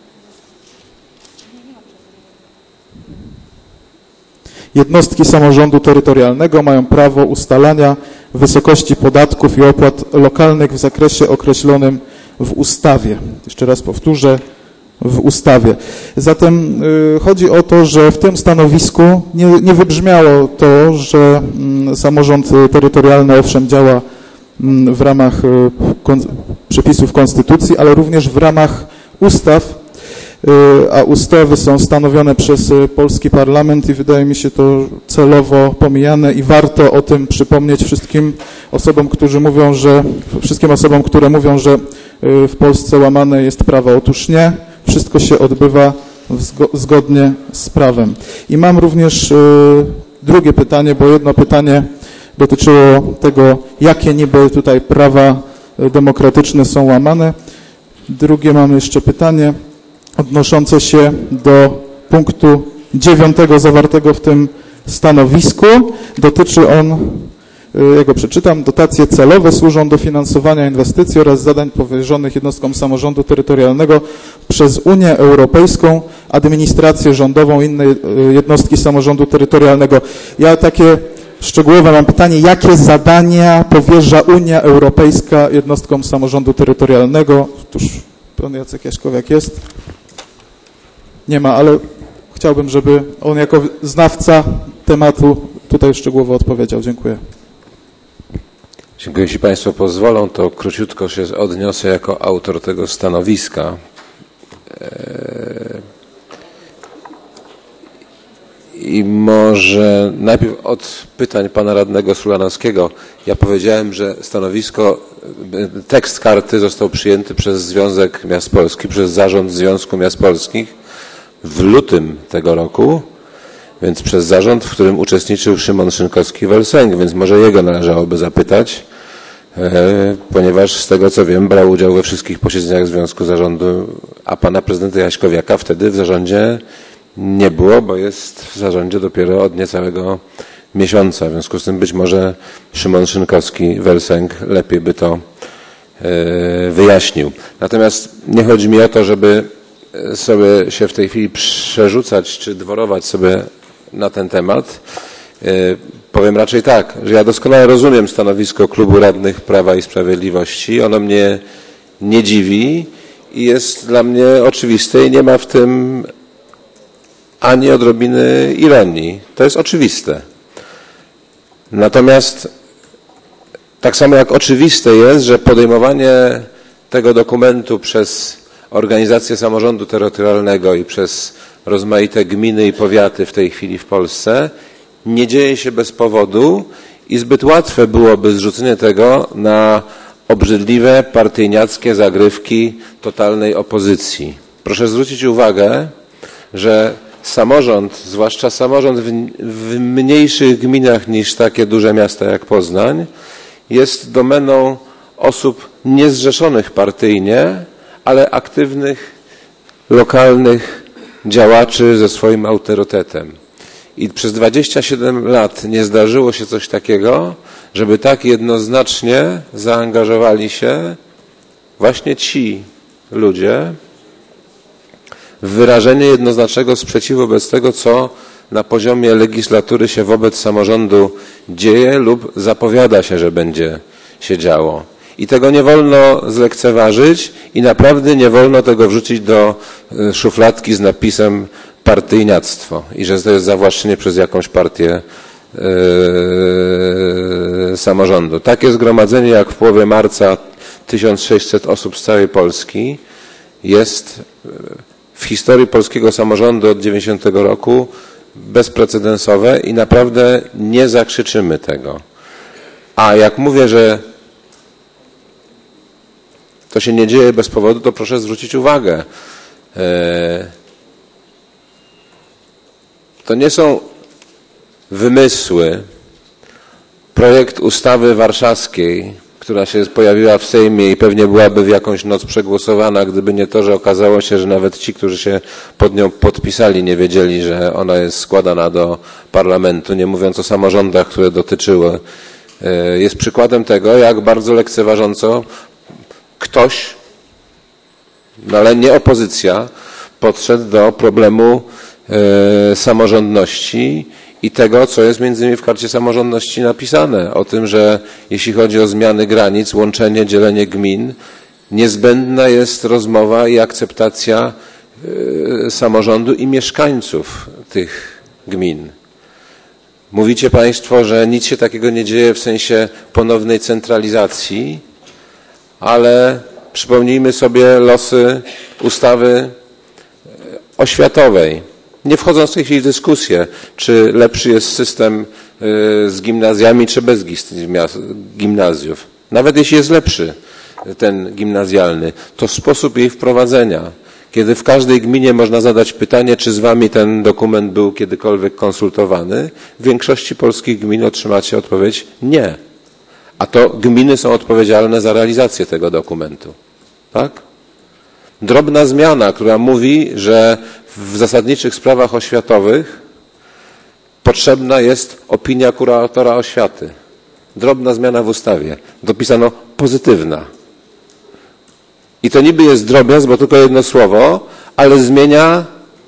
Jednostki samorządu terytorialnego mają prawo ustalania wysokości podatków i opłat lokalnych w zakresie określonym w ustawie. Jeszcze raz powtórzę, w ustawie. Zatem chodzi o to, że w tym stanowisku nie wybrzmiało to, że samorząd terytorialny owszem działa w ramach przepisów Konstytucji, ale również w ramach ustaw, a ustawy są stanowione przez polski parlament i wydaje mi się to celowo pomijane i warto o tym przypomnieć wszystkim osobom, które mówią, że w Polsce łamane jest prawo. Otóż nie, wszystko się odbywa zgodnie z prawem. I mam również drugie pytanie, bo jedno pytanie dotyczyło tego, jakie niby tutaj prawa demokratyczne są łamane. Drugie mamy jeszcze pytanie odnoszące się do punktu 9 zawartego w tym stanowisku. Dotyczy on, ja go przeczytam, dotacje celowe służą do finansowania inwestycji oraz zadań powierzonych jednostkom samorządu terytorialnego przez Unię Europejską, administrację rządową i inne jednostki samorządu terytorialnego. Ja takie szczegółowe mam pytanie, jakie zadania powierza Unia Europejska jednostkom samorządu terytorialnego? Otóż pan Jacek Jaśkowiak jest. Nie ma, ale chciałbym, żeby on jako znawca tematu tutaj szczegółowo odpowiedział. Dziękuję. Dziękuję. Jeśli Państwo pozwolą, to króciutko się odniosę jako autor tego stanowiska. I może najpierw od pytań pana radnego Sulanowskiego. Ja powiedziałem, że tekst karty został przyjęty przez Związek Miast Polskich, przez Zarząd Związku Miast Polskich w lutym tego roku, więc przez zarząd, w którym uczestniczył Szymon Szynkowski-Welsenk, więc może jego należałoby zapytać, ponieważ z tego co wiem brał udział we wszystkich posiedzeniach Związku Zarządu, a pana prezydenta Jaśkowiaka wtedy w zarządzie nie było, bo jest w zarządzie dopiero od niecałego miesiąca. W związku z tym być może Szymon Szynkowski-Welsenk lepiej by to wyjaśnił. Natomiast nie chodzi mi o to, żeby sobie się w tej chwili przerzucać czy dworować sobie na ten temat. Powiem raczej tak, że ja doskonale rozumiem stanowisko Klubu Radnych Prawa i Sprawiedliwości. Ono mnie nie dziwi i jest dla mnie oczywiste i nie ma w tym ani odrobiny ironii. To jest oczywiste. Natomiast tak samo jak oczywiste jest, że podejmowanie tego dokumentu przez organizacje samorządu terytorialnego i przez rozmaite gminy i powiaty w tej chwili w Polsce nie dzieje się bez powodu i zbyt łatwe byłoby zrzucenie tego na obrzydliwe partyjniackie zagrywki totalnej opozycji. Proszę zwrócić uwagę, że samorząd, zwłaszcza samorząd w mniejszych gminach niż takie duże miasta jak Poznań, jest domeną osób niezrzeszonych partyjnie, ale aktywnych, lokalnych działaczy ze swoim autorytetem. I przez 27 lat nie zdarzyło się coś takiego, żeby tak jednoznacznie zaangażowali się właśnie ci ludzie w wyrażenie jednoznacznego sprzeciwu wobec tego, co na poziomie legislatury się wobec samorządu dzieje lub zapowiada się, że będzie się działo. I tego nie wolno zlekceważyć i naprawdę nie wolno tego wrzucić do szufladki z napisem partyjniactwo i że to jest zawłaszczenie przez jakąś partię samorządu. Takie zgromadzenie jak w połowie marca 1600 osób z całej Polski jest w historii polskiego samorządu od 90 roku bezprecedensowe i naprawdę nie zakrzyczymy tego. A jak mówię, że to się nie dzieje bez powodu, to proszę zwrócić uwagę. To nie są wymysły. Projekt ustawy warszawskiej, która się pojawiła w Sejmie i pewnie byłaby w jakąś noc przegłosowana, gdyby nie to, że okazało się, że nawet ci, którzy się pod nią podpisali, nie wiedzieli, że ona jest składana do parlamentu, nie mówiąc o samorządach, które dotyczyły. Jest przykładem tego, jak bardzo lekceważąco ktoś, no ale nie opozycja, podszedł do problemu samorządności i tego, co jest między innymi w karcie samorządności napisane, o tym, że jeśli chodzi o zmiany granic, łączenie, dzielenie gmin, niezbędna jest rozmowa i akceptacja samorządu i mieszkańców tych gmin. Mówicie Państwo, że nic się takiego nie dzieje w sensie ponownej centralizacji, ale przypomnijmy sobie losy ustawy oświatowej. Nie wchodząc w tej chwili w dyskusję, czy lepszy jest system z gimnazjami, czy bez gimnazjów. Nawet jeśli jest lepszy ten gimnazjalny, to sposób jej wprowadzenia, kiedy w każdej gminie można zadać pytanie, czy z Wami ten dokument był kiedykolwiek konsultowany, w większości polskich gmin otrzymacie odpowiedź nie. A to gminy są odpowiedzialne za realizację tego dokumentu. Tak? Drobna zmiana, która mówi, że w zasadniczych sprawach oświatowych potrzebna jest opinia kuratora oświaty. Drobna zmiana w ustawie. Dopisano pozytywna. I to niby jest drobiazg, bo tylko jedno słowo, ale zmienia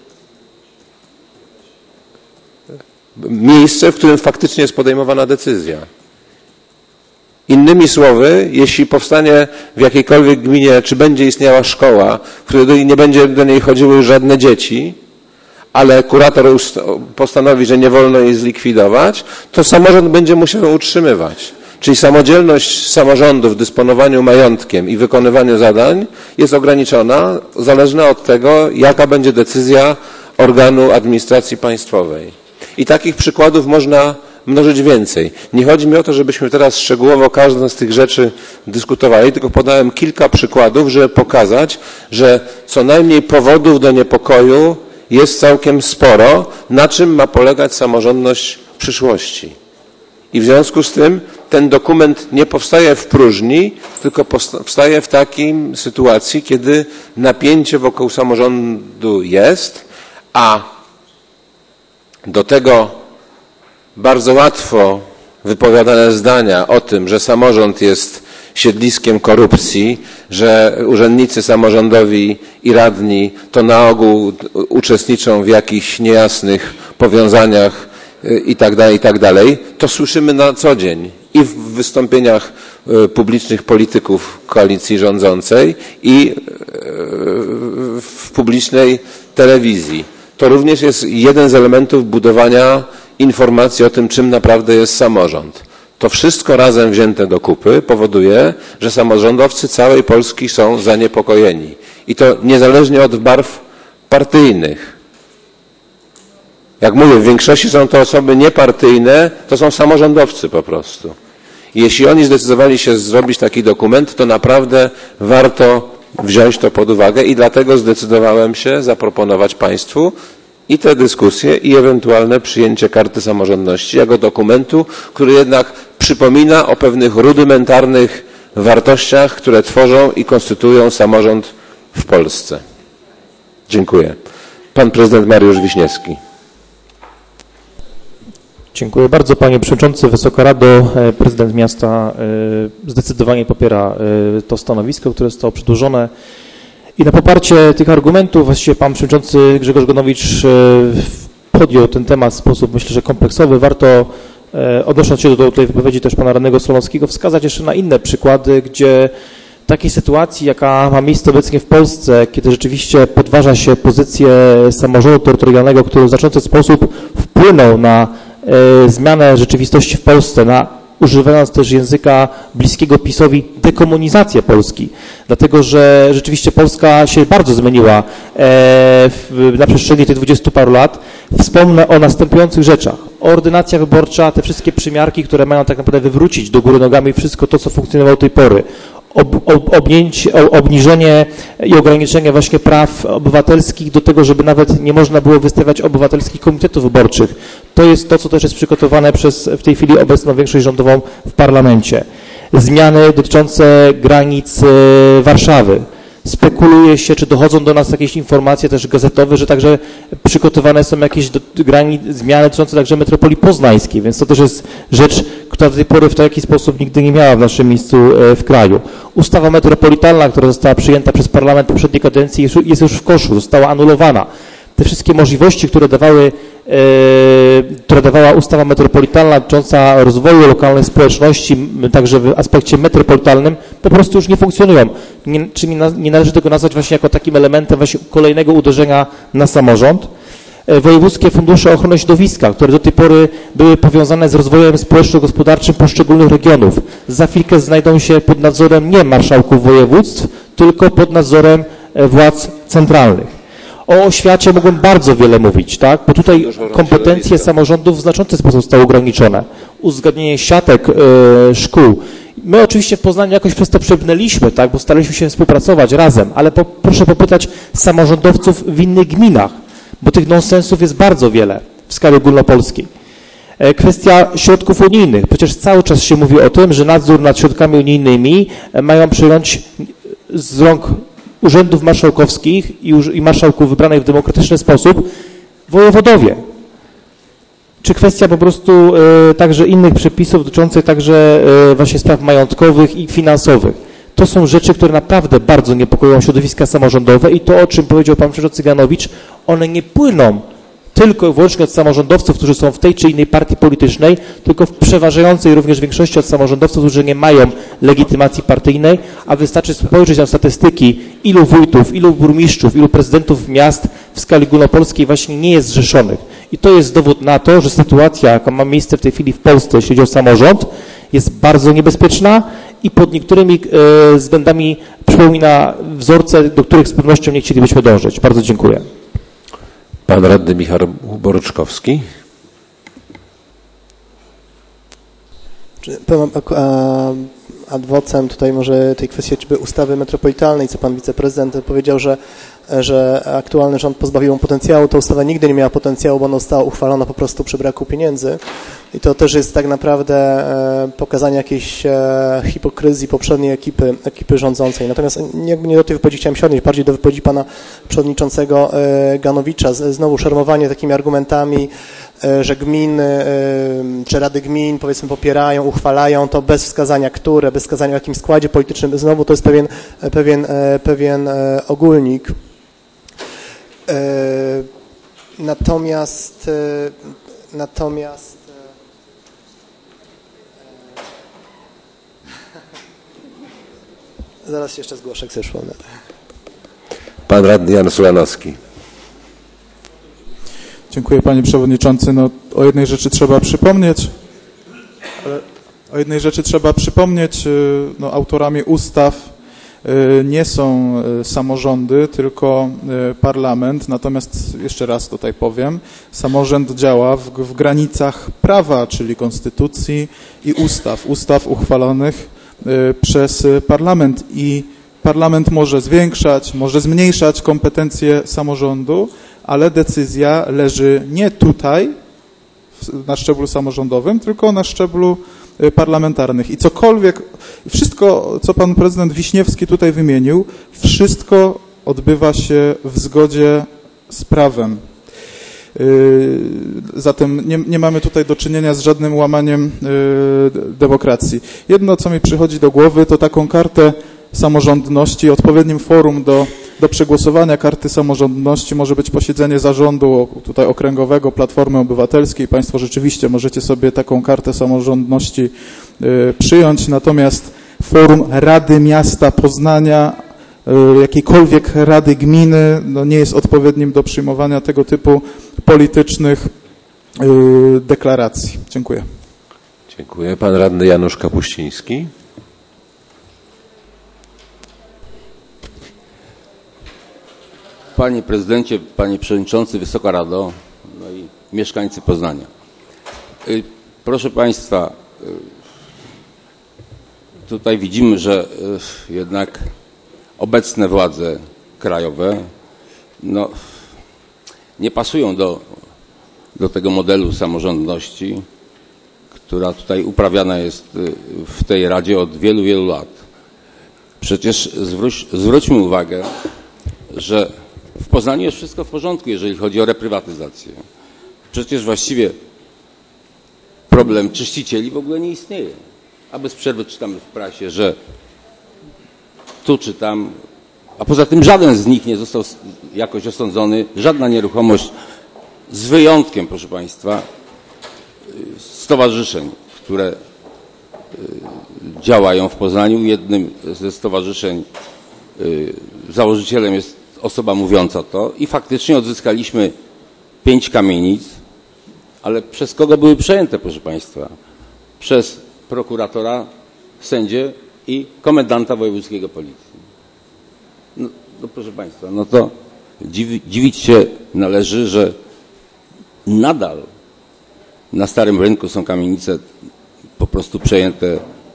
miejsce, w którym faktycznie jest podejmowana decyzja. Innymi słowy, jeśli powstanie w jakiejkolwiek gminie, czy będzie istniała szkoła, w której nie będzie do niej chodziły żadne dzieci, ale kurator postanowi, że nie wolno jej zlikwidować, to samorząd będzie musiał ją utrzymywać. Czyli samodzielność samorządu w dysponowaniu majątkiem i wykonywaniu zadań jest ograniczona, zależna od tego, jaka będzie decyzja organu administracji państwowej. I takich przykładów można mnożyć więcej. Nie chodzi mi o to, żebyśmy teraz szczegółowo każdą z tych rzeczy dyskutowali, tylko podałem kilka przykładów, żeby pokazać, że co najmniej powodów do niepokoju jest całkiem sporo, na czym ma polegać samorządność w przyszłości. I w związku z tym ten dokument nie powstaje w próżni, tylko powstaje w takiej sytuacji, kiedy napięcie wokół samorządu jest, a do tego bardzo łatwo wypowiadane zdania o tym, że samorząd jest siedliskiem korupcji, że urzędnicy samorządowi i radni to na ogół uczestniczą w jakichś niejasnych powiązaniach i tak dalej, to słyszymy na co dzień i w wystąpieniach publicznych polityków koalicji rządzącej i w publicznej telewizji. To również jest jeden z elementów budowania informacji o tym, czym naprawdę jest samorząd. To wszystko razem wzięte do kupy powoduje, że samorządowcy całej Polski są zaniepokojeni. I to niezależnie od barw partyjnych. Jak mówię, w większości są to osoby niepartyjne, to są samorządowcy po prostu. I jeśli oni zdecydowali się zrobić taki dokument, to naprawdę warto wziąć to pod uwagę i dlatego zdecydowałem się zaproponować Państwu i te dyskusje, i ewentualne przyjęcie karty samorządności jako dokumentu, który jednak przypomina o pewnych rudymentarnych wartościach, które tworzą i konstytuują samorząd w Polsce. Dziękuję. Pan prezydent Mariusz Wiśniewski. Dziękuję bardzo, panie przewodniczący, Wysoka Rado. Prezydent miasta zdecydowanie popiera to stanowisko, które zostało przedłożone. I na poparcie tych argumentów właściwie pan przewodniczący Grzegorz Gonowicz podjął ten temat w sposób, myślę, że kompleksowy. Warto, odnosząc się do tej wypowiedzi też pana radnego Slonowskiego, wskazać jeszcze na inne przykłady, gdzie takiej sytuacji, jaka ma miejsce obecnie w Polsce, kiedy rzeczywiście podważa się pozycję samorządu terytorialnego, który w znaczący sposób wpłynął na zmianę rzeczywistości w Polsce, na używając też języka bliskiego PiS-owi, dekomunizację Polski. Dlatego, że rzeczywiście Polska się bardzo zmieniła na przestrzeni tych 20 paru lat. Wspomnę o następujących rzeczach. Ordynacja wyborcza, te wszystkie przymiarki, które mają tak naprawdę wywrócić do góry nogami wszystko to, co funkcjonowało do tej pory. Obniżenie i ograniczenie właśnie praw obywatelskich do tego, żeby nawet nie można było wystawiać obywatelskich komitetów wyborczych. To jest to, co też jest przygotowane przez w tej chwili obecną większość rządową w parlamencie. Zmiany dotyczące granic Warszawy. Spekuluje się, czy dochodzą do nas jakieś informacje też gazetowe, że także przygotowane są jakieś zmiany dotyczące także metropolii poznańskiej, więc to też jest rzecz, która do tej pory w taki sposób nigdy nie miała w naszym miejscu w kraju. Ustawa metropolitalna, która została przyjęta przez parlament w poprzedniej kadencji, jest już w koszu, została anulowana. Te wszystkie możliwości, które dawała ustawa metropolitalna dotycząca rozwoju lokalnej społeczności, także w aspekcie metropolitalnym, po prostu już nie funkcjonują. Czyli nie należy tego nazwać właśnie jako takim elementem właśnie kolejnego uderzenia na samorząd. Wojewódzkie fundusze ochrony środowiska, które do tej pory były powiązane z rozwojem społeczno-gospodarczym poszczególnych regionów, za chwilkę znajdą się pod nadzorem nie marszałków województw, tylko pod nadzorem władz centralnych. O oświacie mogłem bardzo wiele mówić, tak? Bo tutaj kompetencje samorządów w znaczący sposób zostały ograniczone. Uzgadnienie siatek szkół. My oczywiście w Poznaniu jakoś przez to przebrnęliśmy, tak? Bo staraliśmy się współpracować razem, ale proszę popytać samorządowców w innych gminach, bo tych nonsensów jest bardzo wiele w skali ogólnopolskiej. Kwestia środków unijnych. Przecież cały czas się mówi o tym, że nadzór nad środkami unijnymi mają przejąć z rąk urzędów marszałkowskich i marszałków wybranych w demokratyczny sposób wojewodowie. Czy kwestia po prostu także innych przepisów dotyczących także właśnie spraw majątkowych i finansowych. To są rzeczy, które naprawdę bardzo niepokoją środowiska samorządowe i to, o czym powiedział pan przewodniczący Ganowicz, one nie płyną tylko i wyłącznie od samorządowców, którzy są w tej czy innej partii politycznej, tylko w przeważającej również większości od samorządowców, którzy nie mają legitymacji partyjnej, a wystarczy spojrzeć na statystyki, ilu wójtów, ilu burmistrzów, ilu prezydentów miast w skali ogólnopolskiej właśnie nie jest zrzeszonych. I to jest dowód na to, że sytuacja, jaka ma miejsce w tej chwili w Polsce, jeśli chodzi o samorząd, jest bardzo niebezpieczna i pod niektórymi względami przypomina wzorce, do których z pewnością nie chcielibyśmy dążyć. Bardzo dziękuję. Pan radny Michał Boryczkowski. Ad vocem tutaj może tej kwestii ustawy metropolitalnej, co pan wiceprezydent powiedział, że aktualny rząd pozbawił ją potencjału. Ta ustawa nigdy nie miała potencjału, bo ona została uchwalona po prostu przy braku pieniędzy. I to też jest tak naprawdę pokazanie jakiejś hipokryzji poprzedniej ekipy rządzącej. Natomiast nie do tej wypowiedzi chciałem się odnieść, bardziej do wypowiedzi pana przewodniczącego Ganowicza. Znowu szermowanie takimi argumentami, że gminy, czy rady gmin, powiedzmy, popierają, uchwalają to bez wskazania które, bez wskazania w jakim składzie politycznym. Znowu to jest pewien ogólnik. Natomiast zaraz się jeszcze zgłoszę, jak sobie przypomnę. Pan radny Jan Sulanowski. Dziękuję panie przewodniczący. No, o jednej rzeczy trzeba przypomnieć. No, autorami ustaw nie są samorządy, tylko parlament. Natomiast jeszcze raz tutaj powiem, samorząd działa w granicach prawa, czyli konstytucji i ustaw uchwalonych przez parlament i parlament może zwiększać, może zmniejszać kompetencje samorządu, ale decyzja leży nie tutaj, na szczeblu samorządowym, tylko na szczeblu parlamentarnych. I cokolwiek, wszystko, co pan prezydent Wiśniewski tutaj wymienił, wszystko odbywa się w zgodzie z prawem. Zatem nie mamy tutaj do czynienia z żadnym łamaniem demokracji. Jedno, co mi przychodzi do głowy, to taką kartę samorządności, odpowiednim forum do przegłosowania karty samorządności może być posiedzenie zarządu tutaj okręgowego Platformy Obywatelskiej. Państwo rzeczywiście możecie sobie taką kartę samorządności przyjąć, natomiast forum Rady Miasta Poznania, jakiejkolwiek Rady Gminy no nie jest odpowiednim do przyjmowania tego typu politycznych deklaracji. Dziękuję. Dziękuję. Pan radny Janusz Kapuściński. Panie prezydencie, panie przewodniczący, Wysoka Rado, no i mieszkańcy Poznania. Proszę państwa, tutaj widzimy, że jednak obecne władze krajowe no, nie pasują do tego modelu samorządności, która tutaj uprawiana jest w tej Radzie od wielu, wielu lat. Przecież zwróćmy uwagę, że w Poznaniu jest wszystko w porządku, jeżeli chodzi o reprywatyzację. Przecież właściwie problem czyścicieli w ogóle nie istnieje. A bez przerwy czytamy w prasie, że tu czy tam, a poza tym żaden z nich nie został jakoś osądzony, żadna nieruchomość, z wyjątkiem, proszę państwa, stowarzyszeń, które działają w Poznaniu. Jednym ze stowarzyszeń założycielem jest osoba mówiąca to i faktycznie odzyskaliśmy 5 kamienic, ale przez kogo były przejęte, proszę państwa? Przez prokuratora, sędzię i komendanta wojewódzkiego policji. No proszę państwa, no to dziwić się należy, że nadal na Starym Rynku są kamienice po prostu przejęte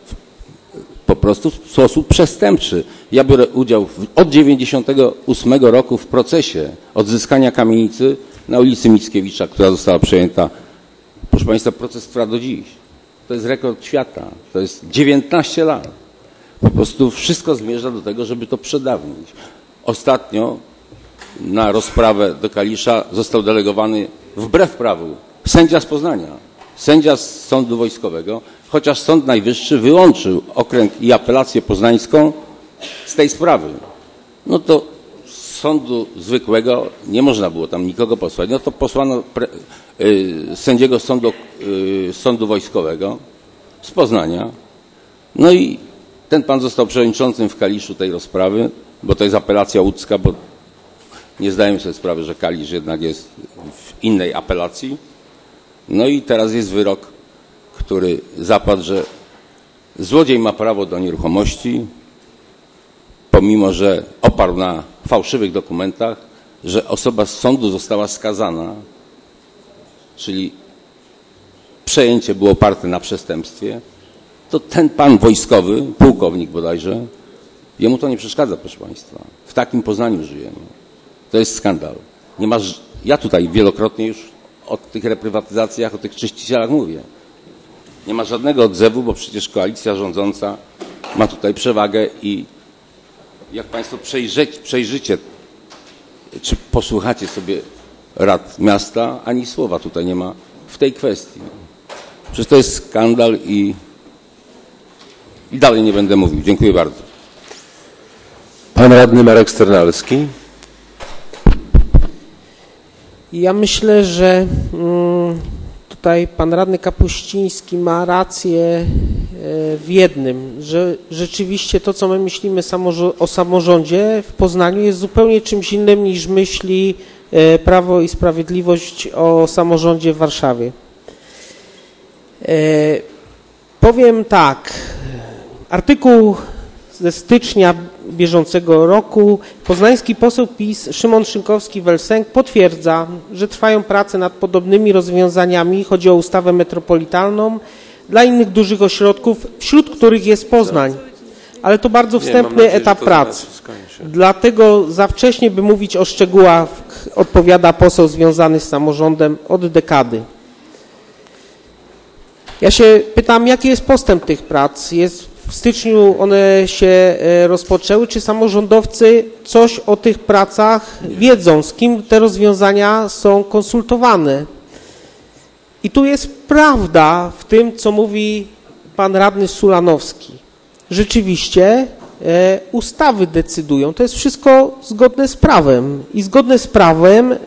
po prostu w sposób przestępczy. Ja biorę udział od 1998 roku w procesie odzyskania kamienicy na ulicy Mickiewicza, która została przejęta. Proszę państwa, proces trwa do dziś. To jest rekord świata. To jest 19 lat. Po prostu wszystko zmierza do tego, żeby to przedawnić. Ostatnio na rozprawę do Kalisza został delegowany wbrew prawu sędzia z Poznania, sędzia z Sądu Wojskowego, chociaż Sąd Najwyższy wyłączył okręg i apelację poznańską z tej sprawy. No to z sądu zwykłego nie można było tam nikogo posłać. No to posłano sędziego Sądu Wojskowego z Poznania. No i ten pan został przewodniczącym w Kaliszu tej rozprawy, bo to jest apelacja łódzka, bo nie zdajemy sobie sprawy, że Kalisz jednak jest w innej apelacji. No i teraz jest wyrok, który zapadł, że złodziej ma prawo do nieruchomości, pomimo że oparł na fałszywych dokumentach, że osoba z sądu została skazana, czyli przejęcie było oparte na przestępstwie, to ten pan wojskowy, pułkownik bodajże, jemu to nie przeszkadza, proszę państwa. W takim Poznaniu żyjemy. To jest skandal. Nie ma, ja tutaj wielokrotnie już o tych reprywatyzacjach, o tych czyścicielach mówię. Nie ma żadnego odzewu, bo przecież koalicja rządząca ma tutaj przewagę i jak państwo przejrzycie, czy posłuchacie sobie rad miasta, ani słowa tutaj nie ma w tej kwestii. Przecież to jest skandal i dalej nie będę mówił. Dziękuję bardzo. Pan radny Marek Sternalski. Ja myślę, że tutaj pan radny Kapuściński ma rację w jednym, że rzeczywiście to, co my myślimy o samorządzie w Poznaniu, jest zupełnie czymś innym niż myśli Prawo i Sprawiedliwość o samorządzie w Warszawie. Powiem tak, artykuł ze stycznia bieżącego roku poznański poseł PiS Szymon Szynkowski-Welsenk potwierdza, że trwają prace nad podobnymi rozwiązaniami, chodzi o ustawę metropolitalną, dla innych dużych ośrodków, wśród których jest Poznań. Ale to bardzo wstępny etap prac. Dlatego za wcześnie, by mówić o szczegółach, odpowiada poseł związany z samorządem od dekady. Ja się pytam, jaki jest postęp tych prac? W styczniu one się rozpoczęły. Czy samorządowcy coś o tych pracach wiedzą? Z kim te rozwiązania są konsultowane? I tu jest prawda w tym, co mówi pan radny Sulanowski. Rzeczywiście ustawy decydują. To jest wszystko zgodne z prawem. I zgodne z prawem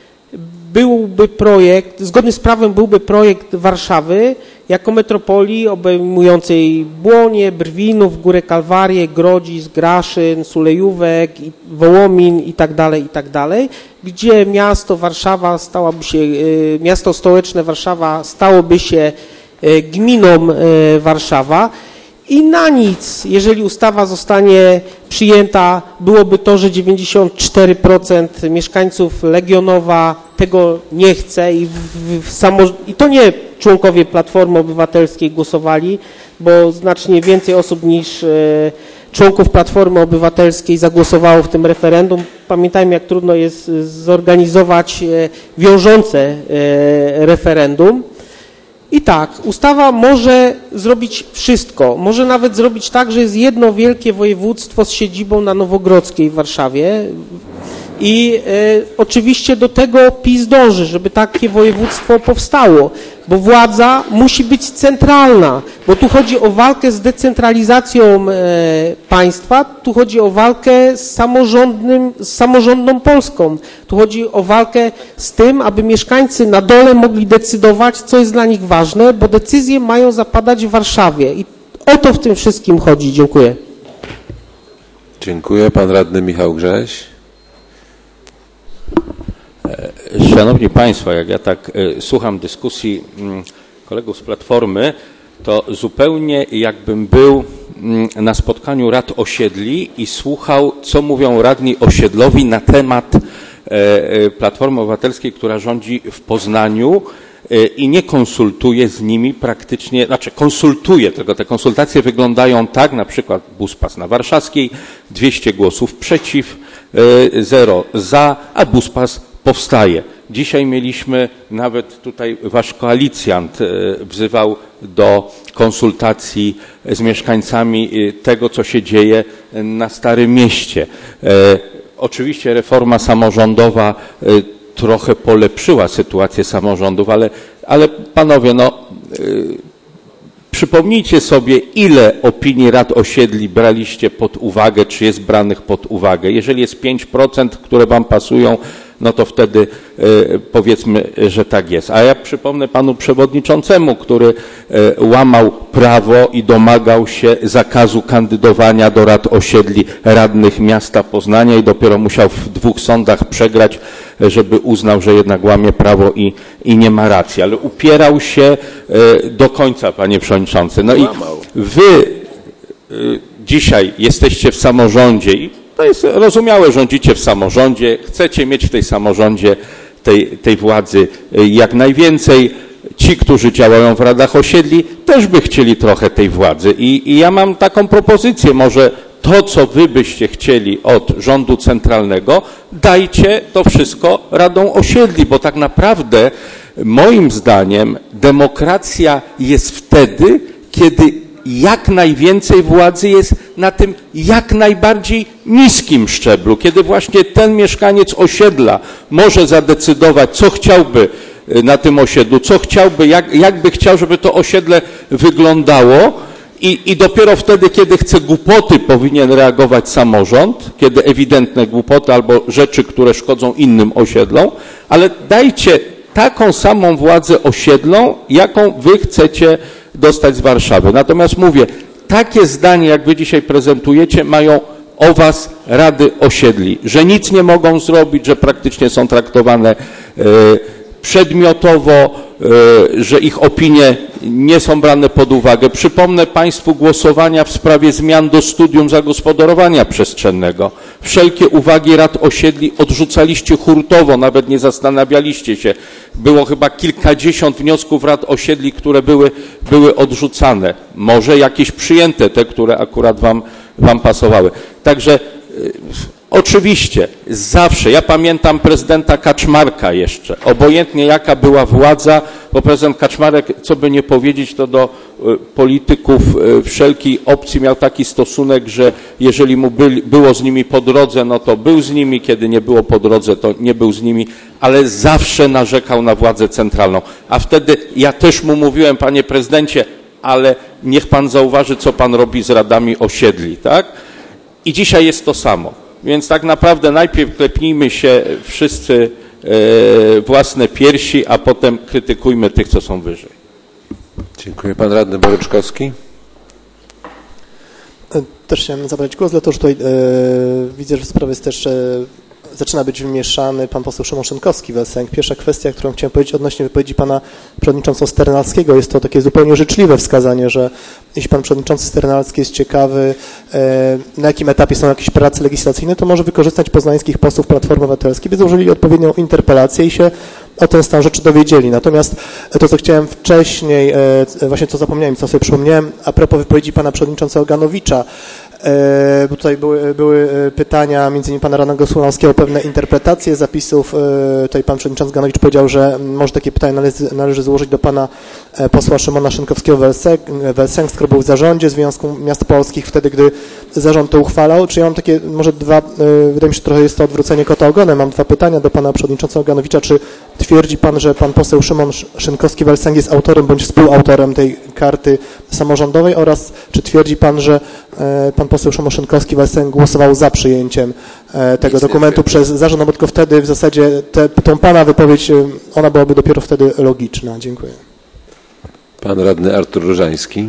byłby projekt Warszawy jako metropolii obejmującej Błonie, Brwinów, Górę Kalwarię, Grodzisk, Graszyn, Sulejówek, Wołomin itd., gdzie miasto stołeczne Warszawa stałoby się gminom Warszawa i na nic, jeżeli ustawa zostanie przyjęta, byłoby to, że 94% mieszkańców Legionowa tego nie chce i to nie członkowie Platformy Obywatelskiej głosowali, bo znacznie więcej osób niż członków Platformy Obywatelskiej zagłosowało w tym referendum. Pamiętajmy, jak trudno jest zorganizować wiążące referendum. I tak, ustawa może zrobić wszystko. Może nawet zrobić tak, że jest jedno wielkie województwo z siedzibą na Nowogrodzkiej w Warszawie. I oczywiście do tego PiS dąży, żeby takie województwo powstało, bo władza musi być centralna, bo tu chodzi o walkę z decentralizacją państwa, tu chodzi o walkę z samorządną Polską, tu chodzi o walkę z tym, aby mieszkańcy na dole mogli decydować, co jest dla nich ważne, bo decyzje mają zapadać w Warszawie i o to w tym wszystkim chodzi. Dziękuję. Dziękuję. Pan radny Michał Grześ. Szanowni Państwo, jak ja tak słucham dyskusji kolegów z Platformy, to zupełnie jakbym był na spotkaniu rad osiedli i słuchał, co mówią radni osiedlowi na temat Platformy Obywatelskiej, która rządzi w Poznaniu i nie konsultuje z nimi praktycznie, znaczy konsultuje, tylko te konsultacje wyglądają tak, na przykład Buspas na Warszawskiej, 200 głosów przeciw, 0 za, a Buspas powstaje. Dzisiaj mieliśmy, nawet tutaj wasz koalicjant wzywał do konsultacji z mieszkańcami tego, co się dzieje na Starym Mieście. Oczywiście reforma samorządowa trochę polepszyła sytuację samorządów, ale panowie, no przypomnijcie sobie, ile opinii rad osiedli braliście pod uwagę, czy jest branych pod uwagę. Jeżeli jest 5%, które wam pasują, no to wtedy powiedzmy, że tak jest. A ja przypomnę panu przewodniczącemu, który łamał prawo i domagał się zakazu kandydowania do rad osiedli radnych miasta Poznania i dopiero musiał w 2 sądach przegrać, żeby uznał, że jednak łamie prawo i nie ma racji. Ale upierał się do końca, panie przewodniczący. No i wy dzisiaj jesteście w samorządzie i to jest rozumiałe, rządzicie w samorządzie, chcecie mieć w tej samorządzie tej władzy jak najwięcej. Ci, którzy działają w radach osiedli, też by chcieli trochę tej władzy. I ja mam taką propozycję, może to, co wy byście chcieli od rządu centralnego, dajcie to wszystko radom osiedli, bo tak naprawdę moim zdaniem demokracja jest wtedy, kiedy jak najwięcej władzy jest na tym jak najbardziej niskim szczeblu, kiedy właśnie ten mieszkaniec osiedla może zadecydować, co chciałby na tym osiedlu, co chciałby, jak by chciał, żeby to osiedle wyglądało i dopiero wtedy, kiedy chce głupoty, powinien reagować samorząd, kiedy ewidentne głupoty albo rzeczy, które szkodzą innym osiedlom, ale dajcie taką samą władzę osiedlom, jaką wy chcecie dostać z Warszawy. Natomiast mówię, takie zdanie, jak wy dzisiaj prezentujecie, mają o was rady osiedli, że nic nie mogą zrobić, że praktycznie są traktowane przedmiotowo, że ich opinie nie są brane pod uwagę. Przypomnę państwu głosowania w sprawie zmian do studium zagospodarowania przestrzennego. Wszelkie uwagi rad osiedli odrzucaliście hurtowo, nawet nie zastanawialiście się. Było chyba kilkadziesiąt wniosków rad osiedli, które były odrzucane. Może jakieś przyjęte, te, które akurat wam pasowały. Także oczywiście, zawsze, ja pamiętam prezydenta Kaczmarka jeszcze, obojętnie jaka była władza, bo prezydent Kaczmarek, co by nie powiedzieć, to do polityków wszelkiej opcji miał taki stosunek, że jeżeli mu było z nimi po drodze, no to był z nimi, kiedy nie było po drodze, to nie był z nimi, ale zawsze narzekał na władzę centralną. A wtedy ja też mu mówiłem, panie prezydencie, ale niech pan zauważy, co pan robi z radami osiedli, tak? I dzisiaj jest to samo. Więc tak naprawdę najpierw klepnijmy się wszyscy własne piersi, a potem krytykujmy tych, co są wyżej. Dziękuję. Pan radny Boryczkowski. Też chciałem zabrać głos, dlatego że tutaj widzę, że sprawa jest też zaczyna być wymieszany pan poseł Szymon Szynkowski-Welsenk. Pierwsza kwestia, którą chciałem powiedzieć odnośnie wypowiedzi pana przewodniczącego Sternalskiego, jest to takie zupełnie życzliwe wskazanie, że jeśli pan przewodniczący Sternalski jest ciekawy, na jakim etapie są jakieś prace legislacyjne, to może wykorzystać poznańskich posłów Platformy Obywatelskiej, by złożyli odpowiednią interpelację i się o ten stan rzeczy dowiedzieli. Natomiast to, co chciałem wcześniej, właśnie co zapomniałem, co sobie przypomniałem, a propos wypowiedzi pana przewodniczącego Ganowicza, bo tutaj były pytania między innymi pana radnego Słunowskiego o pewne interpretacje zapisów. Tutaj pan przewodniczący Ganowicz powiedział, że może takie pytanie należy złożyć do pana posła Szymona Szynkowskiego-Welsenk, skoro był w zarządzie Związku Miast Polskich, wtedy, gdy zarząd to uchwalał. Czy ja mam takie, może dwa, wydaje mi się, że trochę jest to odwrócenie kota ogonem. Mam dwa pytania do pana przewodniczącego Ganowicza. Czy twierdzi pan, że pan poseł Szymon Szynkowski-Welsenk jest autorem bądź współautorem tej karty samorządowej oraz czy twierdzi pan, że pan poseł Szymon Szynkowski-Welsenk głosował za przyjęciem tego dokumentu przez zarząd, no bo tylko wtedy w zasadzie tą pana wypowiedź, ona byłaby dopiero wtedy logiczna. Dziękuję. Pan radny Artur Różański.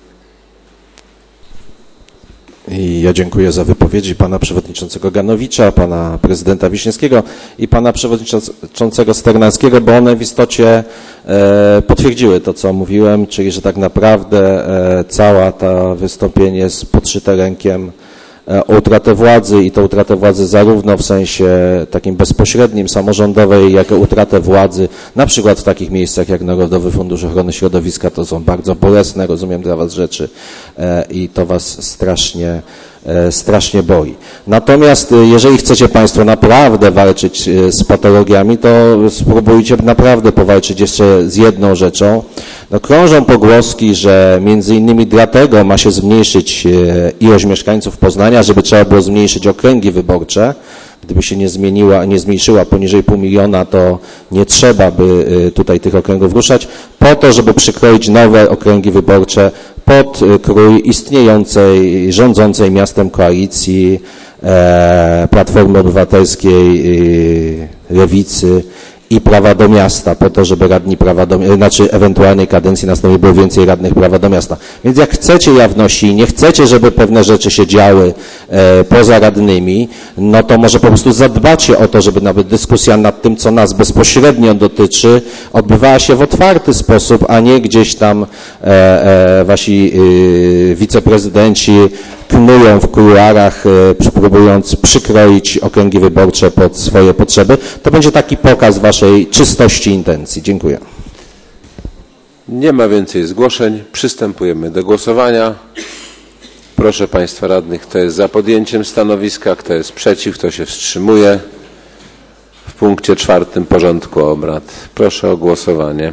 I ja dziękuję za wypowiedzi pana przewodniczącego Ganowicza, pana prezydenta Wiśniewskiego i pana przewodniczącego Sternalskiego, bo one w istocie potwierdziły to, co mówiłem, czyli że tak naprawdę cała ta wystąpienie jest podszyte rękiem o utratę władzy i to utratę władzy zarówno w sensie takim bezpośrednim, samorządowej, jak i utratę władzy na przykład w takich miejscach jak Narodowy Fundusz Ochrony Środowiska. To są bardzo bolesne, rozumiem, dla was rzeczy i to was strasznie boi. Natomiast jeżeli chcecie państwo naprawdę walczyć z patologiami, to spróbujcie naprawdę powalczyć jeszcze z jedną rzeczą. No, krążą pogłoski, że między innymi dlatego ma się zmniejszyć ilość mieszkańców Poznania, żeby trzeba było zmniejszyć okręgi wyborcze. Gdyby się nie zmniejszyła poniżej 500 000, to nie trzeba by tutaj tych okręgów ruszać, po to, żeby przykroić nowe okręgi wyborcze pod krój istniejącej, rządzącej miastem koalicji Platformy Obywatelskiej, Lewicy i prawa do miasta, po to, żeby radni ewentualnej kadencji następnej było więcej radnych prawa do miasta. Więc jak chcecie jawności, nie chcecie, żeby pewne rzeczy się działy poza radnymi, no to może po prostu zadbacie o to, żeby nawet dyskusja nad tym, co nas bezpośrednio dotyczy, odbywała się w otwarty sposób, a nie gdzieś tam wasi wiceprezydenci knują w kuluarach, próbując przykroić okręgi wyborcze pod swoje potrzeby. To będzie taki pokaz waszej czystości intencji. Dziękuję. Nie ma więcej zgłoszeń. Przystępujemy do głosowania. Proszę państwa radnych, kto jest za podjęciem stanowiska, kto jest przeciw, kto się wstrzymuje w punkcie 4 porządku obrad. Proszę o głosowanie.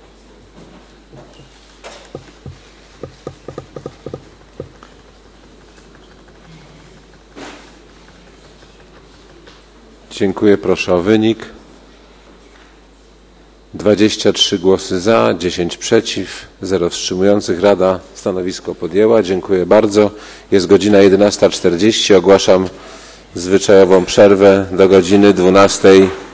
Dziękuję. Proszę o wynik. 23 głosy za, 10 przeciw, 0 wstrzymujących. Rada stanowisko podjęła. Dziękuję bardzo. Jest godzina 11:40. Ogłaszam zwyczajową przerwę do godziny 12:00.